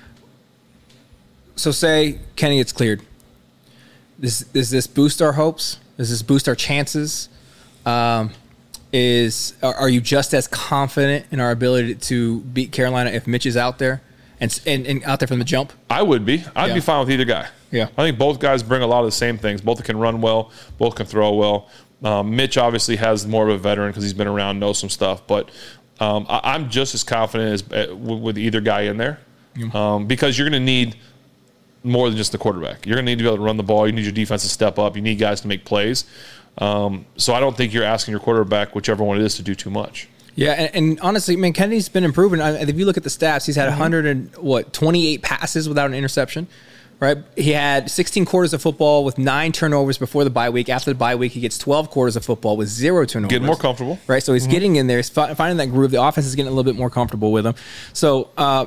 Speaker 1: So say Kenny gets cleared. Does, does this boost our hopes? Does this boost our chances? Um, is are, are you just as confident in our ability to beat Carolina if Mitch is out there and and, and out there from the jump?
Speaker 2: I would be. I'd yeah. be fine with either guy.
Speaker 1: Yeah,
Speaker 2: I think both guys bring a lot of the same things. Both can run well. Both can throw well. Um, Mitch obviously has more of a veteran because he's been around, knows some stuff. But um, I, I'm just as confident as uh, with, with either guy in there mm-hmm. um, because you're going to need more than just the quarterback. You're going to need to be able to run the ball. You need your defense to step up. You need guys to make plays. Um, so I don't think you're asking your quarterback, whichever one it is, to do too much.
Speaker 1: Yeah, and, and honestly, man, Kennedy's been improving. I, if you look at the stats, he's had mm-hmm. one hundred and what twenty-eight passes without an interception. Right, he had sixteen quarters of football with nine turnovers before the bye week. After the bye week, he gets twelve quarters of football with zero turnovers.
Speaker 2: Getting more comfortable,
Speaker 1: right? So he's
Speaker 2: mm-hmm.
Speaker 1: getting in there, he's fi- finding that groove. The offense is getting a little bit more comfortable with him. So uh,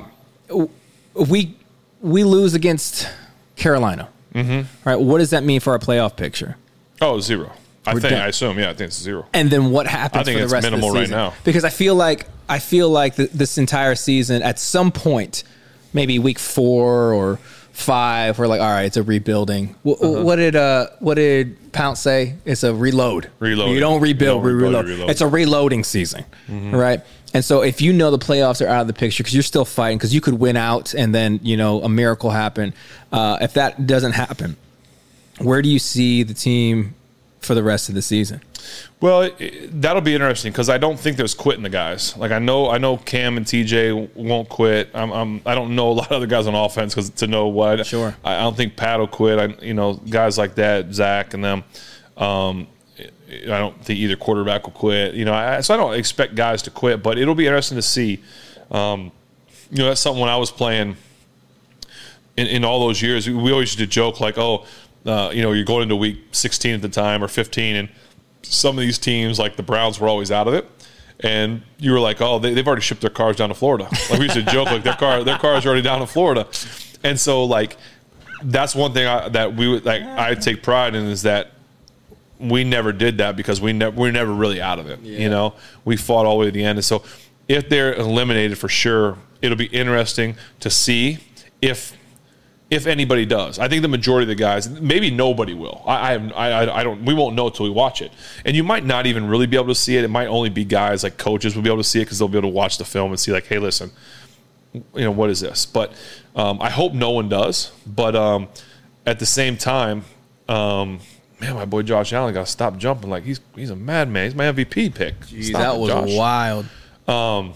Speaker 1: we we lose against Carolina,
Speaker 2: mm-hmm.
Speaker 1: right? What does that mean for our playoff picture?
Speaker 2: Oh, zero. I
Speaker 1: We're
Speaker 2: think.
Speaker 1: done.
Speaker 2: I assume. Yeah, I think it's zero.
Speaker 1: And then what happens
Speaker 2: I think
Speaker 1: for the
Speaker 2: it's
Speaker 1: rest of the
Speaker 2: minimal
Speaker 1: season?
Speaker 2: right now.
Speaker 1: Because I feel like I feel like th- this entire season, at some point, maybe week four or five, we're like, all right, it's a rebuilding. W-
Speaker 2: uh-huh.
Speaker 1: What did uh, what did Pounce say? It's a reload.
Speaker 2: Reload.
Speaker 1: You don't rebuild,
Speaker 2: you don't
Speaker 1: we reload.
Speaker 2: rebuild, reload.
Speaker 1: It's a reloading season, mm-hmm. right? And so if you know the playoffs are out of the picture because you're still fighting, because you could win out and then, you know, a miracle happen. Uh, if that doesn't happen, where do you see the team for the rest of the season?
Speaker 2: Well, it, that'll be interesting because I don't think there's quitting the guys. Like I know, I know Cam and T J won't quit. I'm, I'm I don't know a lot of other guys on offense because to know what.
Speaker 1: Sure.
Speaker 2: I, I don't think Pat will quit. I, you know, guys like that, Zach and them. Um, I don't think either quarterback will quit. You know, I, so I don't expect guys to quit, but it'll be interesting to see. Um, you know, that's something when I was playing in, in all those years. We always used to joke like, oh, uh, you know, you're going into week sixteen at the time or fifteen, and some of these teams, like the Browns, were always out of it. And you were like, oh, they, they've already shipped their cars down to Florida. Like we used to joke, like their car, their cars are already down to Florida. And so, like, that's one thing I, that we would, like, I take pride in is that we never did that because we never we're never really out of it. Yeah. You know, we fought all the way to the end. And so, if they're eliminated for sure, it'll be interesting to see if. If anybody does, I think the majority of the guys, maybe nobody will. I, I have, I, I don't. We won't know until we watch it, and you might not even really be able to see it. It might only be guys like coaches will be able to see it because they'll be able to watch the film and see, like, hey, listen, you know, what is this? But um, I hope no one does. But um, at the same time, um, man, my boy Josh Allen got to stop jumping. Like he's he's a madman. He's my M V P pick.
Speaker 1: Jeez, that was Josh. wild.
Speaker 2: Um.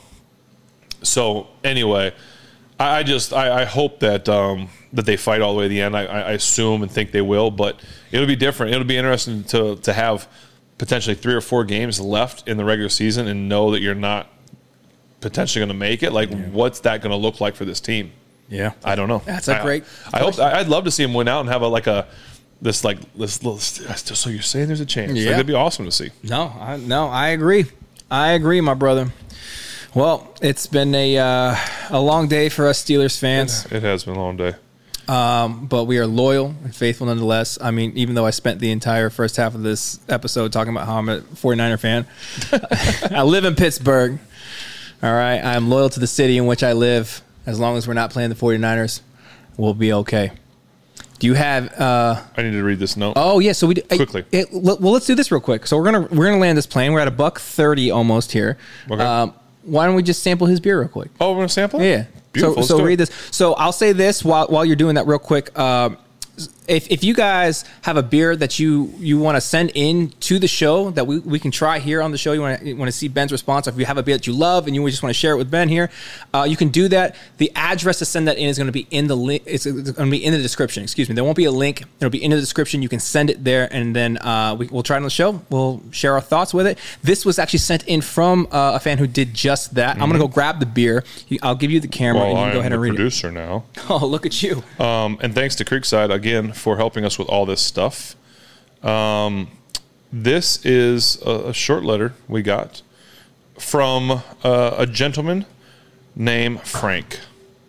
Speaker 2: So anyway, I, I just I, I hope that. Um, that they fight all the way to the end. I, I assume and think they will, but it'll be different. It'll be interesting to to have potentially three or four games left in the regular season and know that you're not potentially going to make it. Like, yeah. What's that going to look like for this team?
Speaker 1: Yeah,
Speaker 2: I don't know.
Speaker 1: That's a
Speaker 2: I,
Speaker 1: great.
Speaker 2: I, I hope. I'd love to see them win out and have a like a this like this little. So you're saying there's a chance? Yeah, like, that'd be awesome to see.
Speaker 1: No, I, no, I agree. I agree, my brother. Well, it's been a uh, a long day for us Steelers fans.
Speaker 2: It, it has been a long day.
Speaker 1: Um, but we are loyal and faithful nonetheless. I mean, even though I spent the entire first half of this episode talking about how I'm a forty-niner fan, I live in Pittsburgh. All right. I'm loyal to the city in which I live. As long as we're not playing the forty-niners, we'll be okay. Do you have, uh,
Speaker 2: I need to read this note.
Speaker 1: Oh yeah. So we,
Speaker 2: quickly.
Speaker 1: It, it, well, let's do this real quick. So we're going to, we're going to land this plane. We're at a buck thirty almost here.
Speaker 2: Okay.
Speaker 1: Um, why don't we just sample his beer real quick?
Speaker 2: Oh, we're going to sample it?
Speaker 1: Yeah.
Speaker 2: Beautiful.
Speaker 1: So, so read this. So I'll say this while while you're doing that real quick. Um, if if you guys have a beer that you you want to send in to the show that we, we can try here on the show, you want to want to see Ben's response. If you have a beer that you love and you just want to share it with Ben here, uh, you can do that. The address to send that in is going to be in the link. It's, it's going to be in the description. Excuse me. There won't be a link. It'll be in the description. You can send it there, and then uh, we, we'll try it on the show. We'll share our thoughts with it. This was actually sent in from uh, a fan who did just that. Mm-hmm. I'm going to go grab the beer. I'll give you the camera,
Speaker 2: well,
Speaker 1: and you can go ahead and read
Speaker 2: producer
Speaker 1: it.
Speaker 2: Now.
Speaker 1: Oh, look at you.
Speaker 2: Um, and thanks to Creekside again for helping us with all this stuff. Um, this is a, a short letter we got from uh, a gentleman named Frank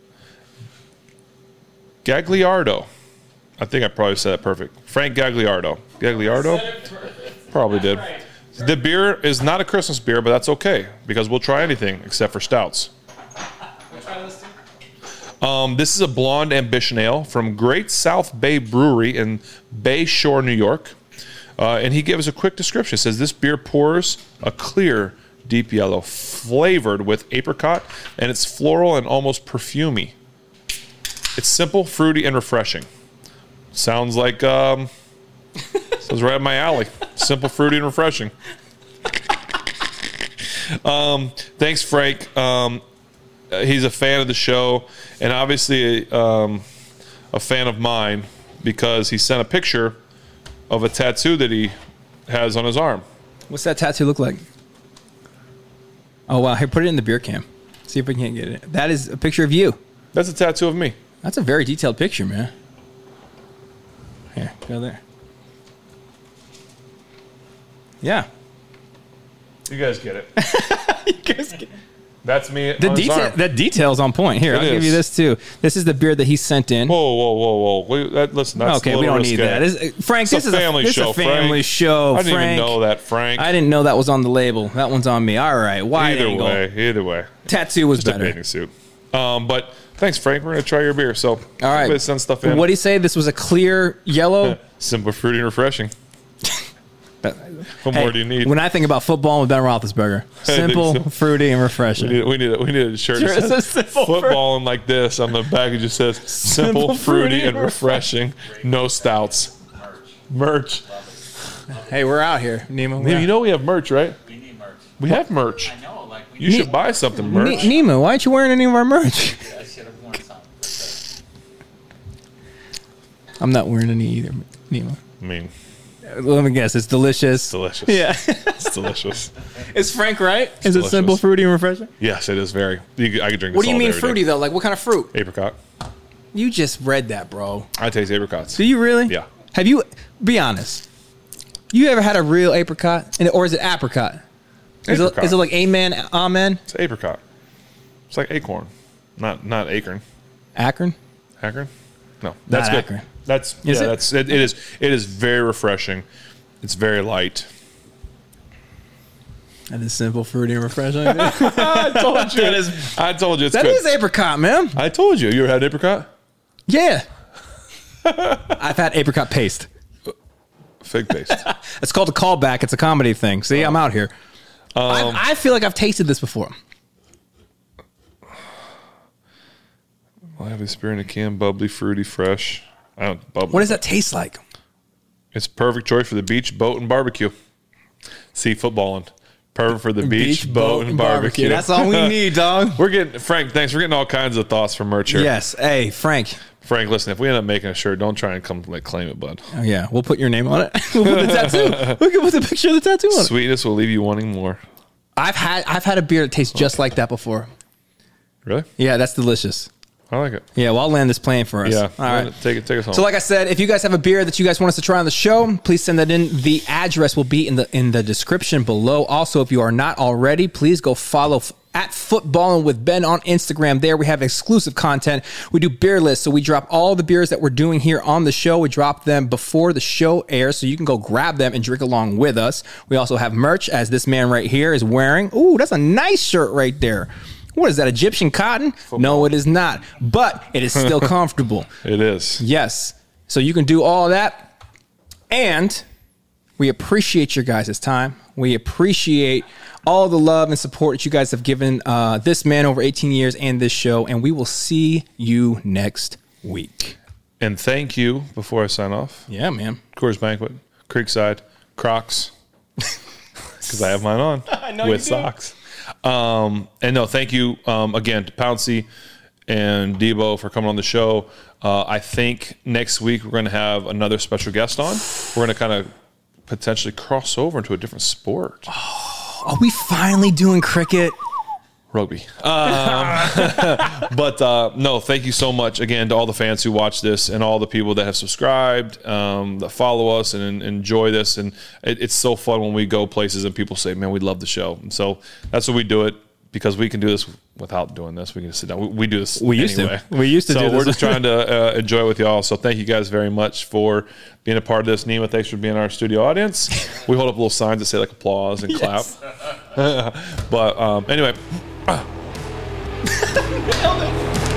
Speaker 2: Gagliardo. I think I probably said that perfect. Frank Gagliardo. Gagliardo? Probably did. The beer is not a Christmas beer, but that's okay because we'll try anything except for stouts. Um, this is a Blonde Ambition Ale from Great South Bay Brewery in Bay Shore, New York. Uh, and he gives a quick description. It says, this beer pours a clear, deep yellow, flavored with apricot, and it's floral and almost perfumey. It's simple, fruity, and refreshing. Sounds like, um, sounds right up my alley. Simple, fruity, and refreshing. Um, thanks, Frank. Um, he's a fan of the show, and obviously um, a fan of mine because he sent a picture of a tattoo that he has on his arm.
Speaker 1: What's that tattoo look like? Oh, wow. Here, put it in the beer can. See if we can't get it. That is a picture of you.
Speaker 2: That's a tattoo of me.
Speaker 1: That's a very detailed picture, man. Here, go there. Yeah.
Speaker 2: You guys get it.
Speaker 1: You guys get it.
Speaker 2: That's me.
Speaker 1: The
Speaker 2: on his
Speaker 1: detail,
Speaker 2: arm.
Speaker 1: that detail's on point. Here,
Speaker 2: It
Speaker 1: I'll give
Speaker 2: is.
Speaker 1: you this too. This is the beer that he sent in.
Speaker 2: Whoa, whoa, whoa, whoa! Wait, that, listen, that's
Speaker 1: Okay,
Speaker 2: a
Speaker 1: we
Speaker 2: little
Speaker 1: don't need
Speaker 2: risque.
Speaker 1: that. This, Frank,
Speaker 2: It's
Speaker 1: this
Speaker 2: a
Speaker 1: is
Speaker 2: family
Speaker 1: a, this
Speaker 2: show,
Speaker 1: is a family
Speaker 2: Frank.
Speaker 1: show.
Speaker 2: I didn't
Speaker 1: Frank.
Speaker 2: even know that, Frank.
Speaker 1: I didn't know that was on the label. That one's on me. All right, wide
Speaker 2: either
Speaker 1: angle.
Speaker 2: way, either way,
Speaker 1: Tattoo was
Speaker 2: just a
Speaker 1: better.
Speaker 2: bathing suit. Um, but thanks, Frank. We're gonna try your beer. So,
Speaker 1: All right,
Speaker 2: everybody send stuff in.
Speaker 1: What do you say? This was a clear yellow.
Speaker 2: Simple, fruity, and refreshing. What
Speaker 1: Hey,
Speaker 2: more do you need?
Speaker 1: When I think about football with Ben Roethlisberger, simple,
Speaker 2: so.
Speaker 1: fruity, and refreshing.
Speaker 2: We need, we need, a, we need a shirt
Speaker 1: Sure,
Speaker 2: that
Speaker 1: it
Speaker 2: says
Speaker 1: says simple,
Speaker 2: footballing like this on the back. It just says simple,
Speaker 1: Simple,
Speaker 2: fruity,
Speaker 1: fruity,
Speaker 2: and refreshing. No stouts.
Speaker 3: Merch.
Speaker 2: Merch.
Speaker 1: Hey, we're out here, Nemo.
Speaker 2: You know we have merch, right?
Speaker 3: We need merch.
Speaker 2: We have merch.
Speaker 3: I know, like we
Speaker 2: You should buy something merch.
Speaker 1: Ne- Nemo, why aren't you wearing any of our merch?
Speaker 3: I should have worn some.
Speaker 1: I'm not wearing any either, Nemo.
Speaker 2: I mean,
Speaker 1: Let me guess. It's delicious.
Speaker 2: delicious.
Speaker 1: Yeah.
Speaker 2: It's delicious.
Speaker 1: Is Frank right? Is it
Speaker 2: delicious.
Speaker 1: simple, fruity, and refreshing?
Speaker 2: Yes, it is very. You, could- I could drink this
Speaker 1: What do you
Speaker 2: all
Speaker 1: mean
Speaker 2: day, every
Speaker 1: fruity,
Speaker 2: day.
Speaker 1: though? Like, what kind of fruit?
Speaker 2: Apricot.
Speaker 1: You just read that, bro.
Speaker 2: I taste apricots.
Speaker 1: Do you really?
Speaker 2: Yeah.
Speaker 1: Have you, be honest, you ever had a real apricot? And- Or is it apricot? Is it,
Speaker 2: Apricot.
Speaker 1: is it like amen, amen?
Speaker 2: It's apricot. It's like acorn, not not acorn.
Speaker 1: Akron?
Speaker 2: Akron? No, that's good.
Speaker 1: Akron.
Speaker 2: That's
Speaker 1: Is
Speaker 2: yeah.
Speaker 1: it?
Speaker 2: That's it, it is. It is very refreshing. It's very light.
Speaker 1: That is simple, fruity, and refreshing.
Speaker 2: I told you.
Speaker 1: That is-
Speaker 2: I told you it's
Speaker 1: That
Speaker 2: good.
Speaker 1: is apricot, man.
Speaker 2: I told you. You ever had apricot?
Speaker 1: Yeah. I've had apricot paste.
Speaker 2: Fig paste.
Speaker 1: It's called a callback. It's a comedy thing. See, I'm out here.
Speaker 2: Um,
Speaker 1: I, I feel like I've tasted this before.
Speaker 2: I have this beer in a can, bubbly, fruity, fresh. I don't bubbly.
Speaker 1: What does that taste like?
Speaker 2: It's a perfect choice for the beach, boat, and barbecue. See footballing. Perfect for the beach, boat, and barbecue.
Speaker 1: That's all we need, dog.
Speaker 2: We're getting Frank. Thanks. We're getting all kinds of thoughts from merch here.
Speaker 1: Yes. Hey, Frank.
Speaker 2: Frank, listen. If we end up making a shirt, don't try and come like claim it, bud.
Speaker 1: Oh, yeah. We'll put your name on it. We'll put the tattoo. We can put the picture of the tattoo on it.
Speaker 2: Sweetness will leave you wanting more.
Speaker 1: I've had I've had a beer that tastes just like that before.
Speaker 2: Really?
Speaker 1: Yeah, that's delicious.
Speaker 2: I like it.
Speaker 1: Yeah, well, I'll land this plane for us.
Speaker 2: Yeah.
Speaker 1: All right.
Speaker 2: Take it. Take us home.
Speaker 1: So, like I said, if you guys have a beer that you guys want us to try on the show, please send that in. The address will be in the in the description below. Also, if you are not already, please go follow f- at Footballin' with Ben on Instagram. There we have exclusive content. We do beer lists, so we drop all the beers that we're doing here on the show. We drop them before the show airs, so you can go grab them and drink along with us. We also have merch, as this man right here is wearing. Ooh, that's a nice shirt right there. What is that, Egyptian cotton? No, it is not. But it is still comfortable.
Speaker 2: it is.
Speaker 1: Yes. So you can do all that. And we appreciate your guys' time. We appreciate all the love and support that you guys have given uh, this man over eighteen years and this show. And we will see you next week.
Speaker 2: And thank you, before I sign off,
Speaker 1: Yeah, man.
Speaker 2: Coors Banquet, Creekside, Crocs, because I have mine on
Speaker 1: I know
Speaker 2: with
Speaker 1: you do.
Speaker 2: socks. Um, and no, thank you um, again to Pouncy and Debo for coming on the show. Uh, I think next week we're going to have another special guest on. We're going to kind of potentially cross over into a different sport.
Speaker 1: Are we finally doing cricket?
Speaker 2: Rugby. Um, but uh, no, thank you so much again to all the fans who watch this and all the people that have subscribed, um, that follow us and, and enjoy this. And it, it's so fun when we go places and people say, man, we love the show. And so that's what we do it, because we can do this without doing this. We can just sit down. We, we do this
Speaker 1: We used
Speaker 2: anyway.
Speaker 1: to. We used to
Speaker 2: so
Speaker 1: do this.
Speaker 2: we're just trying to uh, enjoy it with y'all. So thank you guys very much for being a part of this. Nima, thanks for being our studio audience. We hold up little signs that say like applause and clap.
Speaker 1: Yes.
Speaker 2: But um, anyway.
Speaker 1: Nailed it.